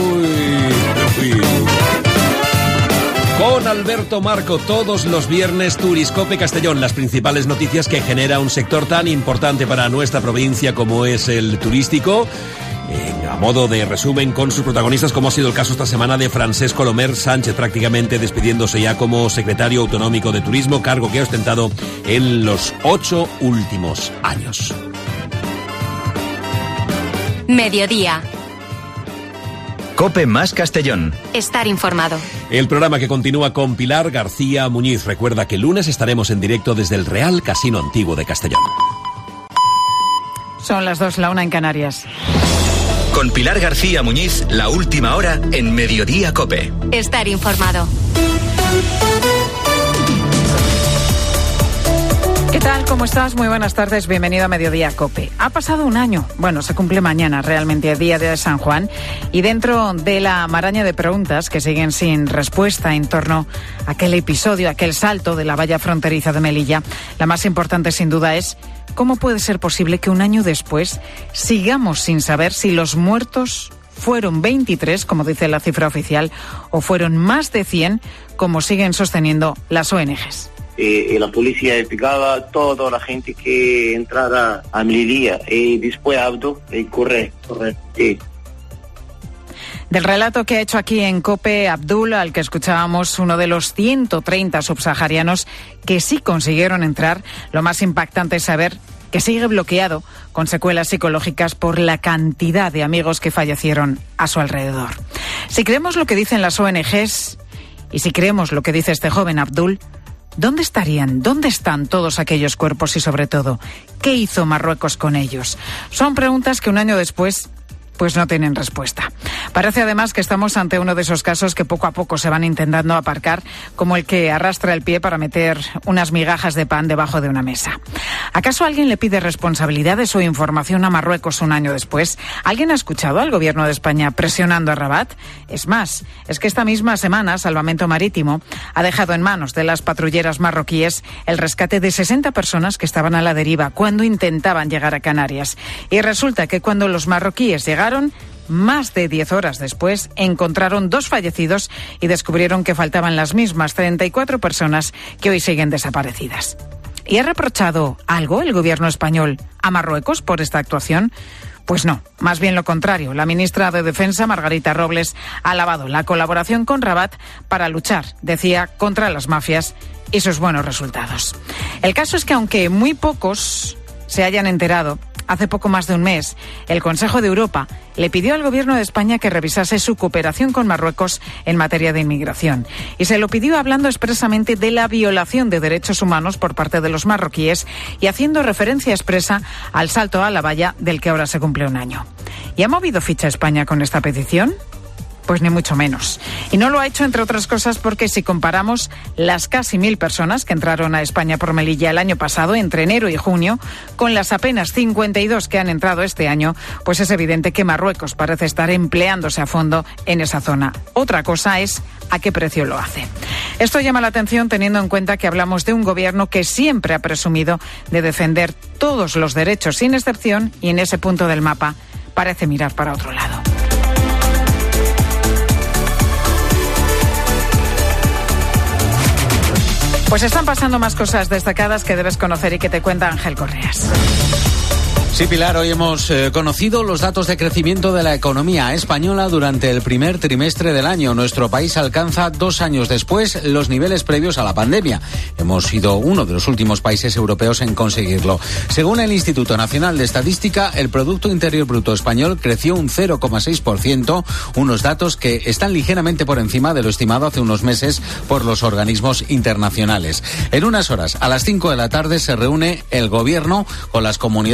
Con Alberto Marco, todos los viernes, Turiscope Castellón, las principales noticias que genera un sector tan importante para nuestra provincia como es el turístico. A modo de resumen, con sus protagonistas, como ha sido el caso esta semana de Francesc Colomer Sánchez, prácticamente despidiéndose ya como secretario autonómico de Turismo, cargo que ha ostentado en los 8 últimos años. Mediodía. COPE más Castellón. Estar informado. El programa que continúa con Pilar García Muñiz. Recuerda que el lunes estaremos en directo desde el Real Casino Antiguo de Castellón. Son las 2, la 1 en Canarias. Con Pilar García Muñiz, la última hora en Mediodía COPE. Estar informado. ¿Qué tal? ¿Cómo estás? Muy buenas tardes, bienvenido a Mediodía COPE. Ha pasado un año, bueno, se cumple mañana realmente, día de San Juan, y dentro de la maraña de preguntas que siguen sin respuesta en torno a aquel episodio, aquel salto de la valla fronteriza de Melilla, la más importante sin duda es: ¿cómo puede ser posible que un año después sigamos sin saber si los muertos fueron 23, como dice la cifra oficial, o fueron más de 100, como siguen sosteniendo las ONGs? La policía pegaba toda la gente que entrara a Melilla y después Abdo corre. Sí. Del relato que ha hecho aquí en COPE Abdul, al que escuchábamos, uno de los 130 subsaharianos que sí consiguieron entrar, lo más impactante es saber que sigue bloqueado con secuelas psicológicas por la cantidad de amigos que fallecieron a su alrededor. Si creemos lo que dicen las ONGs y si creemos lo que dice este joven Abdul, ¿dónde estarían? ¿Dónde están todos aquellos cuerpos? Y sobre todo, ¿qué hizo Marruecos con ellos? Son preguntas que un año después pues no tienen respuesta. Parece además que estamos ante uno de esos casos que poco a poco se van intentando aparcar, como el que arrastra el pie para meter unas migajas de pan debajo de una mesa. ¿Acaso alguien le pide responsabilidades o información a Marruecos un año después? ¿Alguien ha escuchado al gobierno de España presionando a Rabat? Es más, es que esta misma semana Salvamento Marítimo ha dejado en manos de las patrulleras marroquíes el rescate de 60 personas que estaban a la deriva cuando intentaban llegar a Canarias. Y resulta que cuando los marroquíes llegaron, más de 10 horas después, encontraron 2 fallecidos y descubrieron que faltaban las mismas 34 personas que hoy siguen desaparecidas. ¿Y ha reprochado algo el gobierno español a Marruecos por esta actuación? Pues no, más bien lo contrario. La ministra de Defensa, Margarita Robles, ha alabado la colaboración con Rabat para luchar, decía, contra las mafias y sus buenos resultados. El caso es que aunque muy pocos se hayan enterado, hace poco más de un mes, el Consejo de Europa le pidió al Gobierno de España que revisase su cooperación con Marruecos en materia de inmigración. Y se lo pidió hablando expresamente de la violación de derechos humanos por parte de los marroquíes y haciendo referencia expresa al salto a la valla del que ahora se cumple un año. ¿Y ha movido ficha España con esta petición? Pues ni mucho menos. Y no lo ha hecho, entre otras cosas, porque si comparamos las casi 1.000 personas que entraron a España por Melilla el año pasado, entre enero y junio, con las apenas 52 que han entrado este año, pues es evidente que Marruecos parece estar empleándose a fondo en esa zona. Otra cosa es a qué precio lo hace. Esto llama la atención teniendo en cuenta que hablamos de un gobierno que siempre ha presumido de defender todos los derechos sin excepción y en ese punto del mapa parece mirar para otro lado. Pues están pasando más cosas destacadas que debes conocer y que te cuenta Ángel Correas. Sí, Pilar, hoy hemos conocido los datos de crecimiento de la economía española durante el primer trimestre del año. Nuestro país alcanza 2 años después los niveles previos a la pandemia. Hemos sido uno de los últimos países europeos en conseguirlo. Según el Instituto Nacional de Estadística, el Producto Interior Bruto español creció un 0,6%, unos datos que están ligeramente por encima de lo estimado hace unos meses por los organismos internacionales. En unas horas, a las 5 de la tarde, se reúne el Gobierno con las comunidades autónomas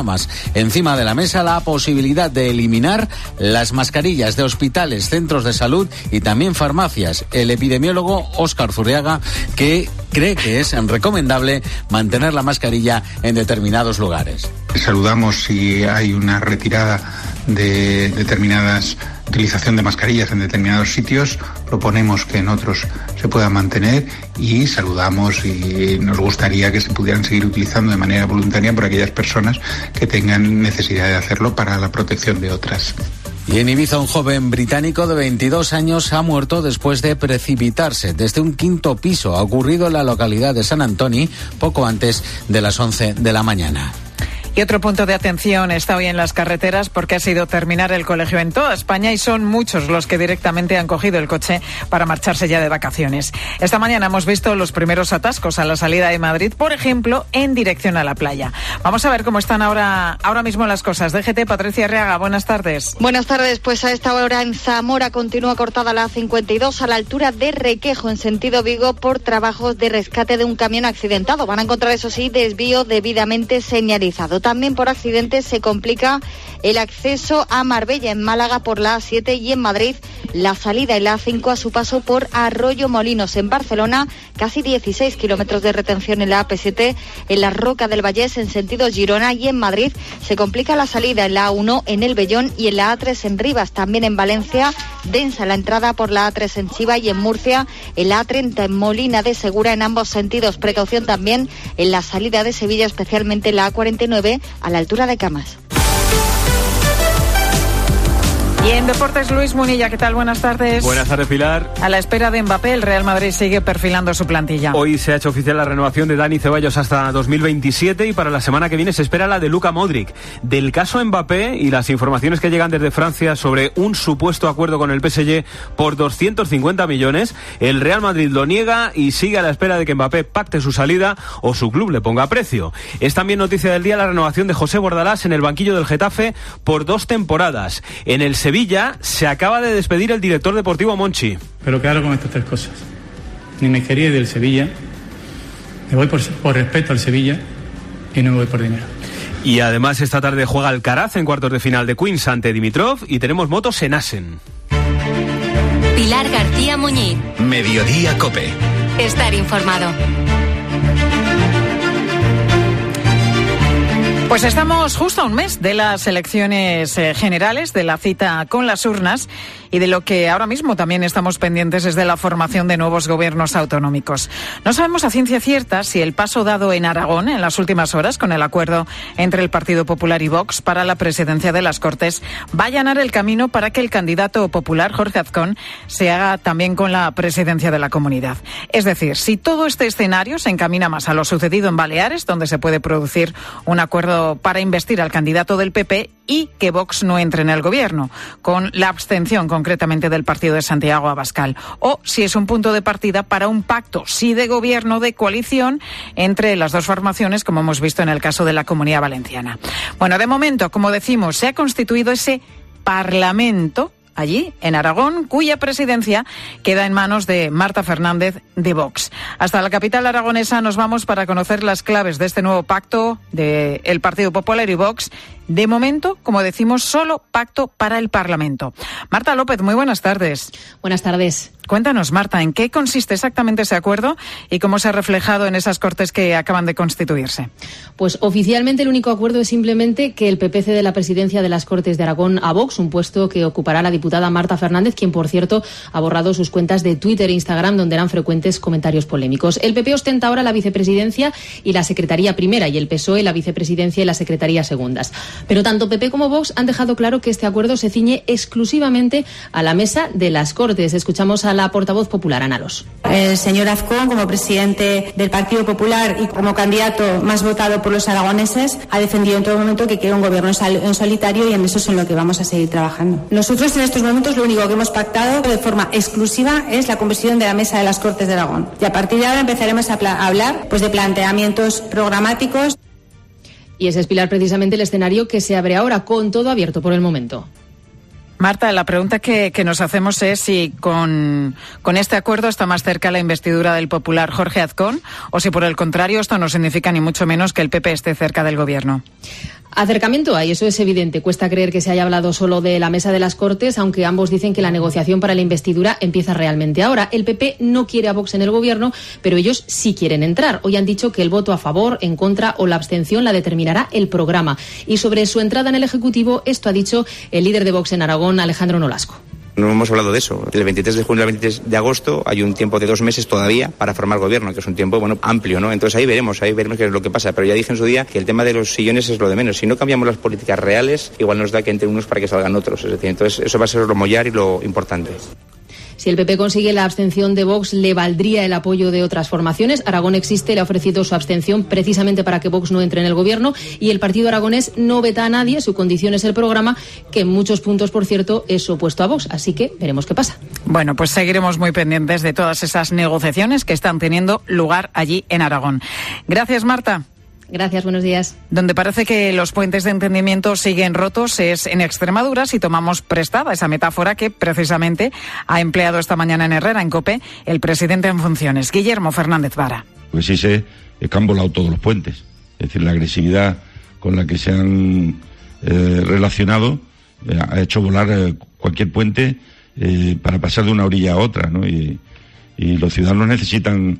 autónomas. Encima de la mesa la posibilidad de eliminar las mascarillas de hospitales, centros de salud y también farmacias. El epidemiólogo Óscar Zurriaga, que cree que es recomendable mantener la mascarilla en determinados lugares. Saludamos si hay una retirada de determinadas utilización de mascarillas en determinados sitios, proponemos que en otros se puedan mantener y saludamos y nos gustaría que se pudieran seguir utilizando de manera voluntaria por aquellas personas que tengan necesidad de hacerlo para la protección de otras. Y en Ibiza un joven británico de 22 años ha muerto después de precipitarse desde un quinto piso. Ha ocurrido en la localidad de San Antoni poco antes de las 11 de la mañana. Y otro punto de atención está hoy en las carreteras porque ha sido terminar el colegio en toda España y son muchos los que directamente han cogido el coche para marcharse ya de vacaciones. Esta mañana hemos visto los primeros atascos a la salida de Madrid, por ejemplo, en dirección a la playa. Vamos a ver cómo están ahora mismo las cosas. DGT, Patricia Arriaga, buenas tardes. Buenas tardes, pues a esta hora en Zamora continúa cortada la A52 a la altura de Requejo en sentido Vigo por trabajos de rescate de un camión accidentado. Van a encontrar, eso sí, desvío debidamente señalizado. También por accidentes se complica el acceso a Marbella en Málaga por la A7 y en Madrid la salida en la A5 a su paso por Arroyo Molinos. En Barcelona casi 16 kilómetros de retención en la AP7 en la Roca del Vallés en sentido Girona y en Madrid se complica la salida en la A1 en El Vellón y en la A3 en Rivas. También en Valencia densa la entrada por la A3 en Chiva y en Murcia en la A30 en Molina de Segura en ambos sentidos. Precaución también en la salida de Sevilla, especialmente en la A49 a la altura de Camas. Y en Deportes, Luis Munilla, ¿qué tal? Buenas tardes. Buenas tardes, Pilar. A la espera de Mbappé, el Real Madrid sigue perfilando su plantilla. Hoy se ha hecho oficial la renovación de Dani Ceballos hasta 2027 y para la semana que viene se espera la de Luka Modric. Del caso Mbappé y las informaciones que llegan desde Francia sobre un supuesto acuerdo con el PSG por 250 millones, el Real Madrid lo niega y sigue a la espera de que Mbappé pacte su salida o su club le ponga precio. Es también noticia del día la renovación de José Bordalás en el banquillo del Getafe por 2 temporadas. En el Sevilla se acaba de despedir el director deportivo Monchi. Pero claro, con estas 3 cosas. Ni me quería ir del Sevilla, me voy por respeto al Sevilla y no me voy por dinero. Y además esta tarde juega Alcaraz en cuartos de final de Queens ante Dimitrov y tenemos motos en Assen. Pilar García Muñiz. Mediodía COPE. Estar informado. Pues estamos justo a un mes de las elecciones generales, de la cita con las urnas y de lo que ahora mismo también estamos pendientes es de la formación de nuevos gobiernos autonómicos. No sabemos a ciencia cierta si el paso dado en Aragón en las últimas horas con el acuerdo entre el Partido Popular y Vox para la presidencia de las Cortes va a allanar el camino para que el candidato popular Jorge Azcón se haga también con la presidencia de la comunidad. Es decir, si todo este escenario se encamina más a lo sucedido en Baleares, donde se puede producir un acuerdo para investir al candidato del PP y que Vox no entre en el gobierno, con la abstención concretamente del partido de Santiago Abascal, o si es un punto de partida para un pacto, sí de gobierno, de coalición entre las dos formaciones, como hemos visto en el caso de la Comunidad Valenciana. Bueno, de momento, como decimos, se ha constituido ese Parlamento allí, en Aragón, cuya presidencia queda en manos de Marta Fernández de Vox. Hasta la capital aragonesa nos vamos para conocer las claves de este nuevo pacto del Partido Popular y Vox. De momento, como decimos, solo pacto para el Parlamento. Marta López, muy buenas tardes. Buenas tardes. Cuéntanos, Marta, ¿en qué consiste exactamente ese acuerdo y cómo se ha reflejado en esas Cortes que acaban de constituirse? Pues oficialmente el único acuerdo es simplemente que el PP cede la presidencia de las Cortes de Aragón a Vox, un puesto que ocupará la diputada Marta Fernández, quien, por cierto, ha borrado sus cuentas de Twitter e Instagram, donde eran frecuentes comentarios polémicos. El PP ostenta ahora la vicepresidencia y la secretaría primera y el PSOE la vicepresidencia y la secretaría segundas. Pero tanto PP como Vox han dejado claro que este acuerdo se ciñe exclusivamente a la mesa de las Cortes. Escuchamos a la portavoz popular, Ana Los. El señor Azcón, como presidente del Partido Popular y como candidato más votado por los aragoneses, ha defendido en todo momento que quiere un gobierno en solitario y en eso es en lo que vamos a seguir trabajando. Nosotros en estos momentos lo único que hemos pactado de forma exclusiva es la conversión de la mesa de las Cortes de Aragón. Y a partir de ahora empezaremos a hablar de planteamientos programáticos. Y ese es, Pilar, precisamente el escenario que se abre ahora, con todo abierto por el momento. Marta, la pregunta que nos hacemos es si con este acuerdo está más cerca la investidura del popular Jorge Azcón o si por el contrario esto no significa ni mucho menos que el PP esté cerca del gobierno. Acercamiento hay, eso es evidente. Cuesta creer que se haya hablado solo de la mesa de las Cortes, aunque ambos dicen que la negociación para la investidura empieza realmente ahora. El PP no quiere a Vox en el gobierno, pero ellos sí quieren entrar. Hoy han dicho que el voto a favor, en contra o la abstención la determinará el programa. Y sobre su entrada en el Ejecutivo, esto ha dicho el líder de Vox en Aragón, Alejandro Nolasco. No hemos hablado de eso. El 23 de junio al 23 de agosto hay un tiempo de 2 meses todavía para formar gobierno, que es un tiempo amplio, ¿no? Entonces ahí veremos qué es lo que pasa. Pero ya dije en su día que el tema de los sillones es lo de menos. Si no cambiamos las políticas reales, igual nos da que entren unos para que salgan otros. Es decir, entonces eso va a ser lo mollar y lo importante. Si el PP consigue la abstención de Vox, le valdría el apoyo de otras formaciones. Aragón Existe le ha ofrecido su abstención precisamente para que Vox no entre en el gobierno, y el partido aragonés no veta a nadie. Su condición es el programa, que en muchos puntos, por cierto, es opuesto a Vox. Así que veremos qué pasa. Bueno, pues seguiremos muy pendientes de todas esas negociaciones que están teniendo lugar allí en Aragón. Gracias, Marta. Gracias, buenos días. Donde parece que los puentes de entendimiento siguen rotos es en Extremadura, si tomamos prestada esa metáfora que precisamente ha empleado esta mañana en Herrera, en COPE, el presidente en funciones, Guillermo Fernández Vara. Pues sí se han volado todos los puentes. Es decir, la agresividad con la que se han relacionado ha hecho volar cualquier puente para pasar de una orilla a otra, ¿no? Y los ciudadanos necesitan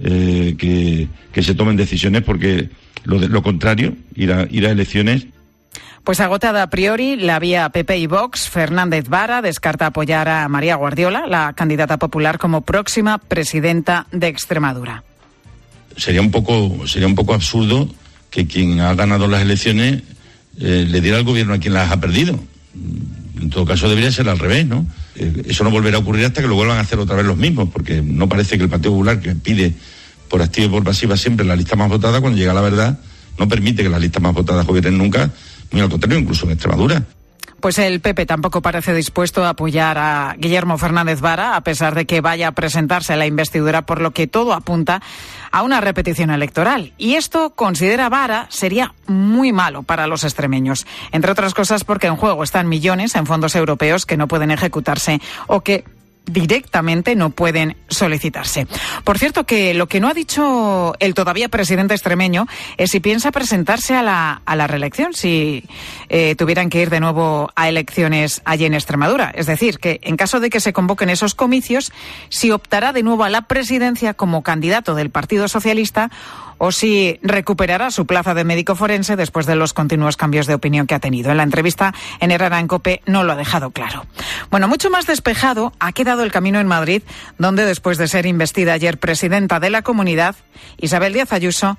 que se tomen decisiones, porque lo contrario, ir a elecciones. Pues agotada a priori la vía PP y Vox, Fernández Vara descarta apoyar a María Guardiola, la candidata popular, como próxima presidenta de Extremadura. Sería un poco absurdo que quien ha ganado las elecciones le diera al gobierno a quien las ha perdido. En todo caso debería ser al revés, ¿no? Eso no volverá a ocurrir hasta que lo vuelvan a hacer otra vez los mismos, porque no parece que el Partido Popular, que pide por activa y por pasiva siempre la lista más votada, cuando llega la verdad no permite que las listas más votadas gobiernen nunca, muy al contrario, incluso en Extremadura. Pues el PP tampoco parece dispuesto a apoyar a Guillermo Fernández Vara, a pesar de que vaya a presentarse a la investidura, por lo que todo apunta a una repetición electoral. Y esto, considera Vara, sería muy malo para los extremeños. Entre otras cosas porque en juego están millones en fondos europeos que no pueden ejecutarse o que directamente no pueden solicitarse. Por cierto, que lo que no ha dicho el todavía presidente extremeño es si piensa presentarse a la reelección, si tuvieran que ir de nuevo a elecciones allí en Extremadura. Es decir, que en caso de que se convoquen esos comicios, si optará de nuevo a la presidencia como candidato del Partido Socialista o si recuperará su plaza de médico forense después de los continuos cambios de opinión que ha tenido. En la entrevista en Herrera en COPE no lo ha dejado claro. Bueno, mucho más despejado ha quedado el camino en Madrid, donde después de ser investida ayer presidenta de la Comunidad, Isabel Díaz Ayuso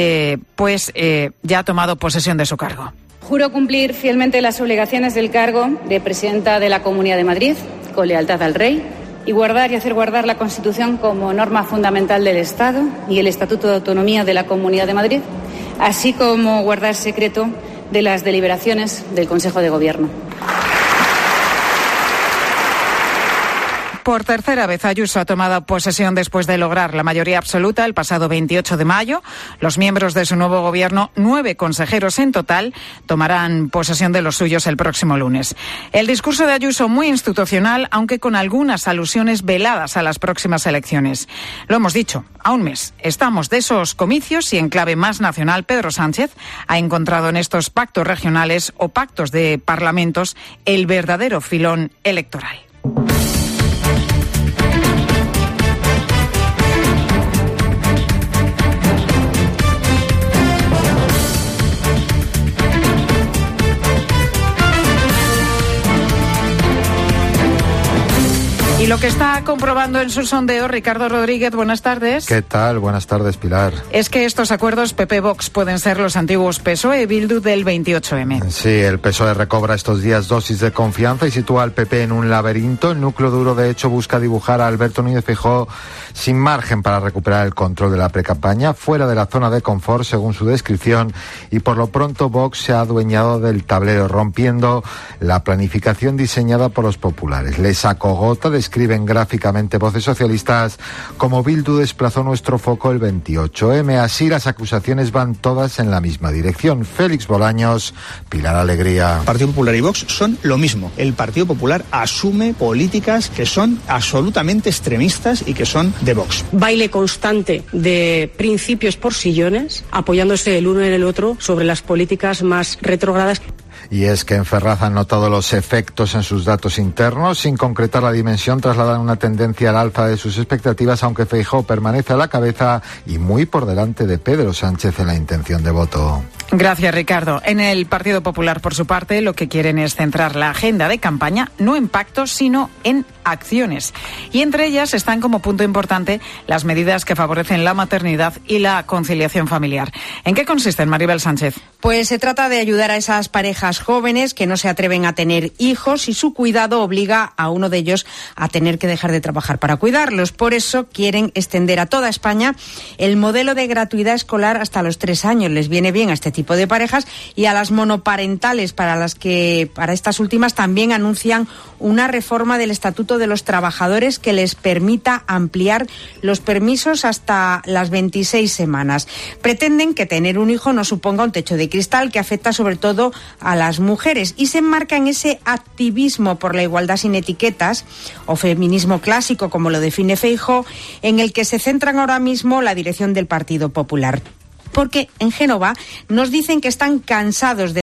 ya ha tomado posesión de su cargo. Juro cumplir fielmente las obligaciones del cargo de presidenta de la Comunidad de Madrid, con lealtad al Rey, y guardar y hacer guardar la Constitución como norma fundamental del Estado y el Estatuto de Autonomía de la Comunidad de Madrid, así como guardar secreto de las deliberaciones del Consejo de Gobierno. Por tercera vez, Ayuso ha tomado posesión después de lograr la mayoría absoluta el pasado 28 de mayo. Los miembros de su nuevo gobierno, 9 consejeros en total, tomarán posesión de los suyos el próximo lunes. El discurso de Ayuso muy institucional, aunque con algunas alusiones veladas a las próximas elecciones. Lo hemos dicho, a un mes estamos de esos comicios y en clave más nacional, Pedro Sánchez ha encontrado en estos pactos regionales o pactos de parlamentos el verdadero filón electoral. Y lo que está comprobando en su sondeo, Ricardo Rodríguez, buenas tardes. ¿Qué tal? Buenas tardes, Pilar. Es que estos acuerdos PP-Vox pueden ser los antiguos PSOE-Bildu del 28M. Sí, el PSOE recobra estos días dosis de confianza y sitúa al PP en un laberinto. El núcleo duro, de hecho, busca dibujar a Alberto Núñez Feijóo sin margen para recuperar el control de la precampaña, fuera de la zona de confort, según su descripción, y por lo pronto Vox se ha adueñado del tablero, rompiendo la planificación diseñada por los populares. Les acogota escriben gráficamente voces socialistas, como Bildu desplazó nuestro foco el 28M. Así las acusaciones van todas en la misma dirección. Félix Bolaños, Pilar Alegría. Partido Popular y Vox son lo mismo. El Partido Popular asume políticas que son absolutamente extremistas y que son de Vox. Baile constante de principios por sillones, apoyándose el uno en el otro sobre las políticas más retrógradas. Y es que en Ferraz han notado los efectos en sus datos internos. Sin concretar la dimensión, trasladan una tendencia al alza de sus expectativas, aunque Feijóo permanece a la cabeza y muy por delante de Pedro Sánchez en la intención de voto. Gracias, Ricardo. En el Partido Popular, por su parte, lo que quieren es centrar la agenda de campaña no en pactos, sino en acciones. Y entre ellas están como punto importante las medidas que favorecen la maternidad y la conciliación familiar. ¿En qué consisten, Maribel Sánchez? Pues se trata de ayudar a esas parejas jóvenes que no se atreven a tener hijos y su cuidado obliga a uno de ellos a tener que dejar de trabajar para cuidarlos. Por eso quieren extender a toda España el modelo de gratuidad escolar hasta los 3 años. Les viene bien a este tipo de parejas, y a las monoparentales, para estas últimas también anuncian una reforma del Estatuto de los Trabajadores que les permita ampliar los permisos hasta las 26 semanas. Pretenden que tener un hijo no suponga un techo de cristal que afecta sobre todo a las mujeres, y se enmarca en ese activismo por la igualdad sin etiquetas, o feminismo clásico como lo define Feijóo, en el que se centran ahora mismo la dirección del Partido Popular. Porque en Génova nos dicen que están cansados de